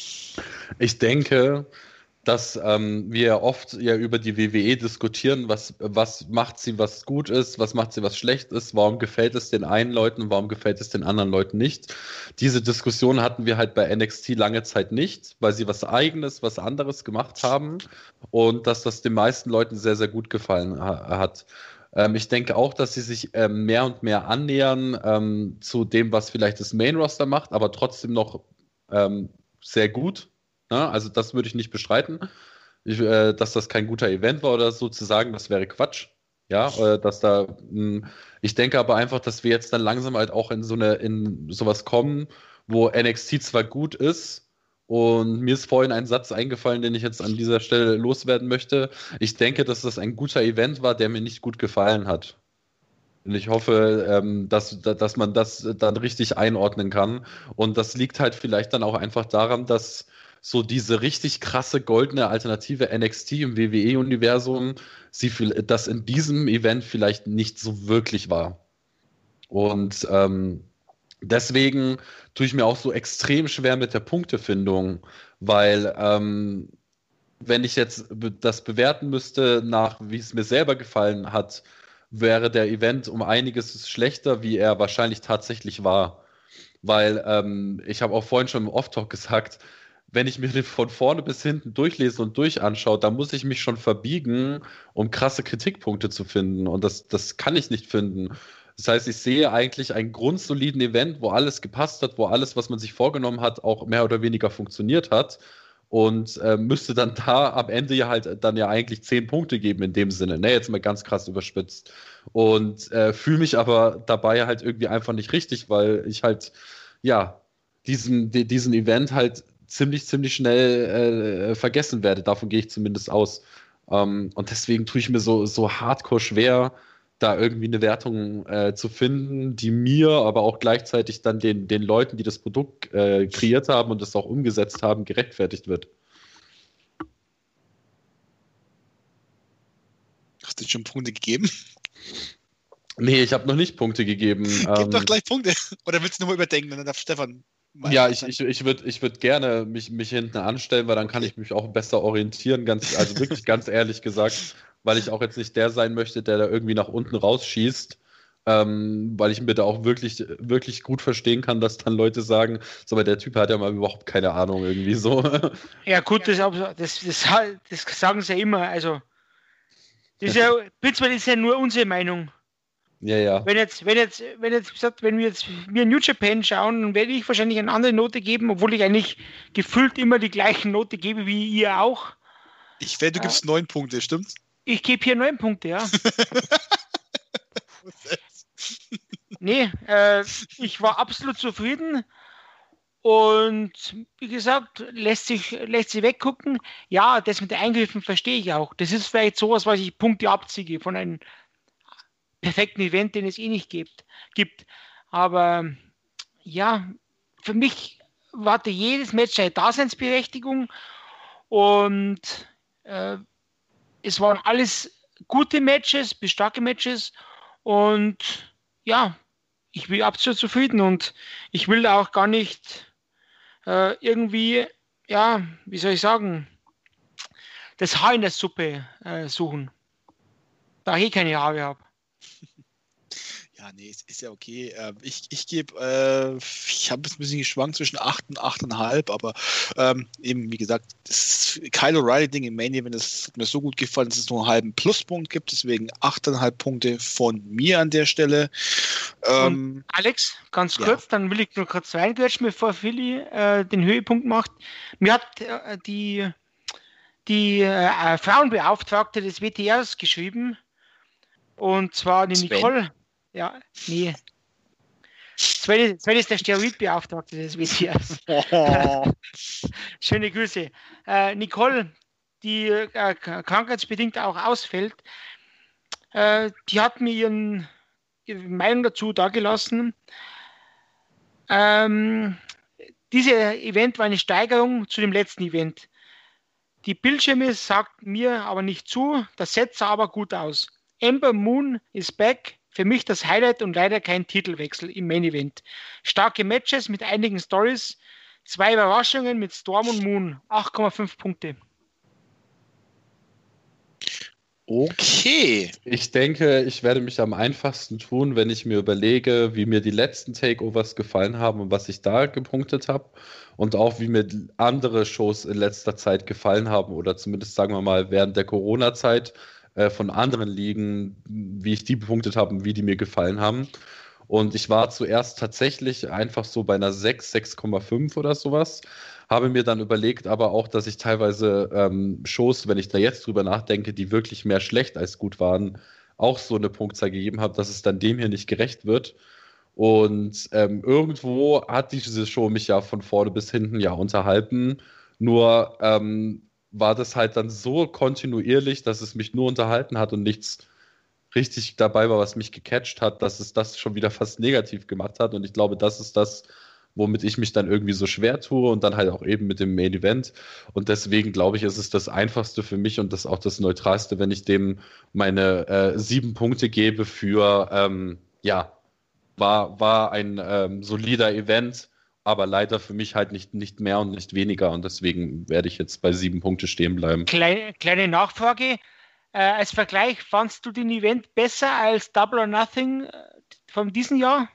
Ich denke, dass ähm, wir oft ja über die W W E diskutieren, was, was macht sie, was gut ist, was macht sie, was schlecht ist, warum gefällt es den einen Leuten, warum gefällt es den anderen Leuten nicht. Diese Diskussion hatten wir halt bei N X T lange Zeit nicht, weil sie was Eigenes, was anderes gemacht haben und dass das den meisten Leuten sehr, sehr gut gefallen ha- hat. Ähm, ich denke auch, dass sie sich ähm, mehr und mehr annähern ähm, zu dem, was vielleicht das Main-Roster macht, aber trotzdem noch ähm, sehr gut. Ne? Also das würde ich nicht bestreiten. Ich, äh, dass das kein guter Event war oder so zu sagen, das wäre Quatsch. Ja, äh, dass da, mh, ich denke aber einfach, dass wir jetzt dann langsam halt auch in so eine, in sowas kommen, wo N X T zwar gut ist, und mir ist vorhin ein Satz eingefallen, den ich jetzt an dieser Stelle loswerden möchte. Ich denke, dass das ein guter Event war, der mir nicht gut gefallen hat. Und ich hoffe, ähm, dass, dass man das dann richtig einordnen kann. Und das liegt halt vielleicht dann auch einfach daran, dass so diese richtig krasse goldene Alternative N X T im W W E-Universum, sie, das in diesem Event vielleicht nicht so wirklich war. Und ähm, deswegen tue ich mir auch so extrem schwer mit der Punktefindung, weil ähm, wenn ich jetzt das bewerten müsste, nach wie es mir selber gefallen hat, wäre der Event um einiges schlechter, wie er wahrscheinlich tatsächlich war. Weil ähm, ich habe auch vorhin schon im Off-Talk gesagt, wenn ich mir den von vorne bis hinten durchlese und durchanschaue, dann muss ich mich schon verbiegen, um krasse Kritikpunkte zu finden. Und das, das kann ich nicht finden. Das heißt, ich sehe eigentlich einen grundsoliden Event, wo alles gepasst hat, wo alles, was man sich vorgenommen hat, auch mehr oder weniger funktioniert hat. Und äh, müsste dann da am Ende ja halt dann ja eigentlich zehn Punkte geben in dem Sinne. Ne, jetzt mal ganz krass überspitzt. Und äh, fühle mich aber dabei halt irgendwie einfach nicht richtig, weil ich halt, ja, diesen, die, diesen Event halt ziemlich, ziemlich schnell äh, vergessen werde. Davon gehe ich zumindest aus. Ähm, und deswegen tue ich mir so, so hardcore schwer, da irgendwie eine Wertung äh, zu finden, die mir, aber auch gleichzeitig dann den, den Leuten, die das Produkt äh, kreiert haben und es auch umgesetzt haben, gerechtfertigt wird. Hast du schon Punkte gegeben? Nee, ich habe noch nicht Punkte gegeben. Gib ähm, doch gleich Punkte. Oder willst du nur mal überdenken? Und dann darf Stefan mal Ja, ich, ich, ich würde ich würd gerne mich, mich hinten anstellen, weil dann kann ich mich auch besser orientieren, ganz, also wirklich ganz ehrlich gesagt, weil ich auch jetzt nicht der sein möchte, der da irgendwie nach unten rausschießt, ähm, weil ich mir da auch wirklich, wirklich gut verstehen kann, dass dann Leute sagen, so, aber der Typ hat ja mal überhaupt keine Ahnung irgendwie so. Ja gut, das, das, das, das sagen sie ja immer, also das ist ja, prinzipiell ist ja nur unsere Meinung. Ja, ja. Wenn jetzt, wenn jetzt, wenn jetzt gesagt, wenn wir jetzt wir New Japan schauen, dann werde ich wahrscheinlich eine andere Note geben, obwohl ich eigentlich gefühlt immer die gleichen Note gebe wie ihr auch. Ich werde, du gibst neun Punkte, stimmt's? Ich gebe hier neun Punkte, ja. Nee, äh, ich war absolut zufrieden und wie gesagt, lässt sich, lässt sich weggucken. Ja, das mit den Eingriffen verstehe ich auch. Das ist vielleicht sowas, was ich Punkte abziehe von einem perfekten Event, den es eh nicht gibt. gibt. Aber ja, für mich hatte jedes Match eine Daseinsberechtigung und äh, es waren alles gute Matches, bis starke Matches und ja, ich bin absolut zufrieden und ich will da auch gar nicht äh, irgendwie, ja, wie soll ich sagen, das Haar in der Suppe äh, suchen, da ich keine Haare habe. Ja, nee, ist, ist ja okay. Äh, ich ich gebe, äh, ich habe ein bisschen geschwankt zwischen acht und acht Komma fünf, aber ähm, eben, wie gesagt, das Kyle O'Reilly-Ding im Main Event, das hat mir so gut gefallen, dass es nur einen halben Pluspunkt gibt, deswegen acht Komma fünf Punkte von mir an der Stelle. Ähm, Alex, ganz ja. kurz, dann will ich nur kurz reingrätschen, bevor Philly äh, den Höhepunkt macht. Mir hat äh, die, die äh, Frauenbeauftragte des W T Rs geschrieben, und zwar die Sven? Nicole. Ja, nee. Sven, Sven ist der Steroidbeauftragte des W T Rs. Schöne Grüße. Äh, Nicole, die äh, krankheitsbedingt auch ausfällt, äh, die hat mir ihren, ihre Meinung dazu dargelassen. Ähm, dieses Event war eine Steigerung zu dem letzten Event. Die Bildschirme sagt mir aber nicht zu, das Set sah aber gut aus. Ember Moon is back. Für mich das Highlight und leider kein Titelwechsel im Main Event. Starke Matches mit einigen Stories, zwei Überraschungen mit Storm und Moon, acht Komma fünf Punkte. Okay. Ich denke, ich werde mich am einfachsten tun, wenn ich mir überlege, wie mir die letzten Takeovers gefallen haben und was ich da gepunktet habe und auch wie mir andere Shows in letzter Zeit gefallen haben oder zumindest, sagen wir mal, während der Corona-Zeit äh, von anderen Ligen, wie ich die bepunktet habe und wie die mir gefallen haben. Und ich war zuerst tatsächlich einfach so bei einer sechs, sechs Komma fünf oder sowas. Habe mir dann überlegt, aber auch, dass ich teilweise ähm, Shows, wenn ich da jetzt drüber nachdenke, die wirklich mehr schlecht als gut waren, auch so eine Punktzahl gegeben habe, dass es dann dem hier nicht gerecht wird. Und ähm, irgendwo hat diese Show mich ja von vorne bis hinten ja unterhalten. Nur ähm, war das halt dann so kontinuierlich, dass es mich nur unterhalten hat und nichts richtig dabei war, was mich gecatcht hat, dass es das schon wieder fast negativ gemacht hat. Und ich glaube, das ist das, womit ich mich dann irgendwie so schwer tue und dann halt auch eben mit dem Main Event. Und deswegen glaube ich, ist es das Einfachste für mich und das auch das Neutralste, wenn ich dem meine äh, sieben Punkte gebe für, ähm, ja, war, war ein ähm, solider Event, aber leider für mich halt nicht, nicht mehr und nicht weniger und deswegen werde ich jetzt bei sieben Punkte stehen bleiben. Kleine, kleine Nachfrage. Äh, als Vergleich, fandst du den Event besser als Double or Nothing äh, von diesem Jahr?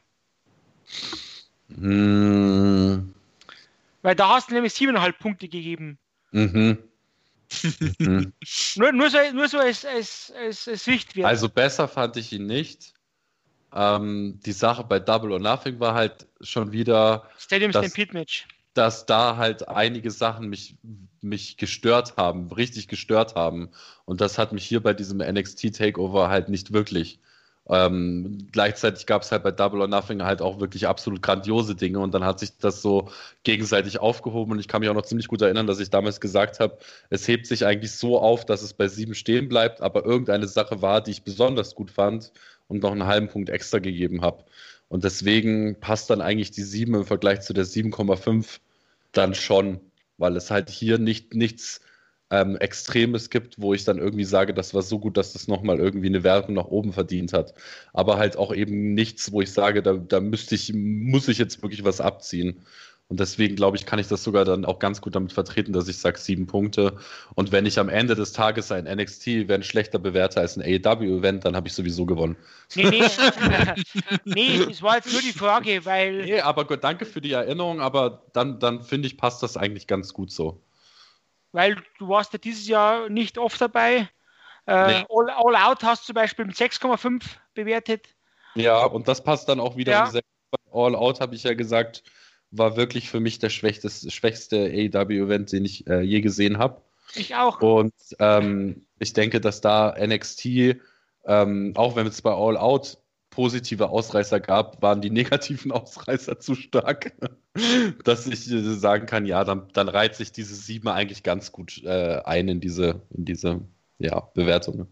Hm. Weil da hast du nämlich siebeneinhalb Punkte gegeben. Mhm. mhm. Nur, nur so, nur so als, als, als, als Richtwert. Also besser fand ich ihn nicht. Ähm, die Sache bei Double or Nothing war halt schon wieder, Stadium dass, Stampede Match. dass da halt einige Sachen mich, mich gestört haben, richtig gestört haben. Und das hat mich hier bei diesem N X T Takeover halt nicht wirklich. Ähm, gleichzeitig gab es halt bei Double or Nothing halt auch wirklich absolut grandiose Dinge und dann hat sich das so gegenseitig aufgehoben und ich kann mich auch noch ziemlich gut erinnern, dass ich damals gesagt habe, es hebt sich eigentlich so auf, dass es bei sieben stehen bleibt, aber irgendeine Sache war, die ich besonders gut fand und noch einen halben Punkt extra gegeben habe. Und deswegen passt dann eigentlich die sieben im Vergleich zu der sieben Komma fünf dann schon, weil es halt hier nicht nichts ähm, Extremes gibt, wo ich dann irgendwie sage, das war so gut, dass das nochmal irgendwie eine Wertung nach oben verdient hat. Aber halt auch eben nichts, wo ich sage, da, da müsste ich, muss ich jetzt wirklich was abziehen. Und deswegen, glaube ich, kann ich das sogar dann auch ganz gut damit vertreten, dass ich sage sieben Punkte. Und wenn ich am Ende des Tages ein N X T-Event schlechter bewerte als ein A E W-Event, dann habe ich sowieso gewonnen. Nee, nee. nee, es war jetzt nur die Frage, weil... Nee, aber gut, danke für die Erinnerung, aber dann, dann finde ich, passt das eigentlich ganz gut so. Weil du warst ja dieses Jahr nicht oft dabei. Äh, Nee. All, All Out hast du zum Beispiel mit sechs Komma fünf bewertet. Ja, und das passt dann auch wieder. Ja. in dieselbe- All Out, habe ich ja gesagt, war wirklich für mich der schwächste, schwächste A E W-Event, den ich äh, je gesehen habe. Ich auch. Und ähm, ich denke, dass da N X T, ähm, auch wenn es bei All Out positive Ausreißer gab, waren die negativen Ausreißer zu stark, dass ich äh, sagen kann, ja, dann, dann reiht sich diese sieben eigentlich ganz gut äh, ein in diese, in diese ja, Bewertungen.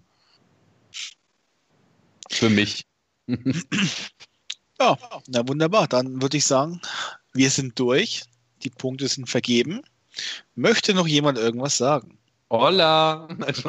Für mich. Ja, na wunderbar. Dann würde ich sagen, wir sind durch. Die Punkte sind vergeben. Möchte noch jemand irgendwas sagen? Hola!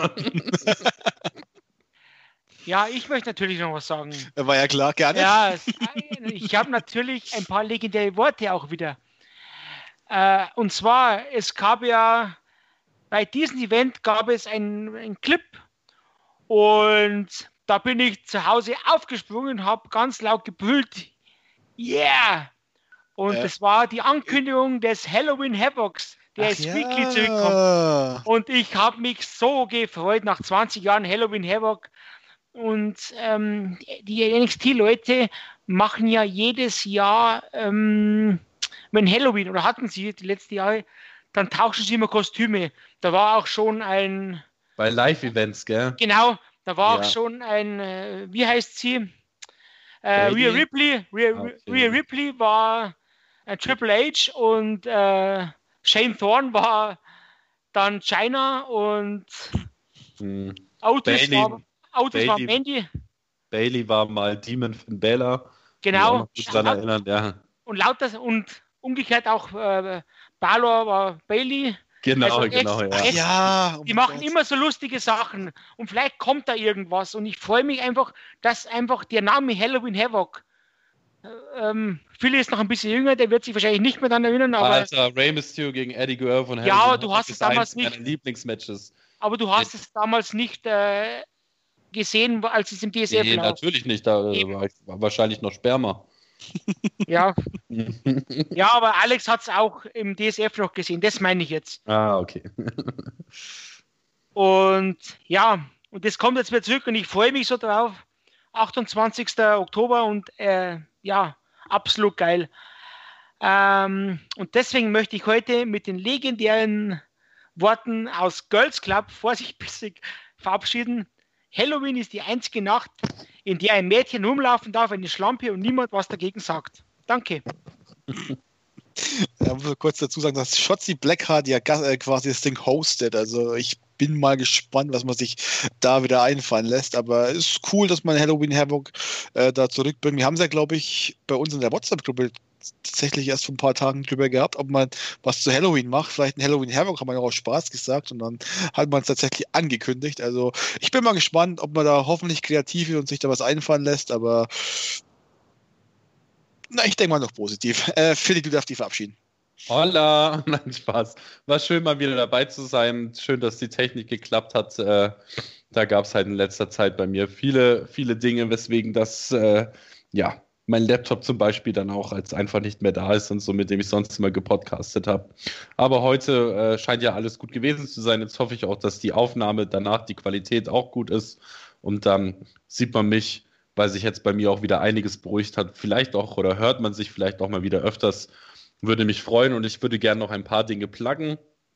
Ja, ich möchte natürlich noch was sagen. War ja klar, gerne. Ja, es, ich habe natürlich ein paar legendäre Worte auch wieder. Äh, und zwar, es gab ja, bei diesem Event gab es einen, einen Clip und da bin ich zu Hause aufgesprungen und habe ganz laut gebrüllt, yeah! Und Ja. das war die Ankündigung des Halloween Havocs, der Ach als ja. Weekly zurückkommt. Und ich habe mich so gefreut nach zwanzig Jahren Halloween Havoc. Und ähm, die N X T-Leute machen ja jedes Jahr, ähm, wenn Halloween, oder hatten sie die letzten Jahre, dann tauschen sie immer Kostüme. Da war auch schon ein, Bei Live-Events, gell? genau, da war Ja. auch schon ein, äh, wie heißt sie? Äh, Brady? Rhea Ripley. Rhea, Okay. Rhea Ripley war ein Triple H und äh, Shane Thorne war dann China und Hm. Autos Bayley. war, Autos war Bayley. Mandy. Bailey war mal Demon Finn Balor. Genau. Ich kann mich daran erinnern, ja. Und lauter und umgekehrt auch äh, Balor war Bailey. Genau, Also genau, ex- ja. ex- Ja, um Die machen Gott. immer so lustige Sachen und vielleicht kommt da irgendwas und ich freue mich einfach, dass einfach der Name Halloween Havoc, äh, ähm, Philly ist noch ein bisschen jünger, der wird sich wahrscheinlich nicht mehr daran erinnern, aber, Alter, Rey Mysterio gegen Eddie Guerrero von Ja, Halloween du Havoc hast es ist damals eins meiner nicht. Lieblingsmatches. aber du hast es damals nicht äh, gesehen, als es im D S F Nee, lag. natürlich nicht, da äh, Eben. war, ich, war wahrscheinlich noch Sperma. Ja. ja, aber Alex hat es auch im D S F noch gesehen, das meine ich jetzt. ah, okay. Und ja, und das kommt jetzt wieder zurück und ich freue mich so drauf. achtundzwanzigster Oktober und äh, ja, absolut geil. Ähm, und deswegen möchte ich heute mit den legendären Worten aus Girls Club vorsichtig verabschieden. Halloween ist die einzige Nacht, in der ein Mädchen rumlaufen darf, eine Schlampe und niemand was dagegen sagt. Danke. Ja, muss ich kurz dazu sagen, dass Shotzi Blackheart ja ga- äh, quasi das Ding hostet. Also ich bin mal gespannt, was man sich da wieder einfallen lässt. Aber es ist cool, dass man Halloween Havoc äh, da zurückbringt. Wir haben es ja, glaube ich, bei uns in der WhatsApp-Gruppe tatsächlich erst vor ein paar Tagen drüber gehabt, ob man was zu Halloween macht. Vielleicht ein Halloween Havoc, haben wir ja auch Spaß gesagt und dann hat man es tatsächlich angekündigt. Also ich bin mal gespannt, ob man da hoffentlich kreativ ist und sich da was einfallen lässt, aber Na, ich denke mal noch positiv. Äh, Philly, du darfst dich verabschieden. Hola, nein, Spaß. War schön, mal wieder dabei zu sein. Schön, dass die Technik geklappt hat. Äh, da gab es halt in letzter Zeit bei mir viele, viele Dinge, weswegen das, äh, ja, mein Laptop zum Beispiel dann auch als einfach nicht mehr da ist und so, mit dem ich sonst immer gepodcastet habe. Aber heute äh, scheint ja alles gut gewesen zu sein. Jetzt hoffe ich auch, dass die Aufnahme danach, die Qualität auch gut ist. Und dann sieht man mich, weil sich jetzt bei mir auch wieder einiges beruhigt hat, vielleicht auch, oder hört man sich vielleicht auch mal wieder öfters. Würde mich freuen und ich würde gerne noch ein paar Dinge pluggen.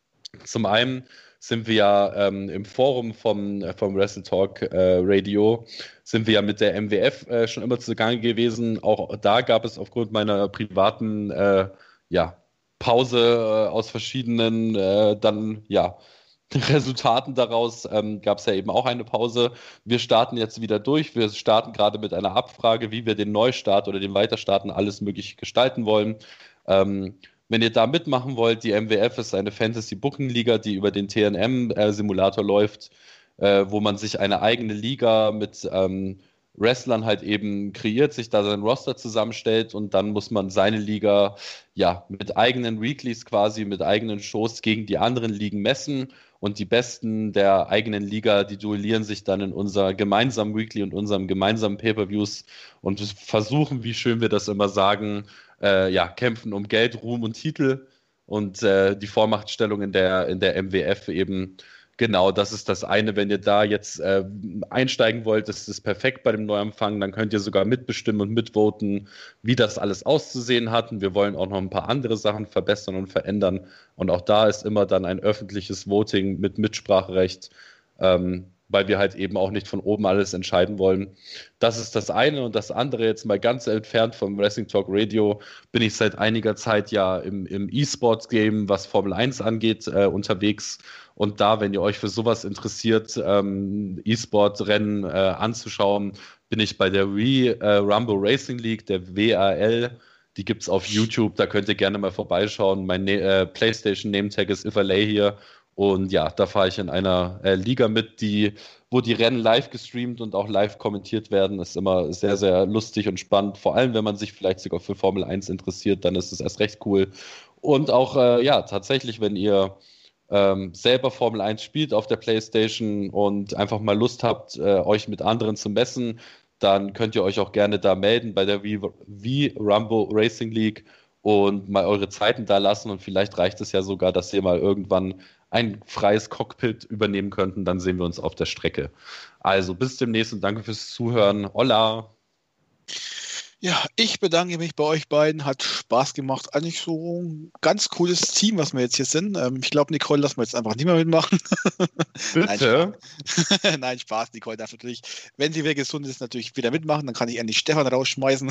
Zum einen sind wir ja ähm, im Forum vom, äh, vom Wrestle Talk äh, Radio, sind wir ja mit der M W F äh, schon immer zugange gewesen. Auch da gab es aufgrund meiner privaten äh, ja, Pause äh, aus verschiedenen äh, dann ja Resultaten daraus ähm, gab es ja eben auch eine Pause. Wir starten jetzt wieder durch. Wir starten gerade mit einer Abfrage, wie wir den Neustart oder den Weiterstarten alles möglich gestalten wollen. Ähm, wenn ihr da mitmachen wollt, die M W F ist eine Fantasy-Booking-Liga, die über den T N M-Simulator äh, läuft, äh, wo man sich eine eigene Liga mit ähm, Wrestlern halt eben kreiert, sich da sein Roster zusammenstellt und dann muss man seine Liga ja mit eigenen Weeklies quasi, mit eigenen Shows gegen die anderen Ligen messen und die Besten der eigenen Liga, die duellieren sich dann in unser gemeinsamen Weekly und unserem gemeinsamen Pay-Per-Views und versuchen, wie schön wir das immer sagen, Äh, ja, kämpfen um Geld, Ruhm und Titel und äh, die Vormachtstellung in der, in der M W F eben, genau, das ist das eine. Wenn ihr da jetzt äh, einsteigen wollt, ist es perfekt bei dem Neuanfang, dann könnt ihr sogar mitbestimmen und mitvoten, wie das alles auszusehen hat und wir wollen auch noch ein paar andere Sachen verbessern und verändern und auch da ist immer dann ein öffentliches Voting mit Mitspracherecht, ähm, weil wir halt eben auch nicht von oben alles entscheiden wollen. Das ist das eine. Und das andere, jetzt mal ganz entfernt vom Wrestling Talk Radio, bin ich seit einiger Zeit ja im, im E-Sports-Game, was Formel eins angeht, äh, unterwegs. Und da, wenn ihr euch für sowas interessiert, ähm, E-Sport-Rennen äh, anzuschauen, bin ich bei der Wii äh, Rumble Racing League, der W R L. Die gibt es auf YouTube, da könnt ihr gerne mal vorbeischauen. Mein ne- äh, PlayStation-Nametag ist Iverlay hier. Und ja, da fahre ich in einer äh, Liga mit, die, wo die Rennen live gestreamt und auch live kommentiert werden. Das ist immer sehr, sehr lustig und spannend. Vor allem, wenn man sich vielleicht sogar für Formel eins interessiert, dann ist es erst recht cool. Und auch, äh, ja, tatsächlich, wenn ihr ähm, selber Formel eins spielt auf der PlayStation und einfach mal Lust habt, äh, euch mit anderen zu messen, dann könnt ihr euch auch gerne da melden bei der V-Rumble Racing League und mal eure Zeiten da lassen. Und vielleicht reicht es ja sogar, dass ihr mal irgendwann ein freies Cockpit übernehmen könnten, dann sehen wir uns auf der Strecke. Also bis demnächst und danke fürs Zuhören. Hola! Ja, ich bedanke mich bei euch beiden. Hat Spaß gemacht. Eigentlich so ein ganz cooles Team, was wir jetzt hier sind. Ähm, ich glaube, Nicole lassen wir jetzt einfach nicht mehr mitmachen. Bitte? Nein, Spaß. Nein, Spaß. Nicole darf natürlich, wenn sie wieder gesund ist, natürlich wieder mitmachen. Dann kann ich endlich Stefan rausschmeißen.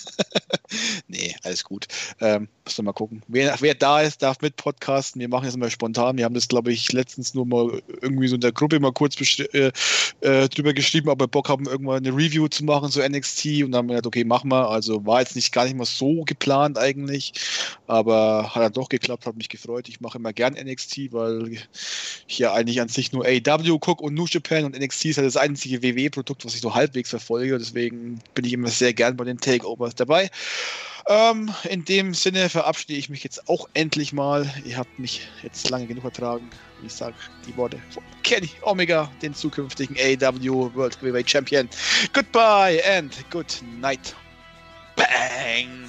Nee, alles gut. Ähm, müssen wir mal gucken. Wer, wer da ist, darf mit podcasten. Wir machen jetzt mal spontan. Wir haben das, glaube ich, letztens nur mal irgendwie so in der Gruppe mal kurz äh, äh, drüber geschrieben, ob wir Bock haben, irgendwann eine Review zu machen, so N X T. Und dann haben wir gesagt, okay, machen wir. Also war jetzt nicht gar nicht mal so geplant eigentlich. Aber hat dann doch geklappt, hat mich gefreut. Ich mache immer gern N X T, weil ich ja eigentlich an sich nur A E W gucke und New Japan. Und N X T ist halt das einzige W W E-Produkt, was ich so halbwegs verfolge. Deswegen bin ich immer sehr gern bei den Takeovers dabei. Ähm, in dem Sinne verabschiede ich mich jetzt auch endlich mal. Ihr habt mich jetzt lange genug ertragen. Ich sage die Worte von Kenny Omega, den zukünftigen A E W World Heavyweight Champion. Goodbye and good night. Bang!